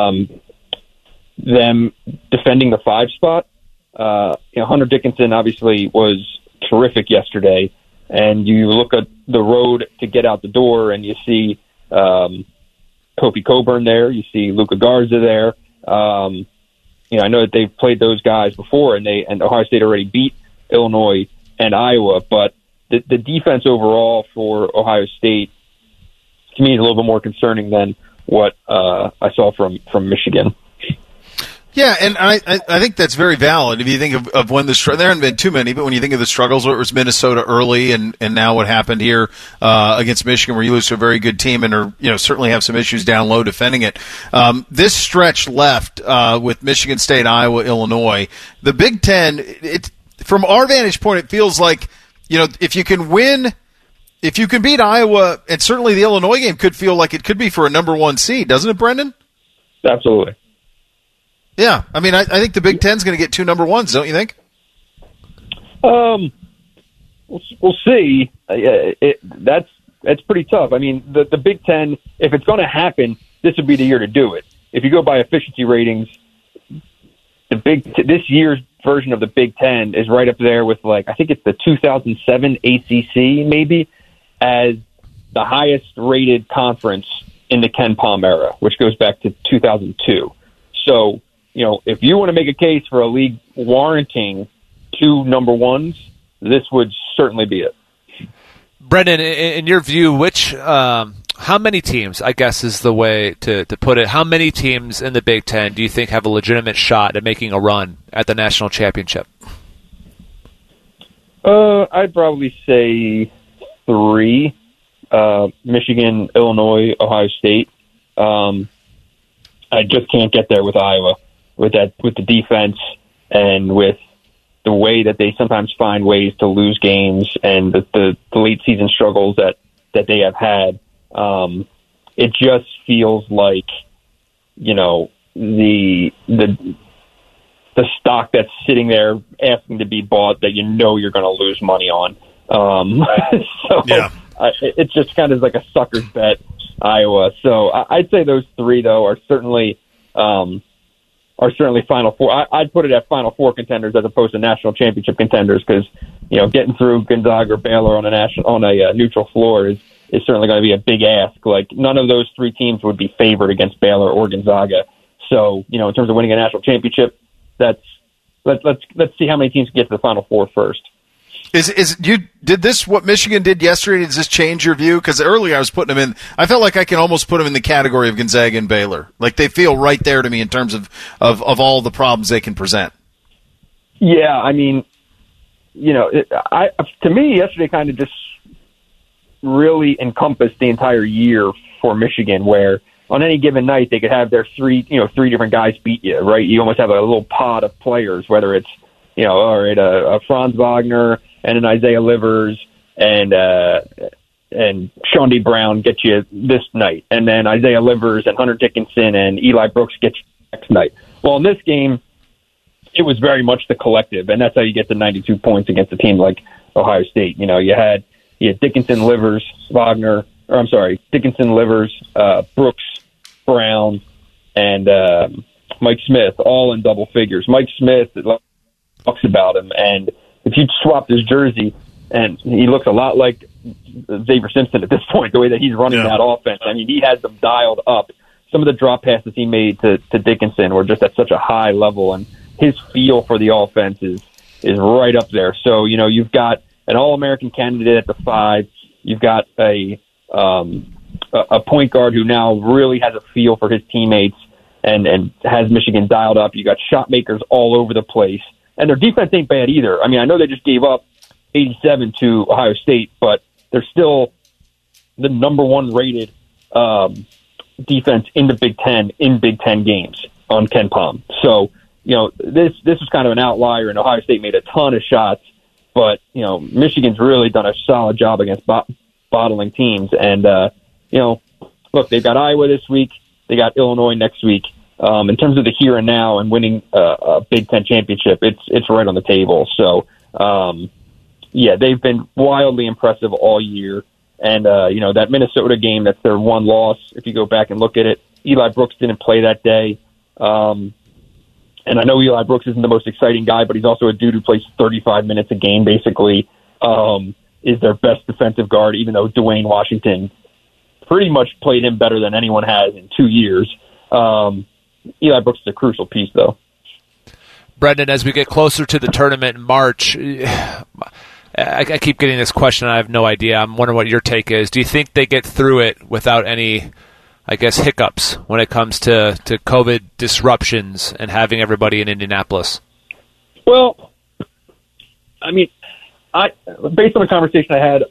them defending the 5 spot. Hunter Dickinson obviously was terrific yesterday, and you look at the road to get out the door, and you see Kofi Coburn there, you see Luka Garza there. I know that they've played those guys before, and Ohio State already beat Illinois and Iowa, but the defense overall for Ohio State, to me, is a little bit more concerning than what I saw from Michigan. Yeah, and I think that's very valid. If you think of when there haven't been too many, but when you think of the struggles, where it was Minnesota early, and now what happened here against Michigan, where you lose to a very good team and are certainly have some issues down low defending it. This stretch left with Michigan State, Iowa, Illinois, the Big Ten. From our vantage point, it feels like if you can win. If you can beat Iowa, and certainly the Illinois game could feel like it could be for a number 1 seed, doesn't it, Brendan? Absolutely. Yeah, I mean, I think the Big Ten's going to get 2 number 1s, don't you think? We'll see. That's pretty tough. I mean, the Big Ten, if it's going to happen, this would be the year to do it. If you go by efficiency ratings, this year's version of the Big Ten is right up there with, I think it's the 2007 ACC, maybe, as the highest rated conference in the Ken Pom era, which goes back to 2002. So, if you want to make a case for a league warranting 2 number 1s, this would certainly be it. Brendan, in your view, how many teams, I guess is the way to put it, how many teams in the Big Ten do you think have a legitimate shot at making a run at the national championship? I'd probably say 3. Michigan, Illinois, Ohio State. I just can't get there with Iowa. with the defense and with the way that they sometimes find ways to lose games and the late season struggles that they have had. It just feels like, the stock that's sitting there asking to be bought that you're going to lose money on. It's just kind of like a sucker's bet, Iowa. So I'd say those three, though, are certainly Final Four. I'd put it at Final Four contenders as opposed to national championship contenders because, getting through Gonzaga or Baylor on a neutral floor is certainly going to be a big ask. Like, none of those three teams would be favored against Baylor or Gonzaga. So, in terms of winning a national championship, let's see how many teams get to the Final Four first. Did this what Michigan did yesterday? Does this change your view? Because earlier I was putting them in. I felt like I can almost put them in the category of Gonzaga and Baylor. Like they feel right there to me in terms of all the problems they can present. Yeah, I mean, to me yesterday kind of just really encompassed the entire year for Michigan, where on any given night they could have their three different guys beat you. Right, you almost have a little pod of players, whether it's all right, a Franz Wagner and an Isaiah Livers and Shawnee Brown get you this night, and then Isaiah Livers and Hunter Dickinson and Eli Brooks get you next night. Well, in this game, it was very much the collective, and that's how you get the 92 points against a team like Ohio State. You had Dickinson, Livers, Brooks, Brown, and Mike Smith, all in double figures. Mike Smith talks about him, and if you swap his jersey, and he looks a lot like Xavier Simpson at this point, the way that he's running that offense. I mean, he has them dialed up. Some of the drop passes he made to Dickinson were just at such a high level, and his feel for the offense is right up there. So, you've got an All-American candidate at the 5. You've got a point guard who now really has a feel for his teammates and has Michigan dialed up. You got shot makers all over the place. And their defense ain't bad either. I mean, I know they just gave up 87 to Ohio State, but they're still the number 1 rated defense in the Big Ten in Big Ten games on KenPom. So, this was kind of an outlier, and Ohio State made a ton of shots, but, Michigan's really done a solid job against bottling teams. And, look, they've got Iowa this week. They got Illinois next week. In terms of the here and now and winning a Big Ten championship, it's right on the table. So, they've been wildly impressive all year. And, that Minnesota game, that's their one loss. If you go back and look at it, Eli Brooks didn't play that day. And I know Eli Brooks isn't the most exciting guy, but he's also a dude who plays 35 minutes a game, basically, is their best defensive guard, even though Dwayne Washington pretty much played him better than anyone has in 2 years. Eli Brooks is a crucial piece, though. Brendan, as we get closer to the tournament in March, I keep getting this question, and I have no idea. I'm wondering what your take is. Do you think they get through it without any, hiccups when it comes to COVID disruptions and having everybody in Indianapolis? Well, I mean, based on the conversation I had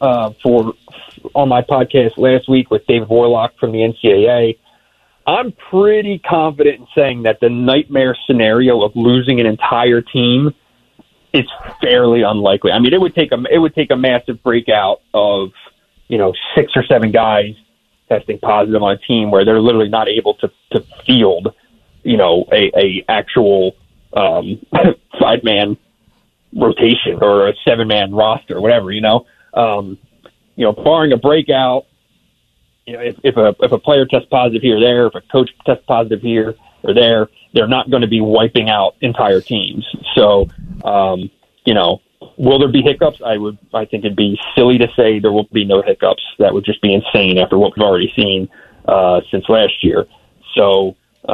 on my podcast last week with David Warlock from the NCAA, I'm pretty confident in saying that the nightmare scenario of losing an entire team is fairly unlikely. I mean, it would take a massive breakout of 6 or 7 guys testing positive on a team where they're literally not able to field a actual 5-man rotation or a 7-man roster, whatever. Barring a breakout. If a player tests positive here or there, if a coach tests positive here or there, they're not going to be wiping out entire teams. So, will there be hiccups? I think it'd be silly to say there will be no hiccups. That would just be insane after what we've already seen since last year. So,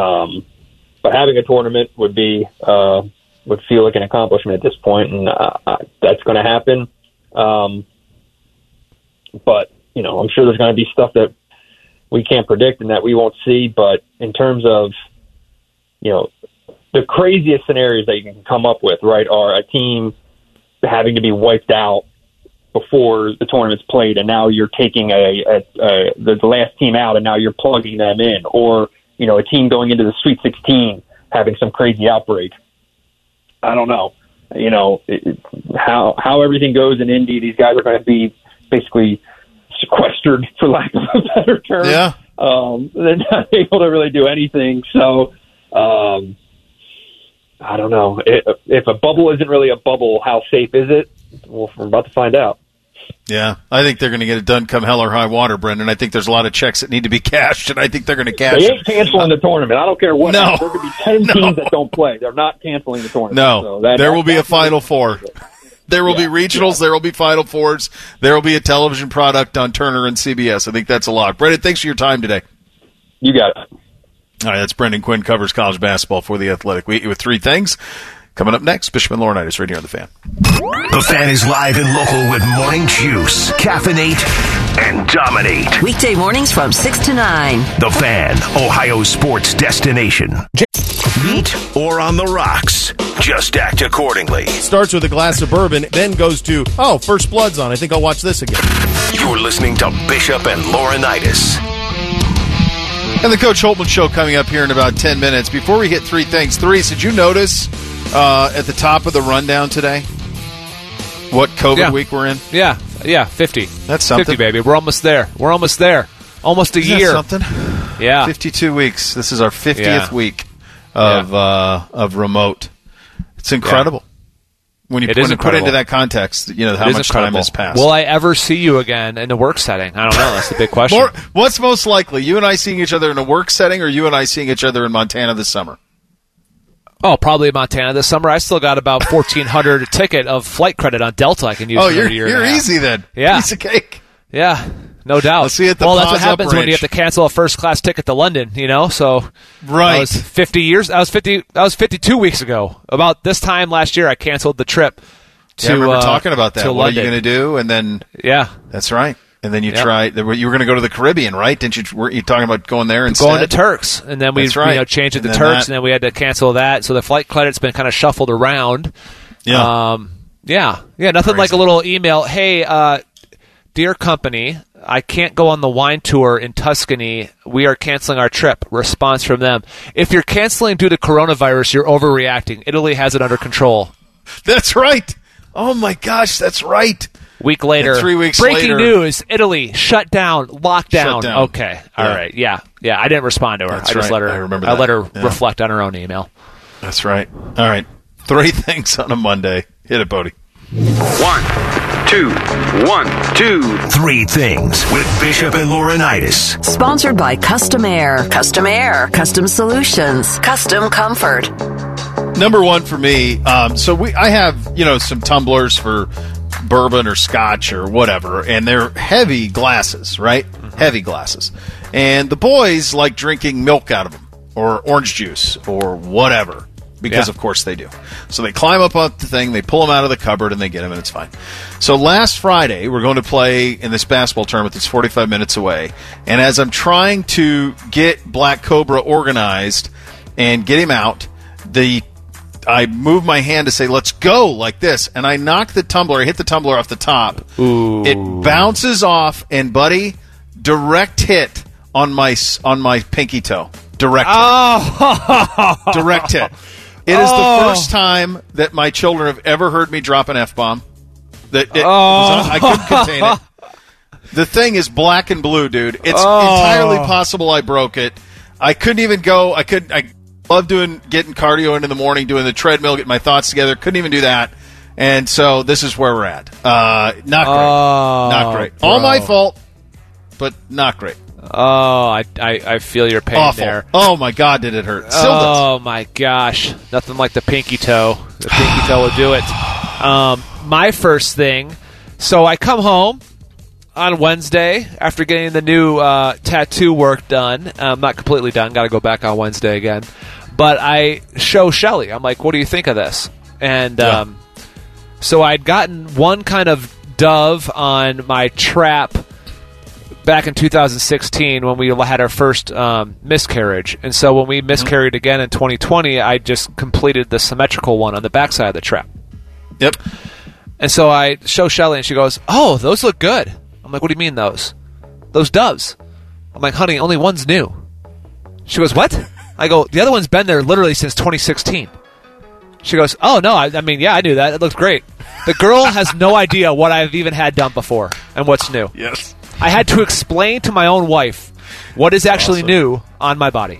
but having a tournament would feel like an accomplishment at this point, and that's going to happen. But I'm sure there's going to be stuff that we can't predict and that we won't see. But in terms of, the craziest scenarios that you can come up with, right, are a team having to be wiped out before the tournament's played, and now you're taking the last team out, and now you're plugging them in, or a team going into the Sweet 16 having some crazy outbreak. I don't know. You know, how everything goes in Indy, these guys are going to be basically sequestered, for lack of a better term. Yeah. They're not able to really do anything. So, I don't know. If a bubble isn't really a bubble, how safe is it? Well, we're about to find out. Yeah, I think they're going to get it done come hell or high water, Brendan. I think there's a lot of checks that need to be cashed, and I think they're going to cash They ain't canceling the tournament. I don't care what. No. There could be 10 teams that don't play. They're not canceling the tournament. No, So there will be a Final Four. There will be regionals. There will be Final Fours. There will be a television product on Turner and CBS. I think that's a lot. Brendan, thanks for your time today. You got it. All right, that's Brendan Quinn, covers college basketball for The Athletic. We eat you with three things. Coming up next, Bishop and Laurinaitis right here on The Fan. The Fan is live and local with Morning Juice, Caffeinate, and Dominate. Weekday mornings from 6 to 9. The Fan, Ohio sports destination. Meet or on the rocks. Just act accordingly. Starts with a glass of bourbon, then goes to, First Blood's on. I think I'll watch this again. You're listening to Bishop and Laurinaitis. And the Coach Holtman Show coming up here in about 10 minutes. Before we hit three things, did you notice at the top of the rundown today what COVID week we're in? Yeah, 50. That's something. 50, baby. We're almost there. Almost a Isn't year. That something? Yeah. 52 weeks. This is our 50th week of remote. It's incredible. When you put it into that context, you know how much time has passed. Will I ever see you again in a work setting? I don't know. That's the big question. What's most likely, you and I seeing each other in a work setting, or you and I seeing each other in Montana this summer? Oh, probably Montana this summer. I still got about $1,400 ticket of flight credit on Delta I can use. You're easy then. Yeah, piece of cake. Yeah, no doubt. I'll see you at the that's what happens when you have to cancel a first class ticket to London. You know, so right. I was 50 years. I was 50. That was 52 weeks ago. About this time last year, I canceled the trip. I remember talking about that. What London. are you going to do? And then that's right. And then you tried. You were going to go to the Caribbean, right? Didn't you? Weren't you talking about going there instead? Going to Turks, and then we changed it to Turks, and then we had to cancel that. So the flight credit's been kind of shuffled around. Yeah. Nothing like a little email. Hey, dear company, I can't go on the wine tour in Tuscany. We are canceling our trip. Response from them: if you're canceling due to coronavirus, you're overreacting. Italy has it under control. That's right. Oh my gosh, that's right. Week later, 3 weeks breaking later, news: Italy shut down, lockdown. Shut down. Okay, all right, yeah. I didn't respond to her. That's I just right. let her. I remember I that. let her Yeah. reflect on her own email. That's right. All right, three things on a Monday. Hit it, Bodie. 1, 2, 3 things with Bishop and Laurinaitis. Sponsored by Custom Air. Custom Air. Custom Solutions. Custom Comfort. Number one for me. I have some tumblers for bourbon or scotch or whatever, and they're heavy glasses, right? Mm-hmm. Heavy glasses, and the boys like drinking milk out of them or orange juice or whatever. Because, of course, they do. So they climb up the thing, they pull them out of the cupboard, and they get them, and it's fine. So last Friday, we're going to play in this basketball tournament that's 45 minutes away. And as I'm trying to get Black Cobra organized and get him out, I move my hand to say, let's go, like this. And I knock the tumbler, I hit the tumbler off the top. Ooh. It bounces off, and, buddy, direct hit on my pinky toe. Direct hit. Oh. Direct hit. It is the first time that my children have ever heard me drop an F-bomb. I couldn't contain it. The thing is black and blue, dude. It's entirely possible I broke it. I couldn't even go. I love getting cardio in the morning, doing the treadmill, getting my thoughts together. Couldn't even do that. And so this is where we're at. Not great. Not great. Bro. All my fault, but not great. Oh, I feel your pain Awful. there. Oh, my God, did it hurt. Oh, my gosh. Nothing like the pinky toe. The pinky toe will do it. My first thing, so I come home on Wednesday after getting the new tattoo work done. I'm not completely done. Got to go back on Wednesday again. But I show Shelly. I'm like, what do you think of this? And so I'd gotten one kind of dove on my trap back in 2016 when we had our first miscarriage. And so when we miscarried again in 2020, I just completed the symmetrical one on the backside of the trap. Yep. And so I show Shelly, and she goes, oh, those look good. I'm like, what do you mean those? Those doves. I'm like, honey, only one's new. She goes, what? I go, the other one's been there literally since 2016. She goes, oh, no, I mean, yeah, I knew that. It looks great. The girl has no idea what I've even had done before and what's new. Yes. I had to explain to my own wife what is actually new on my body.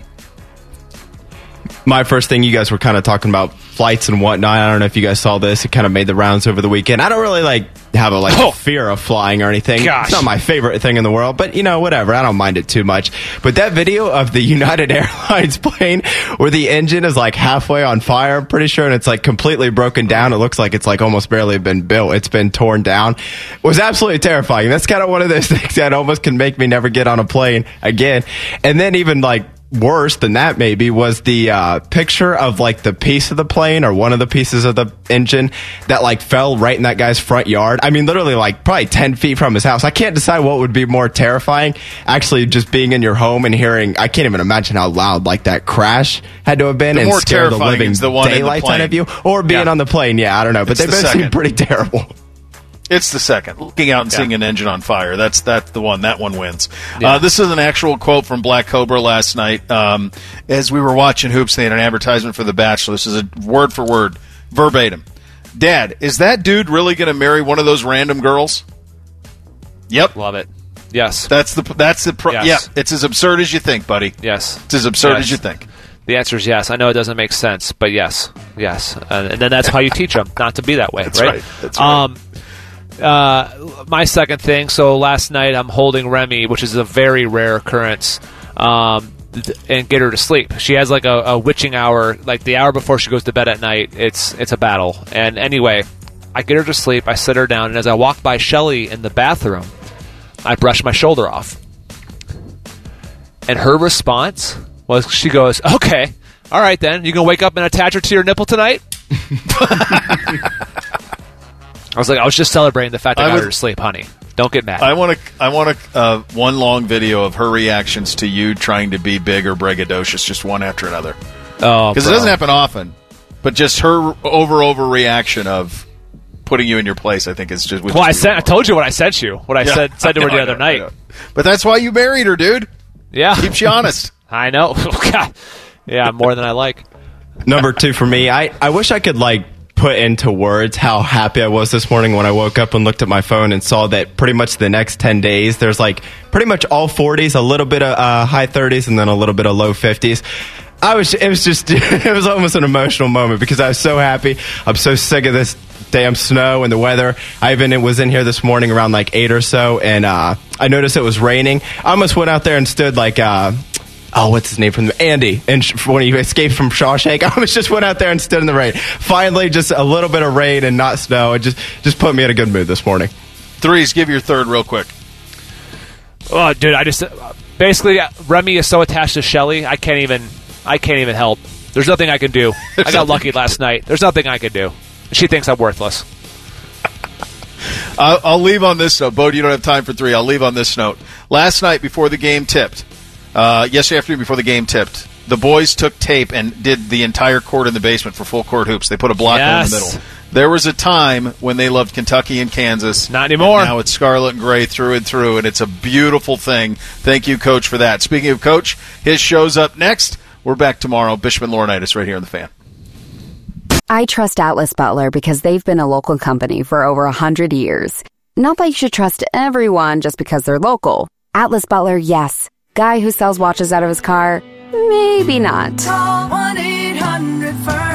My first thing, you guys were kind of talking about flights and whatnot. I don't know if you guys saw this. It kind of made the rounds over the weekend. I don't really have a fear of flying or anything. Gosh. It's not my favorite thing in the world, but whatever. I don't mind it too much. But that video of the United Airlines plane where the engine is halfway on fire, I'm pretty sure, and it's completely broken down. It looks like it's almost barely been built. It's been torn down. It was absolutely terrifying. That's kind of one of those things that almost can make me never get on a plane again. And then even worse than that maybe was the picture of the piece of the plane or one of the pieces of the engine that fell right in that guy's front yard. I mean, literally probably 10 feet from his house. I can't decide what would be more terrifying, actually just being in your home and hearing. I can't even imagine how loud that crash had to have been and scare the living daylights out of you, or being on the plane. Yeah, I don't know, but they both seem pretty terrible. It's the second. Looking out and seeing an engine on fire. That's the one. That one wins. Yeah. This is an actual quote from Black Cobra last night. As we were watching Hoops, they had an advertisement for The Bachelor. This is a word for word, verbatim. Dad, is that dude really going to marry one of those random girls? Yep. Love it. Yes. Yes. Yeah, it's as absurd as you think, buddy. Yes. It's as absurd as you think. The answer is yes. I know it doesn't make sense, but yes. Yes. And then that's how you teach them not to be that way, That's right? That's right. My second thing, so last night I'm holding Remy, which is a very rare occurrence, and get her to sleep. She has a witching hour, the hour before she goes to bed at night. It's a battle. And anyway, I get her to sleep, I sit her down, and as I walk by Shelly in the bathroom, I brush my shoulder off. And her response was, she goes, okay, all right then, you gonna wake up and attach her to your nipple tonight? I was just celebrating the fact that I got her to sleep, honey. Don't get mad. I want one long video of her reactions to you trying to be big or braggadocious, just one after another. Oh, because it doesn't happen often, but just her overreaction of putting you in your place, I think is just. Well, I told you what I sent you. What I said to her the other night. But that's why you married her, dude. Yeah, keeps you honest. I know. Yeah, more than I like. Number 2 for me. I wish I could put into words how happy I was this morning when I woke up and looked at my phone and saw that pretty much the next 10 days there's pretty much all 40s, a little bit of high 30s, and then a little bit of low 50s. It was almost an emotional moment because I was so happy. I'm so sick of this damn snow and the weather. I even was in here this morning around 8 or so, and I noticed it was raining. I almost went out there and stood what's his name from Andy? And when he escaped from Shawshank, I just went out there and stood in the rain. Finally, just a little bit of rain and not snow. It just put me in a good mood this morning. Threes, give your third real quick. Oh, dude, I just basically Remy is so attached to Shelly, I can't even help. There's nothing I can do. I got lucky last night. There's nothing I can do. She thinks I'm worthless. I'll leave on this note. Bo, you don't have time for 3. I'll leave on this note. Last night before the game tipped. Yesterday afternoon before the game tipped, the boys took tape and did the entire court in the basement for full court hoops. They put a block in the middle. There was a time when they loved Kentucky and Kansas. Not anymore. Now it's scarlet and gray through and through, and it's a beautiful thing. Thank you, Coach, for that. Speaking of Coach, his show's up next. We're back tomorrow. Bishop and Laurinaitis right here on The Fan. I trust Atlas Butler because they've been a local company for over 100 years. Not that you should trust everyone just because they're local. Atlas Butler, yes. Guy who sells watches out of his car, maybe not. Call 1-800-FIRST